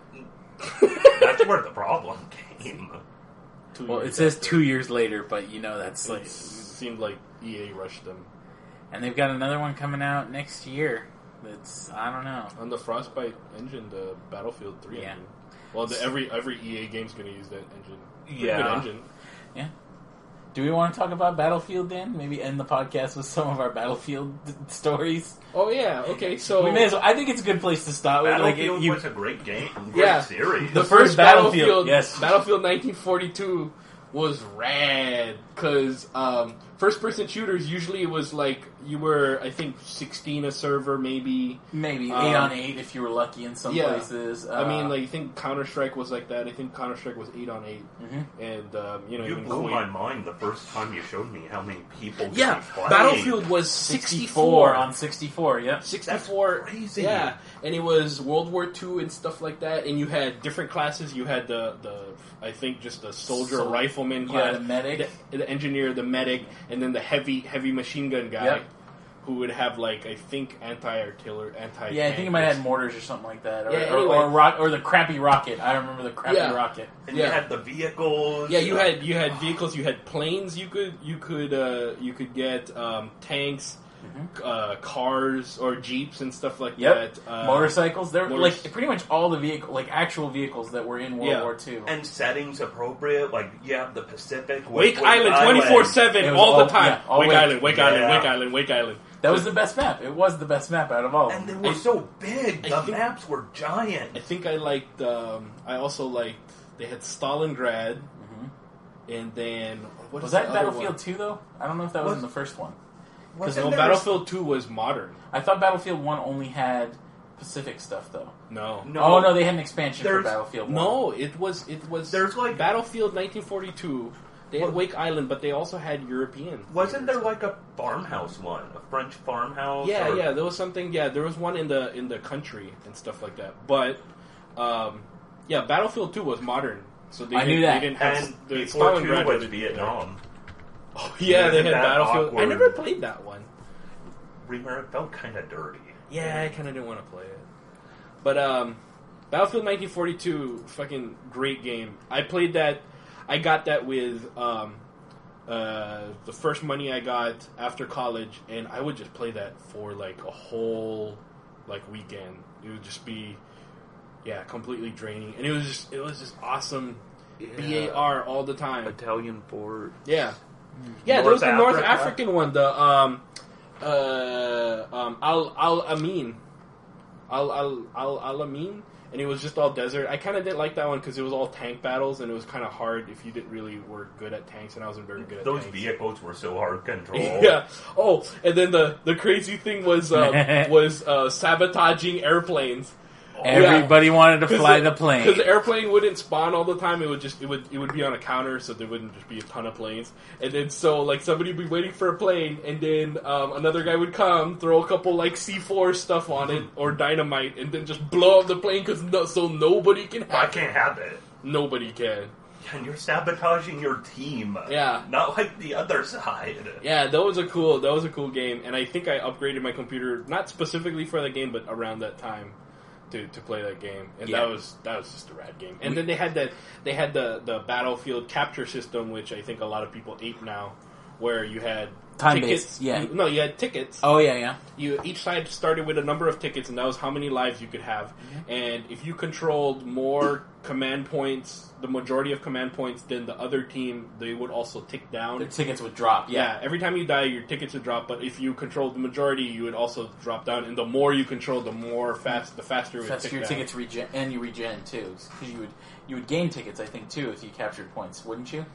That's where the problem came. Two Well, it years says after. two years later, but you know that's like. It seemed like E A rushed them. And they've got another one coming out next year. It's I don't know. On the Frostbite engine, the Battlefield three Yeah. engine. Well, the, every every E A game's going to use that engine. Pretty Yeah. good engine. Yeah. Do we want to talk about Battlefield then? Maybe end the podcast with some of our Battlefield d- stories. Oh yeah. Okay. So We may as well. I think it's a good place to start. With. Like Battlefield you, was a great game, great Yeah. series. the The first first Battlefield, Battlefield, yes. Battlefield nineteen forty-two was rad because um, first-person shooters usually it was like you were, I think, sixteen a server, maybe. maybe Um, eight on eight if you were lucky in some yeah. places. I mean, Uh, like I think Counter Strike was like that. I think Counter Strike was eight on eight, mhm. and um, you know, You even blew Quake- my mind the first time you showed me how many people. could Yeah, be playing. Battlefield was sixty-four sixty-four on sixty-four. Yep. sixty-four, That's crazy. yeah, and it was World War Two and stuff like that. And you had different classes. You had the the I think just the soldier, Sol- rifleman yeah, class, the medic. the, the engineer, the medic, and then the heavy heavy machine gun guy, Yep. who would have like I think anti-artillery, anti. Yeah, I think it might have had mortars or something like that, or, Yeah, or, anyway. or, rock, or the crappy rocket. I remember the crappy Yeah. rocket. And Yeah. you had the vehicles. Yeah, you had you had vehicles, you had planes. You could you could uh, you could get um, tanks, uh, cars or jeeps and stuff like Yep. that. Uh, Motorcycles. They're motors- like pretty much all the vehicle, like actual vehicles that were in World Yeah. War Two. and settings appropriate. Like you have the Pacific, Wake, with Island twenty four seven It was all, all- the time. yeah, all Wake, Wake. Island, Wake Island, Yeah. Wake Island, Wake Island. That was the best map. It was the best map out of all. of And they them. were I- so big. I The think- maps were giant. I think I liked. Um, I also liked. They had Stalingrad, and then what Was is that the other Battlefield one? two though? I don't know if that was, Was- in the first one. Because Wasn't no, there- Battlefield Two was modern. I thought Battlefield one only had Pacific stuff though. No, No, Oh no, they had an expansion for There's- Battlefield one. no, it was it was. There's like- Battlefield nineteen forty-two. They had What- Wake Island, but they also had European. Wasn't theaters. there like a farmhouse one, a French farmhouse? Yeah, or- yeah, there was something. Yeah, there was one in the in the country and stuff like that. But um, yeah, Battlefield Two was modern, so they I didn't, knew that. They didn't have And the before two Stalingrad was didn't- Vietnam. Oh yeah, they Isn't had that Battlefield. I awkward? never played that one. Remember, it felt kind of dirty. Yeah, I kind of didn't want to play it. But um, Battlefield nineteen forty-two, fucking great game. I played that. I got that with um, uh, the first money I got after college, and I would just play that for like a whole like weekend. It would just be, yeah, completely draining, and it was just it was just awesome. B A R all the time. Italian Ford. Yeah, yeah. There North was the North Africa? African one, the um, uh, um, Al Al Amin, Al Al Al Al Amin, and it was just all desert. I kind of didn't like that one because it was all tank battles, and it was kind of hard if you didn't really were good at tanks, and I wasn't very good at Those tanks. vehicles were so hard to control. Yeah. Oh, and then the the crazy thing was um, was uh, sabotaging airplanes. Everybody wanted to fly the plane. Because the airplane wouldn't spawn all the time. It would just it would it would be on a counter, so there wouldn't just be a ton of planes. And then so like somebody would be waiting for a plane, and then um, another guy would come, throw a couple like C four stuff on it or dynamite, and then just blow up the plane because no, so nobody can I have it. can't have it. Nobody can. And you're sabotaging your team. Yeah. Not like the other side. Yeah, that was a cool that was a cool game, and I think I upgraded my computer not specifically for the game, but around that time. To, to play that game, and Yeah. that was that was just a rad game. And then they had that they had the, the Battlefield capture system, which I think a lot of people ape now, where you had Time-based, tickets. yeah. you- no, you had tickets. Oh yeah, yeah. You each side started with a number of tickets, and that was how many lives you could have. Mm-hmm. And if you controlled more command points, the majority of command points than the other team, they would also tick down. The tickets would drop. Yeah, Yeah. every time you die, your tickets would drop. But if you controlled the majority, you would also drop down. And the more you controlled, the more fast, the faster it would That's tick your down. tickets regen, and you regen too, because you would you would gain tickets, I think, too, if you captured points, wouldn't you?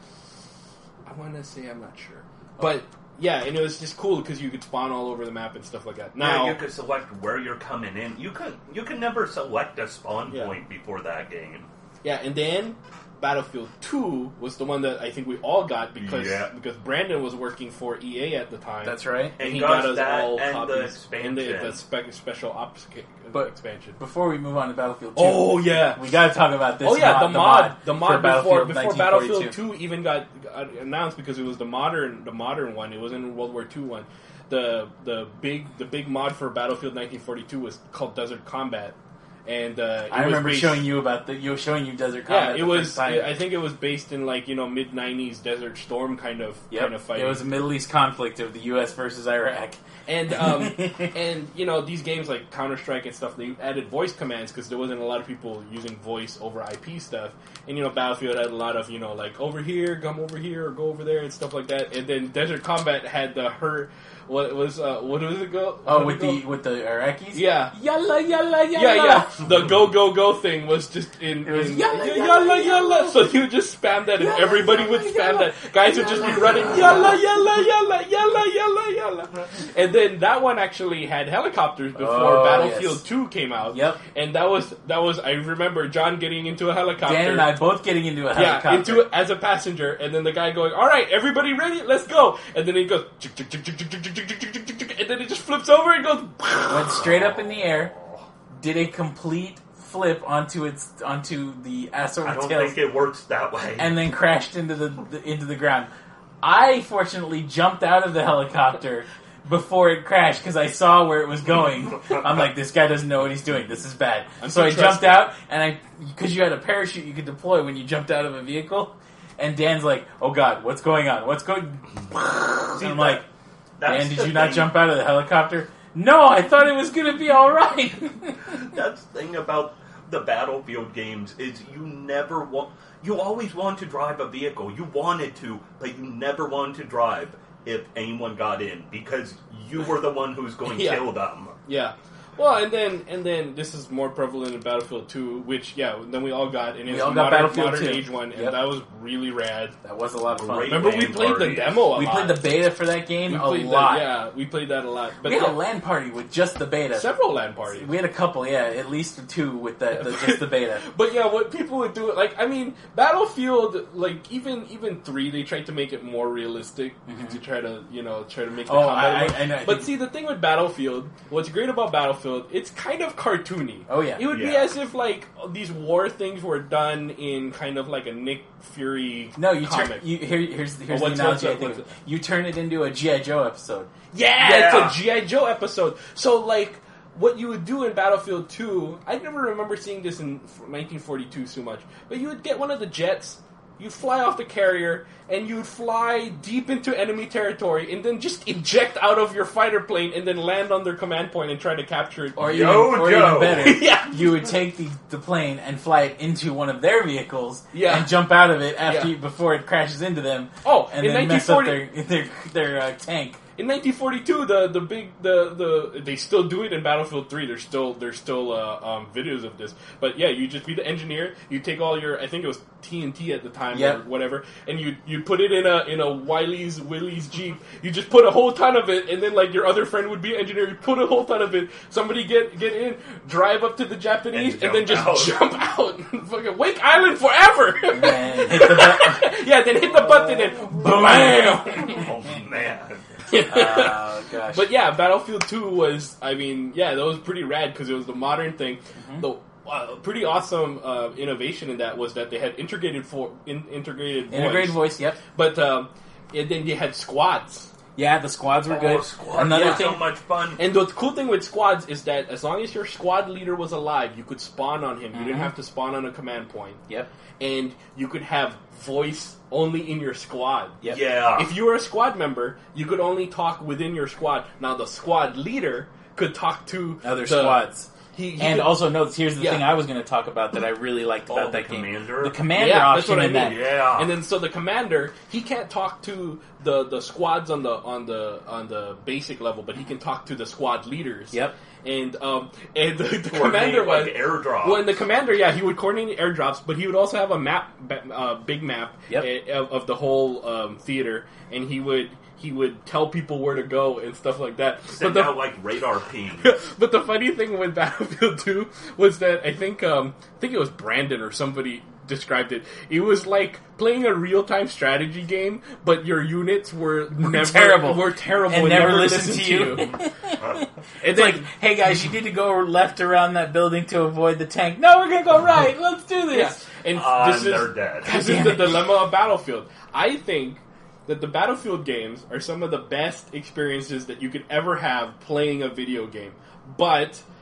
I want to say I'm not sure, but yeah, and it was just cool because you could spawn all over the map and stuff like that. Now, yeah, you could select where you're coming in. You could you could never select a spawn Yeah. point before that game. yeah, and then Battlefield two was the one that I think we all got because Yeah. because Brandon was working for E A at the time. That's right. and And he got got us that all and the copies and the, expansion. the spec, special ops ca- But- expansion. Before we move on to Battlefield two, Oh yeah, we got to talk about this. oh yeah, mod, the mod, the for mod before Battlefield before nineteen Battlefield forty-two. Two even got, got announced because it was the modern the modern one. It wasn't World War Two one. The the big the big mod for Battlefield nineteen forty-two was called Desert Combat, And uh, it I was remember based, showing you about the you were showing you Desert Yeah, Combat. it the was. first time. I think it was based in like you know mid nineties Desert Storm kind of Yep. kind of fighting. It was a Middle East conflict of the U S versus Iraq. And um, and you know these games like Counter Strike and stuff, they added voice commands because there wasn't a lot of people using voice over I P stuff. And you know Battlefield had a lot of you know like over here, come over here, or go over there and stuff like that. And then Desert Combat had the her what was uh, what was it go? Oh, What with did it the with the Iraqis. go? yeah. Yalla yalla yalla. Yeah, yeah. The go go go thing was just in, It was in yalla, yalla, yalla, yalla yalla. So you would just spam that, and Yalla, everybody yalla, would spam yalla. that. Guys would just be Yalla, running yalla. yalla yalla yalla yalla yalla yalla. And then that one actually had helicopters before Oh, Battlefield yes. two came out. Yep. And that was that was I remember John getting into a helicopter. Dan and I both getting into a Yeah, helicopter. into it as a passenger, and then the guy going, "All right, everybody ready? Let's go!" And then he goes, "Chick, chick, chick, chick, chick, chick, chick, chick, chick, chick," and then it just flips over and goes. Went straight up in the air, did a complete flip onto its onto the ass over I don't tails, think it works that way. and then crashed into the, the into the ground. I fortunately jumped out of the helicopter before it crashed because I saw where it was going. I'm like, this guy doesn't know what he's doing. This is bad. I'm so too I jumped trusting. out, and I because you had a parachute you could deploy when you jumped out of a vehicle. And Dan's like, "Oh God, what's going on? What's going?" And I'm like, That's "Dan, did the you not thing- jump out of the helicopter?" No, I thought it was going to be all right. That's the thing about the Battlefield games is you never want. You always want to drive a vehicle. You wanted to, but you never wanted to drive if anyone got in because you were the one who was going to Yeah. kill them. Yeah. Well, and then and then this is more prevalent in Battlefield two, which yeah, then we all got, and We it's all a got modern, Battlefield modern two. age one, and Yep. that was really rad. That was a lot of fun. Great. Remember we LAN played the parties. demo a We lot. played the beta for that game we a played lot. That, yeah, we played that a lot. But We had yeah, a LAN party with just the beta. several LAN parties. We had a couple, yeah, at least two with the, the just the beta. But yeah, what people would do, like, I mean, Battlefield, like, even even three, they tried to make it more realistic to try to, you know, try to make the Oh, combat I- work. I- I know, I But think- see, the thing with Battlefield, what's great about Battlefield, it's kind of cartoony. Oh, yeah. It would be Yeah. as if, like, these war things were done in kind of like a Nick Fury No, you turn. comic. You, here, here's here's Oh, the what's- analogy. I what's- think what's- you turn it into a G I Joe episode. Yeah, Yeah. it's a G I Joe episode. So, like, what you would do in Battlefield two, I never remember seeing this in nineteen forty-two so much, but you would get one of the jets, you'd fly off the carrier, and you'd fly deep into enemy territory, and then just eject out of your fighter plane, and then land on their command point and try to capture it. Or, Yo, even, or Joe. even better, Yeah. you would take the, the plane and fly it into one of their vehicles Yeah. and jump out of it after Yeah. you, before it crashes into them. Oh, and in then mess up nineteen forty their their, their uh, tank. In nineteen forty-two, the the big the the they still do it in Battlefield three. There's still there's still uh, um, videos of this. But yeah, you just be the engineer. You take all your I think it was T N T at the time Yep. or whatever, and you you put it in a in a Wiley's Willie's Jeep. You just put a whole ton of it, and then like your other friend would be an engineer. You put a whole ton of it. Somebody get get in, drive up to the Japanese, and, And then just jump jump out. Fucking Wake Island forever. And hit the button. Yeah, then hit the button and blam. Oh man. Oh gosh. But yeah, Battlefield two was, I mean, yeah, that was pretty rad because it was the modern thing. Mm-hmm. The uh, pretty awesome uh, innovation in that was that they had integrated for in, integrated voice. integrated voice. Yep. But um, and then they had squads. Yeah, the squads were Oh, good. squad, Another yeah, thing. so much fun. And the cool thing with squads is that as long as your squad leader was alive, you could spawn on him. You didn't Mhm. have to spawn on a command point. Yep. And you could have voice only in your squad. Yep. Yeah. If you were a squad member, you could only talk within your squad. Now, the squad leader could talk to Other the- squads. He, he And could- also notes, here's the Yeah. thing I was going to talk about that I really liked about Oh, that the game. commander? The commander Yeah, that's option what I in that. mean. Yeah. and then so the commander, he can't talk to the, the squads on the on the on the basic level, but he can talk to the squad leaders. Yep. And um and the, the Coordinate, commander was like airdrops. well, and the commander, yeah, he would coordinate airdrops, but he would also have a map, uh, big map Yep. eh, of, of the whole um, theater, and he would he would tell people where to go and stuff like that. Send the, out like radar pings. but the funny thing with Battlefield two was that I think um, I think it was Brandon or somebody described it. It was like playing a real time strategy game, but your units were, never terrible. Were terrible And and, never never listened listened to you. to you. and It's then, like, hey guys, you need to go left around that building to avoid the tank. No, we're going to go right. Let's do yeah, this. and Uh, this they're is dead. this God is damn the it. dilemma of Battlefield. I think that the Battlefield games are some of the best experiences that you could ever have playing a video game, but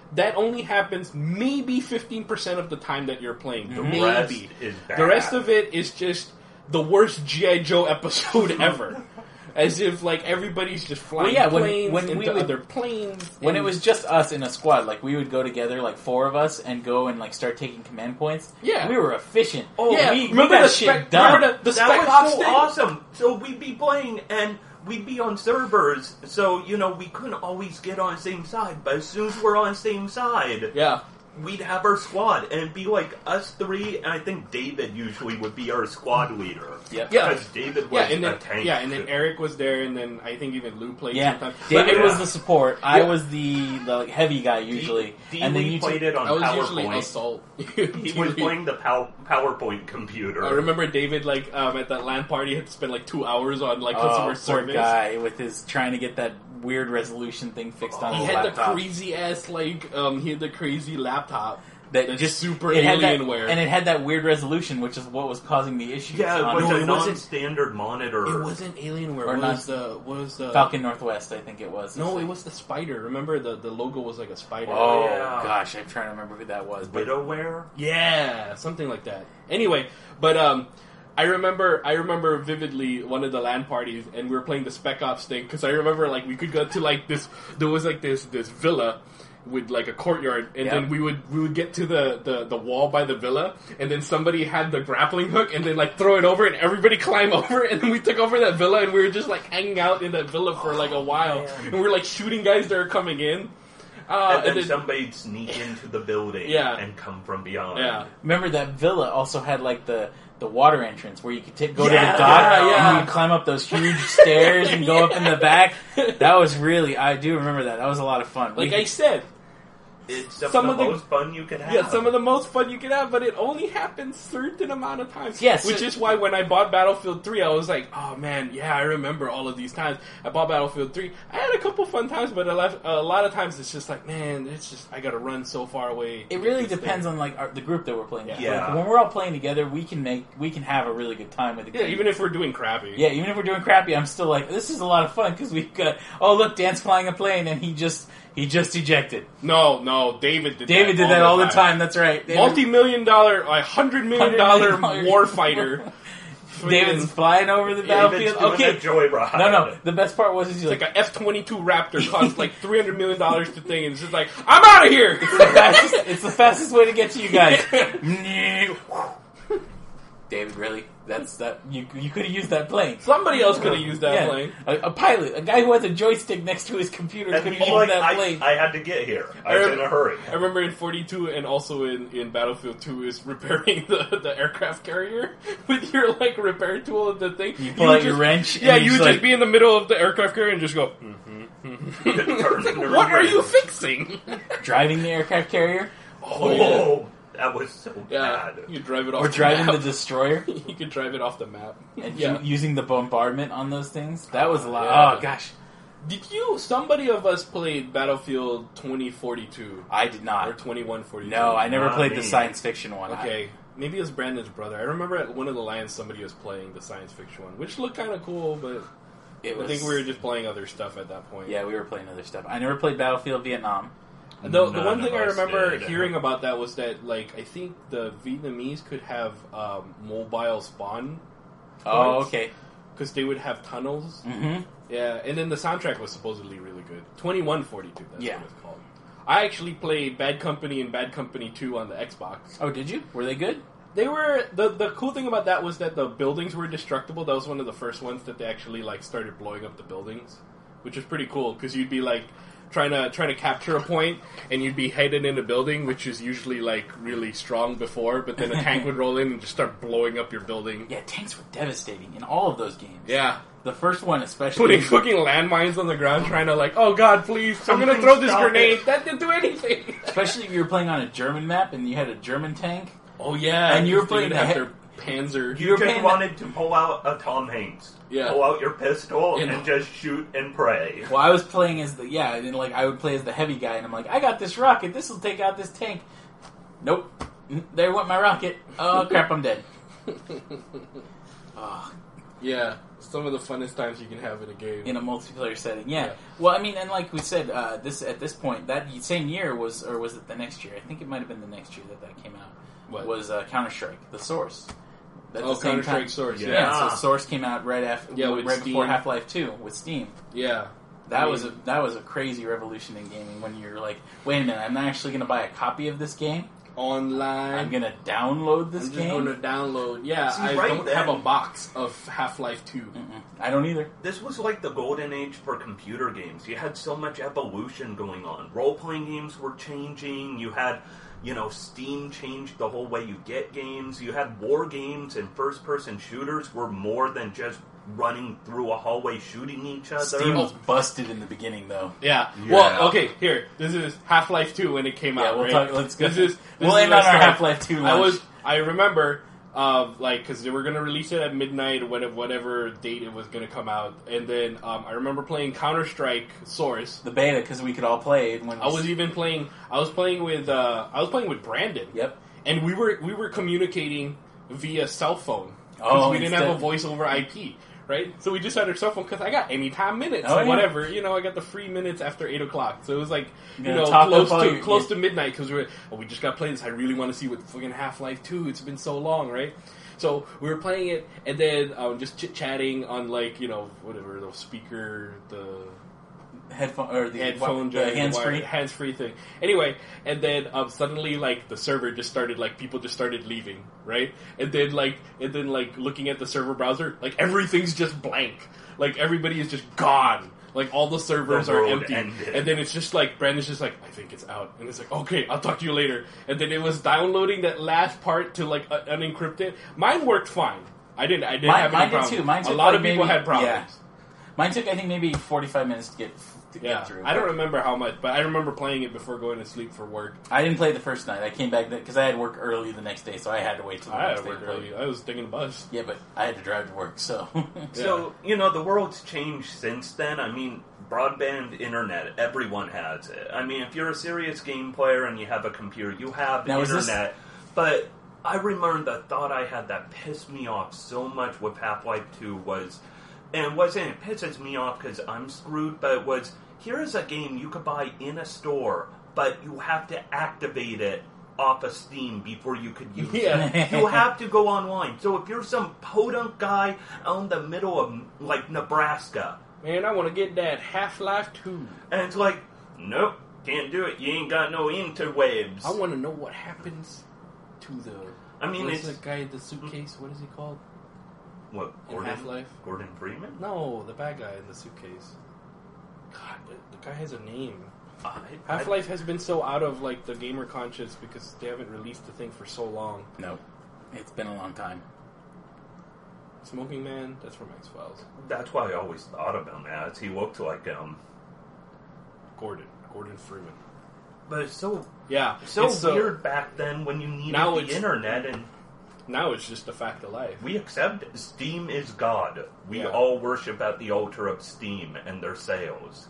that only happens maybe fifteen percent of the time that you're playing. The Maybe. rest is bad. The rest of it is just the worst G I. Joe episode ever. As if, like, everybody's just flying Well, yeah, when- planes when into we would- other planes. When and- it was just us in a squad, like we would go together, like four of us, and go and like start taking command points. Yeah. we were efficient. Oh, we, yeah. we Remember got the shit spec- done. remember the- the that Spec was Ops so thing? awesome. So we'd be playing, and we'd be on servers, so, you know, we couldn't always get on the same side, but as soon as we're on the same side, Yeah. we'd have our squad, and it'd be like us three, and I think David usually would be our squad leader. Yep. Yeah. Because David was Yeah, and then, a tank. yeah, and then Eric was there, and then I think even Lou played Yeah, sometimes. David But- was yeah. the support. I Yeah. was the the like, heavy guy usually, D- and then D- you played two, it on I was usually PowerPoint. assault. He was playing the pow- PowerPoint computer. I remember David, like, um, at that LAN party, had to spend like two hours on like oh, customer poor service. guy with his trying to get that weird resolution thing fixed on He his had laptop. the crazy ass, like, um, he had the crazy laptop that that's just super it had that- Alienware. and it had that weird resolution, which is what was causing the issues. Yeah, it on was No, a it wasn't- non-standard monitor. It wasn't Alienware. Or What not- was the what was the Falcon Northwest, I think it was. No, it was the spider. Remember the the logo was like a spider. Oh Yeah. gosh, I'm trying to remember who that was. But Widowware? Yeah, something like that. Anyway, but um, I remember I remember vividly one of the LAN parties, and we were playing the Spec Ops thing because I remember like we could go to like this. There was like this this villa with like a courtyard, and Yep. then we would we would get to the, the, the wall by the villa, and then somebody had the grappling hook, and then like throw it over, and everybody climb over, and then we took over that villa, and we were just like hanging out in that villa for like a while, and we were like shooting guys that are coming in. Uh, and then, and then- somebody'd sneak into the building Yeah. and come from beyond. yeah. remember that villa also had like the the water entrance where you could t- go Yeah, to the dock yeah, yeah. and you could climb up those huge stairs and go up in the back. That was really I do remember that. That was a lot of fun. Like We- I said, It's some, Some of of the the- most fun you can have. yeah, some of the most fun you can have, but it only happens certain amount of times. Yes. Which is why when I bought Battlefield three, I was like, oh man, yeah, I remember all of these times. I bought Battlefield three. I had a couple fun times, but a lot, a lot of times it's just like, man, it's just, I gotta run so far away. It really depends on like our, the group that we're playing. with. Yeah. Like, when we're all playing together, we can make we can have a really good time with the Yeah, game. even if we're doing crappy. Yeah, even if we're doing crappy, I'm still like, this is a lot of fun because we've got. Oh, look, Dan's flying a plane, and he just he just ejected. No, no, David did David that did that all the time. That's right. David, Multi-million dollar, a hundred million dollar Hundred million war fighter. David's flying over the David's battlefield. doing Okay, a joyride. no, no. The best part was he's It's like, like a F twenty-two Raptor costs like three hundred million dollars to thing, and it's just like, I'm out of here! the fastest, it's the fastest way to get to you guys. David, really? That's that. You you could have used that plane. Somebody else could have used that Yeah. plane. A, a pilot, a guy who has a joystick next to his computer, And could have he's used like, that I, plane. I had to get here. I I was rem- in a hurry. I remember in forty-two and also in, in Battlefield two is repairing the, the aircraft carrier with your like repair tool and the thing. You pull would out your just- wrench and Yeah, you you would just, just like- be in the middle of the aircraft carrier and just go, what are you fixing? Driving the aircraft carrier, Oh, yeah. Oh, that was so Yeah, bad. you drive it off or the driving the map. destroyer, You could drive it off the map. and Yeah. u- using the bombardment on those things. That was a lot. Yeah. Oh gosh, Did you, somebody of us played Battlefield twenty forty-two I did or not. twenty-one forty-two? No, I never Not played me. the science fiction one. Okay, maybe it was Brandon's brother. I remember at one of the Lions somebody was playing the science fiction one, which looked kind of cool, but It I was, think we were just playing other stuff at that point. yeah, we were playing other stuff. I never played Battlefield Vietnam. The, the None one thing of I us remember did. hearing about that was that, like, I think the Vietnamese could have um, mobile spawn Oh, points, okay. because they would have tunnels. Mm-hmm. Yeah, and then the soundtrack was supposedly really good. twenty-one forty-two, that's Yeah. what it's called. I actually played Bad Company and Bad Company two on the Xbox. Oh, did you? Were they good? They were the the cool thing about that was that the buildings were destructible. That was one of the first ones that they actually like started blowing up the buildings, which was pretty cool because you'd be like trying to trying to capture a point and you'd be hidden in a building, which is usually like really strong before, but then a tank would roll in and just start blowing up your building. Yeah, tanks were devastating in all of those games. Yeah, The first one especially. putting fucking landmines on the ground, trying to like, oh god, please, I'm gonna Something throw this stop grenade. it. That didn't do anything. Especially if you were playing on a German map and you had a German tank. Oh yeah, And you were 'cause they playing would the have he- their Panzer. You You're just paying- wanted to pull out a Tom Hanks. Yeah. Pull out your pistol You and know. just shoot and pray. Well, I was playing as the yeah, and like I would play as the heavy guy, and I'm like, I got this rocket. This will take out this tank. Nope. There went my rocket. Oh crap, I'm dead. Oh. Yeah, some of the funnest times you can have in a game. in a multiplayer setting. Yeah. Yeah. Well, I mean, and like we said, uh, this at this point, that same year was, or was it the next year? I think it might have been the next year that that came out. What? Was uh, Counter Strike, the Source. At Oh, the same Counter-Strike time. Source, Yeah. yeah. so Source came out right after, Yeah, right with before Steam. Half-Life two with Steam. Yeah. That I mean- was a that was a crazy revolution in gaming when you're like, wait a minute, I'm not actually going to buy a copy of this game. Online. I'm going to download this I'm just game. going to download. Yeah, See, I right don't then- have a box of Half-Life two. Mm-mm. I don't either. This was like the golden age for computer games. You had so much evolution going on. Role-playing games were changing. You had, you know, Steam changed the whole way you get games. You had war games and first-person shooters were more than just running through a hallway shooting each other. Steam was busted in the beginning, though. Yeah. Yeah. Well, okay, here. This is Half-Life two when it came Yeah, out, we'll right? talk- let's go. This is, this We'll is end where on I our started. Half-Life two I launch. was, I remember, uh, like, because they were going to release it at midnight, or whatever, whatever date it was going to come out. And then um, I remember playing Counter-Strike Source. The beta, because we could all play it when we I was even playing, I was playing with, uh, I was playing with Brandon. Yep. And we were, we were communicating via cell phone. 'Cause Oh, we didn't have a instead- voice over I P. Right? So we just had our cell phone because I got anytime minutes Oh, or yeah. whatever. You know, I got the free minutes after eight o'clock. So it was like, you You're know, gonna top close up all to your- close yeah. to midnight because we were, oh, we just got to play this. I really want to see what fucking Half-Life two. It's been so long, right? So we were playing it and then um, just chit chatting on like you know whatever the speaker the headphone or the headphone the hands free. hands free thing. Anyway, and then um, suddenly like the server just started like people just started leaving, right? And then like and then like looking at the server browser, like everything's just blank. Like everybody is just gone. Like all the servers The are world empty. ended. And then it's just like Brandon's just like, I think it's out. And it's like, okay, I'll talk to you later. And then it was downloading that last part to like uh, unencrypt it. Mine worked fine. I didn't I didn't Mine- have mine any did problems. too. Mine a took, lot like, of people maybe- had problems. yeah. Mine took, I think, maybe forty-five minutes to get to Yeah, get through. I don't but remember how much, but I remember playing it before going to sleep for work. I didn't play the first night. I came back because I had work early the next day, so I had to wait till the I had next to day work to play. early. I was taking a bus. Yeah, but I had to drive to work, so So, you know, the world's changed since then. I mean, broadband internet, everyone has it. I mean, if you're a serious game player and you have a computer, you have Now, is this- internet. But I remember the thought I had that pissed me off so much with Half-Life two was, and it wasn't, it pisses me off because I'm screwed, but it was, here is a game you could buy in a store, but you have to activate it off of Steam before you could use Yeah. it. You have to go online. So if you're some podunk guy out in the middle of, like, Nebraska, Man, I want to get that Half-Life two. and it's like, nope, can't do it. You ain't got no interwebs. I want to know what happens to the. I mean, what's it's the guy in the suitcase? What is he called? what In Gordon, Half-Life? Gordon Freeman. No, the bad guy in the suitcase. God, the, the guy has a name. I, Half-Life has been so out of like the gamer conscious because they haven't released the thing for so long. no, it's been a long time. Smoking Man, that's from X Files. I, that's why I always thought of him as he looked like him. Gordon, Gordon Freeman. But it's so Yeah, so it's so- weird back then when you needed Now the it's- internet, and Now it's just a fact of life. we accept Steam is God. We Yeah. all worship at the altar of Steam and their sales.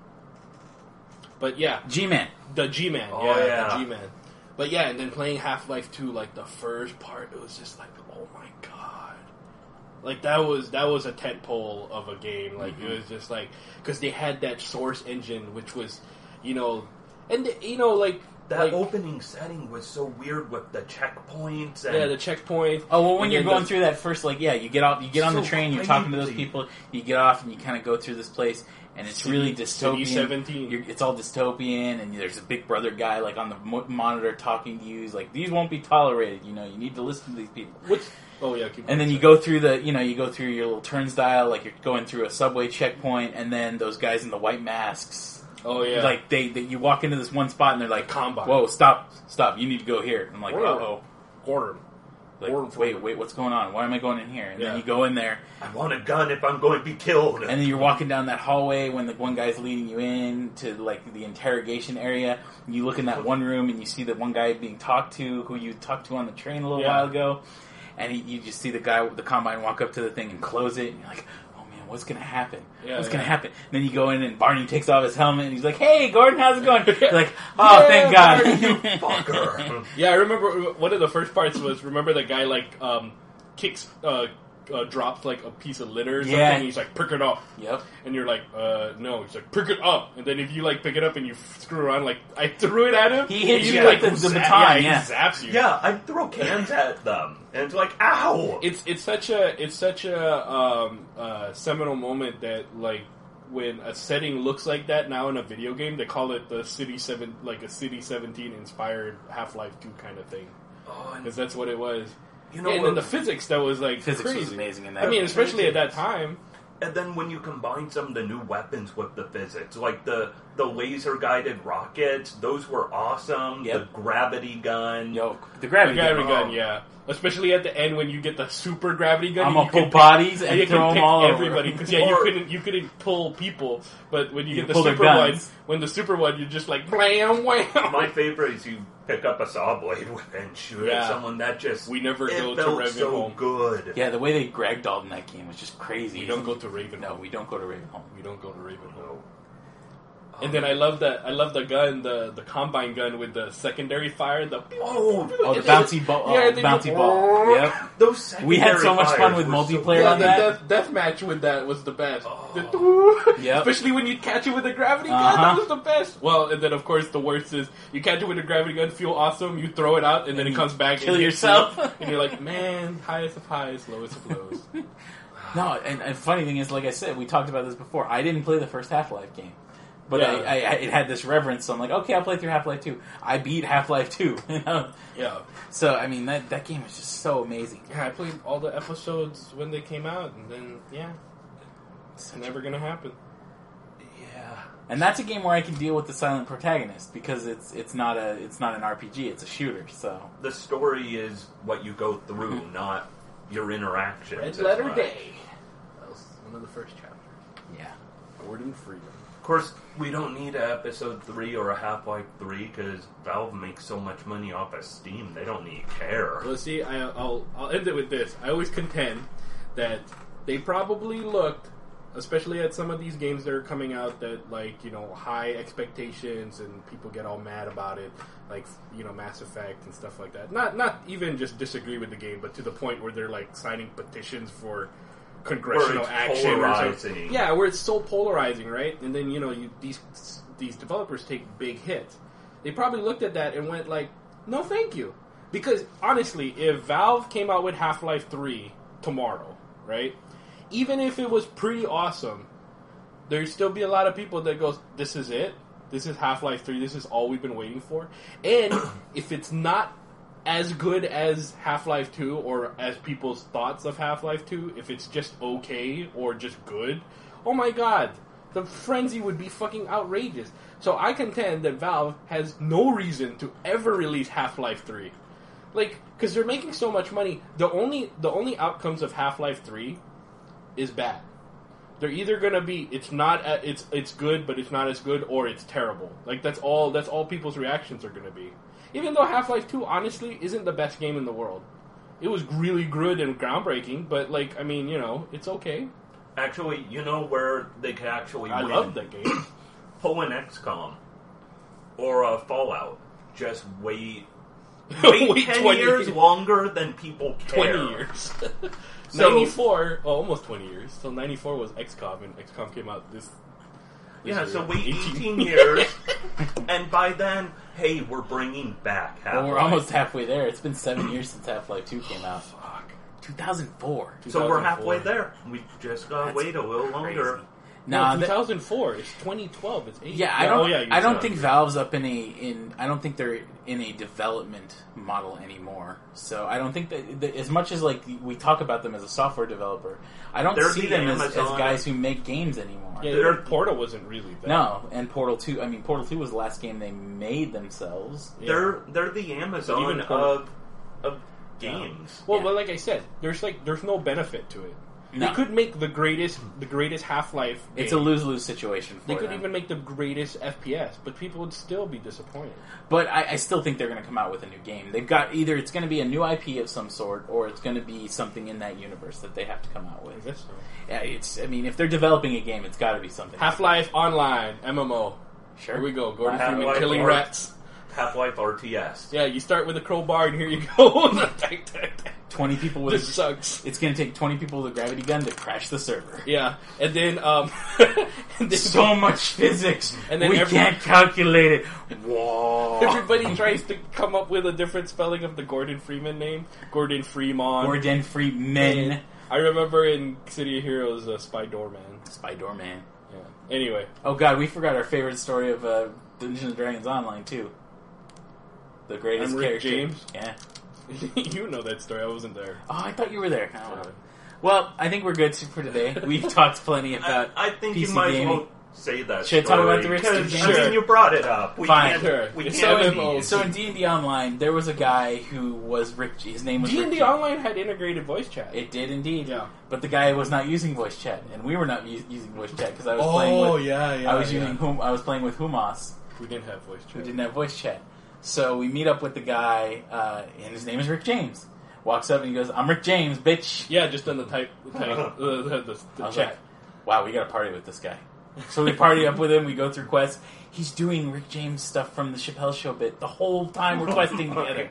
But yeah, G-Man. the G-Man. Oh, yeah, yeah. the G-Man. But yeah, and then playing Half-Life two, like the first part, it was just like, oh my god. Like that was that was a tentpole of a game. Like Mm-hmm. it was just like because they had that Source engine, which was, you know, and you know like That like, opening setting was so weird with the checkpoints and yeah the checkpoint. Oh well, when and you're then going the- through that first, like, yeah, you get off, you get on the So train, you're talking to those crazy. people, you get off, and you kind of go through this place, and it's City- really City dystopian. seventeen. You're, it's all dystopian, and there's a Big Brother guy like on the mo- monitor talking to you. He's like, "These won't be tolerated." You know, you need to listen to these people. Which oh yeah, keep And then going. you go through the, you know, you go through your little turnstile, like you're going through a subway checkpoint, and then those guys in the white masks. Oh yeah, Like they, they, you walk into this one spot and they're like, Combine. "Whoa, stop, stop! You need to go here." I'm like, "Uh Gordon. oh." Gordon. Like, Gordon wait, Freeman. wait, what's going on? Why am I going in here? And Yeah. then you go in there, I want a gun if I'm going to be killed. and then you're walking down that hallway when the one guy's leading you in to like the interrogation area. And you look in that one room and you see the one guy being talked to, who you talked to on the train a little Yeah. while ago, and he, you just see the guy with the combine walk up to the thing and close it, and you're like, "Oh man, what's gonna happen? Yeah, what's yeah. gonna happen?" And then you go in and Barney takes off his helmet and he's like, "Hey, Gordon, how's it going?" You're like, "Oh, Yeah, thank God." Fucker. Yeah, I remember one of the first parts was remember the guy like um, kicks uh, uh, drops like a piece of litter or something, Yeah. and he's like, pick it up. Yep. And you're like, uh, no. He's like, pick it up. And then if you like pick it up and you f- screw around, like I threw it at him, He hits he you like with the- the zap- baton, yeah, yeah. he zaps you. Yeah, I'd throw cans at them, and it's like, ow! It's it's such a it's such a um, uh, seminal moment that like when a setting looks like that now in a video game, they call it the City Seven, like a City Seventeen inspired Half-Life Two kind of thing, Oh, and because that's what it was. you know Yeah, and what? then the physics that was like Physics crazy. was amazing in that. I mean, game. especially at that time. And then when you combine some of the new weapons with the physics, like the the laser guided rockets, those were awesome. Yep. The gravity gun. Yo, the The gravity, gravity gun. gun, yeah. Especially at the end when you get the super gravity gun, I'm you gonna can pull pick- bodies and you throw can them pick all over. everybody because yeah, you Or- couldn't you couldn't pull people, but when you, You get the pull their super one, guns. when the super one, you're just like blam wham. My favorite is you pick up a saw blade and shoot Yeah. at someone. That just We never it go to felt Ravenholm. so good. Yeah, the way they ragdolled in that game was just crazy. We don't go to Ravenholm. No, we don't go to Ravenholm. We don't go to Ravenholm. No. And then I love that. I love the gun, the the combine gun with the secondary fire. The Oh, Oh, the bouncy ball. Yeah, Oh, then bouncy you- ball. Yep. Those We had so secondary much fun fires with were so multiplayer Yeah, on the that. death, death match with that was the best. Oh. The- Yep. Especially when you catch it with a gravity gun, Uh-huh. that was the best. Well, and then of course the worst is you catch it with a gravity gun, feel awesome, you throw it out, and then it comes back, Kill and hits yourself. you, and you're like, man, highest of highs, lowest of lows. No, and, and funny thing is, like I said, we talked about this before. I didn't play the first Half-Life game, but Yeah. I, I, I it had this reverence. So I'm like, okay, I'll play through Half-Life two. I beat Half-Life two. You know, Yeah, so I mean that that game was just so amazing. yeah. I played all the episodes when they came out, and then yeah, it's never gonna happen. Yeah. And that's a game where I can deal with the silent protagonist because it's it's not a it's not an R P G. It's a shooter. So The story is what you go through, not your interactions. Red as Letter much. Day. That was one of the first chapters. yeah, Gordon Freeman. Of course, we don't need a episode three or a Half-Life three because Valve makes so much money off of Steam. They don't need care. Well, see, I, I'll I'll end it with this. I always contend that they probably looked, especially at some of these games that are coming out, that like you know high expectations and people get all mad about it, like you know Mass Effect and stuff like that. Not not even just disagree with the game, but to the point where they're like signing petitions for congressional Where it's action. Or polarizing. something. Yeah, where it's so polarizing, right? And then you know you these these developers take big hits. They probably looked at that and went like, no, thank you. Because honestly, if Valve came out with Half-Life three tomorrow, right? Even if it was pretty awesome, there'd still be a lot of people that goes, this is it? This is Half-Life three, this is all we've been waiting for? And if it's not as good as Half-Life two or as people's thoughts of Half-Life two, if it's just okay or just good, oh my god, the frenzy would be fucking outrageous. So I contend that Valve has no reason to ever release Half-Life three. Like, because they're making so much money, the only the only outcomes of Half-Life three is bad. They're either gonna be it's not a, it's it's good, but it's not as good, or it's terrible. Like that's all that's all people's reactions are gonna be. Even though Half-Life two honestly isn't the best game in the world, it was really good and groundbreaking. But like I mean, you know, it's okay. Actually, you know where they could actually I win? love that game. Pull an X COM or a Fallout. Just wait. Wait, Wait ten twenty years longer than people care. Twenty years. So- ninety-four, oh, almost twenty years. So ninety-four was X COM, and X COM came out this. this Yeah, year. so wait eighteen years, and by then, hey, we're bringing back Half-Life. well, we're almost halfway there. It's been seven years since Half-Life two came out. Fuck. two thousand four. So we're halfway two thousand four. there. We just gotta That's wait a little crazy. longer. Nah, no, that- two thousand four. It's twenty twelve. It's eight. Yeah, I don't. Oh, yeah, you I don't said think it. Valve's up in a in. I don't think they're in a development model anymore. So I don't think that, that as much as like we talk about them as a software developer, I don't They're see the them as, as Amazon- guys who make games anymore. Yeah, They're- Portal wasn't really that. No, and Portal two. I mean, Portal two was the last game they made themselves. Yeah. They're they're the Amazon even of Portal- of games. Well, Yeah. but like I said, there's like there's no benefit to it. No. They could make the greatest the greatest Half-Life. It's game. a lose lose situation for They could them. even make the greatest F P S, but people would still be disappointed. But I, I still think they're going to come out with a new game. They've got either it's going to be a new I P of some sort, or it's going to be something in that universe that they have to come out I with. guess so. Yeah, it's. I mean, if they're developing a game, it's got to be something. Half-Life Online M M O. Sure. Here we go. Gordon Half-Life Freeman killing Art. rats. Half-Life R T S. Yeah, you start with a crowbar, and here you go. Tack, tack, tack. twenty people with This a, sucks. It's going to take twenty people with a gravity gun to crash the server. Yeah, and then um, and then So much physics, And then we every- can't calculate it. Whoa. everybody tries to come up with a different spelling of the Gordon Freeman name. Gordon Freeman. Gordon Freeman. And I remember in City of Heroes, uh, Spy Doorman. Spy Doorman. Yeah. Anyway, Oh god, we forgot our favorite story of uh, Dungeons and Dragons Online too. The greatest I'm Rick character. James. Yeah. you know that story. I wasn't there. Oh, I thought you were there. Oh, Uh, well. Well, I think we're good for today. We've talked plenty I, about I think P C you might gaming. as well say that. Should I talk about the story, Rick 'cause, James? I mean, Sure. you brought it up. We Fine. can't. Sure. We It's can't. so be- M O. So in D and D Online, there was a guy who was Rick. His name was D Rick and D James. Online had integrated voice chat. It did indeed. Yeah. But the guy was not using voice chat, and we were not u- using voice chat because I was Oh, playing with. yeah, yeah, I was yeah. using whom I was playing with Humas, We didn't have voice chat. who didn't have voice chat. So we meet up with the guy, uh, and his name is Rick James. Walks up and he goes, "I'm Rick James, bitch." Yeah, just on the type, type uh, the, the, the I was chat. like, "Wow, we got to party with this guy." So we party up with him. We go through quests. He's doing Rick James stuff from the Chappelle Show bit the whole time we're questing together.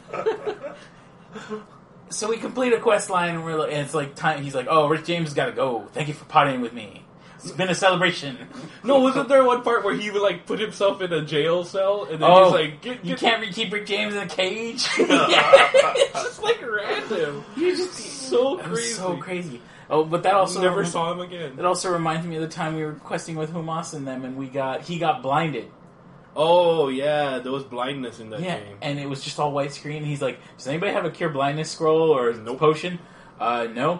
So we complete a quest line, and we're like, and it's like time. He's like, "Oh, Rick James has got to go. Thank you for partying with me. It's been a celebration." No, wasn't there one part where he would like put himself in a jail cell and then Oh, he's like, get, you get can't re- keep Rick James in a cage. it's just like random. You just so It was crazy. so crazy. Oh, but that also Never saw him again. It also reminds me of the time we were questing with Humas and them, and we got he got blinded. Oh yeah, there was blindness in that Yeah, game. and it was just all white screen. And he's like, "Does anybody have a cure blindness scroll or Nope. potion?" Uh, no.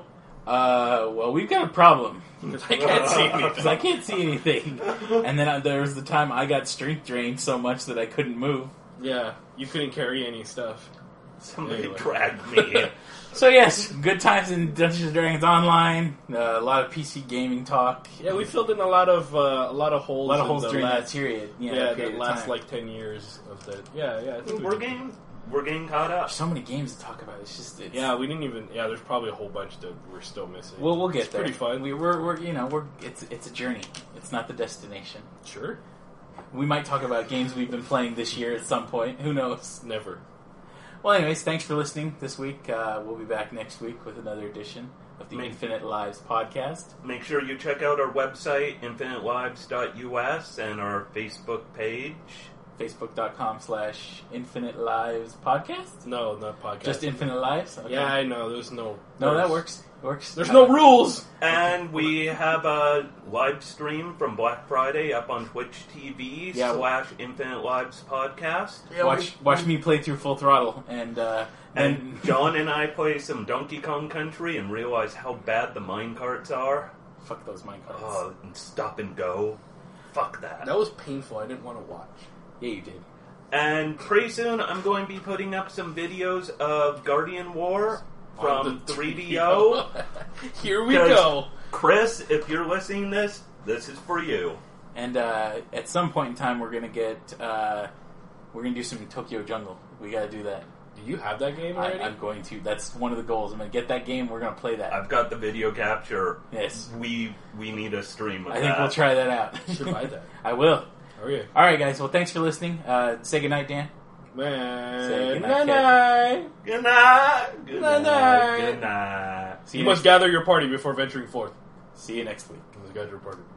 Uh, well, we've got a problem Because I can't see anything. because I can't see anything. And then uh, there was the time I got strength drained so much that I couldn't move. Yeah, you couldn't carry any stuff. Somebody Anyway. dragged me. So yes, good times in Dungeons and Dragons Online. Uh, a lot of P C gaming talk. Yeah, we filled in a lot of uh, a lot of a holes. lot of in holes the during last, that period. Yeah, Yeah, that period that of last time. like ten years of that. Yeah, yeah. I think we we're did. getting we're getting caught up. There's so many games to talk about. It's just it's, Yeah, we didn't even. Yeah, there's probably a whole bunch that we're still missing. We'll we'll get It's there. pretty fun. We, we're we're you know we're it's it's a journey. It's not the destination. Sure. We might talk about games we've been playing this year at some point. Who knows? Never. Well, anyways, thanks for listening this week. Uh, we'll be back next week with another edition of the Make- Infinite Lives podcast. Make sure you check out our website, infinite lives dot U S, and our Facebook page. Facebook.com slash Infinite Lives podcast. No, not podcast. Just Infinite Lives. Okay. Yeah, I know. There's no. No, that there's- works. It works. There's Uh, no rules. And we have a live stream from Black Friday up on Twitch T V Yeah. slash Infinite Lives Podcast. Watch watch me play through Full Throttle and uh, And then John and I play some Donkey Kong Country and realize how bad the minecarts are. fuck those minecarts. Oh, and stop and go. Fuck that. That was painful. I didn't want to watch. Yeah, you did. And pretty soon I'm going to be putting up some videos of Guardian War from On the three D O. Here we Because- go. Chris, if you're listening to this, this is for you. And uh, at some point in time, we're gonna get uh, we're gonna do some Tokyo Jungle. We gotta do that. Do you have that game I, already? I'm going to. That's one of the goals. I'm gonna get that game. We're gonna play that. I've got the video capture. Yes. We we need a stream of I think that. we'll try that out. should buy that. I will. Okay. All right, guys. Well, thanks for listening. Uh, say goodnight, Dan. Say Man. goodnight, Night night. Good night. Good Night, night. night. Good night. See You you, must next, gather your party before venturing forth. see you next week. You must gather your party.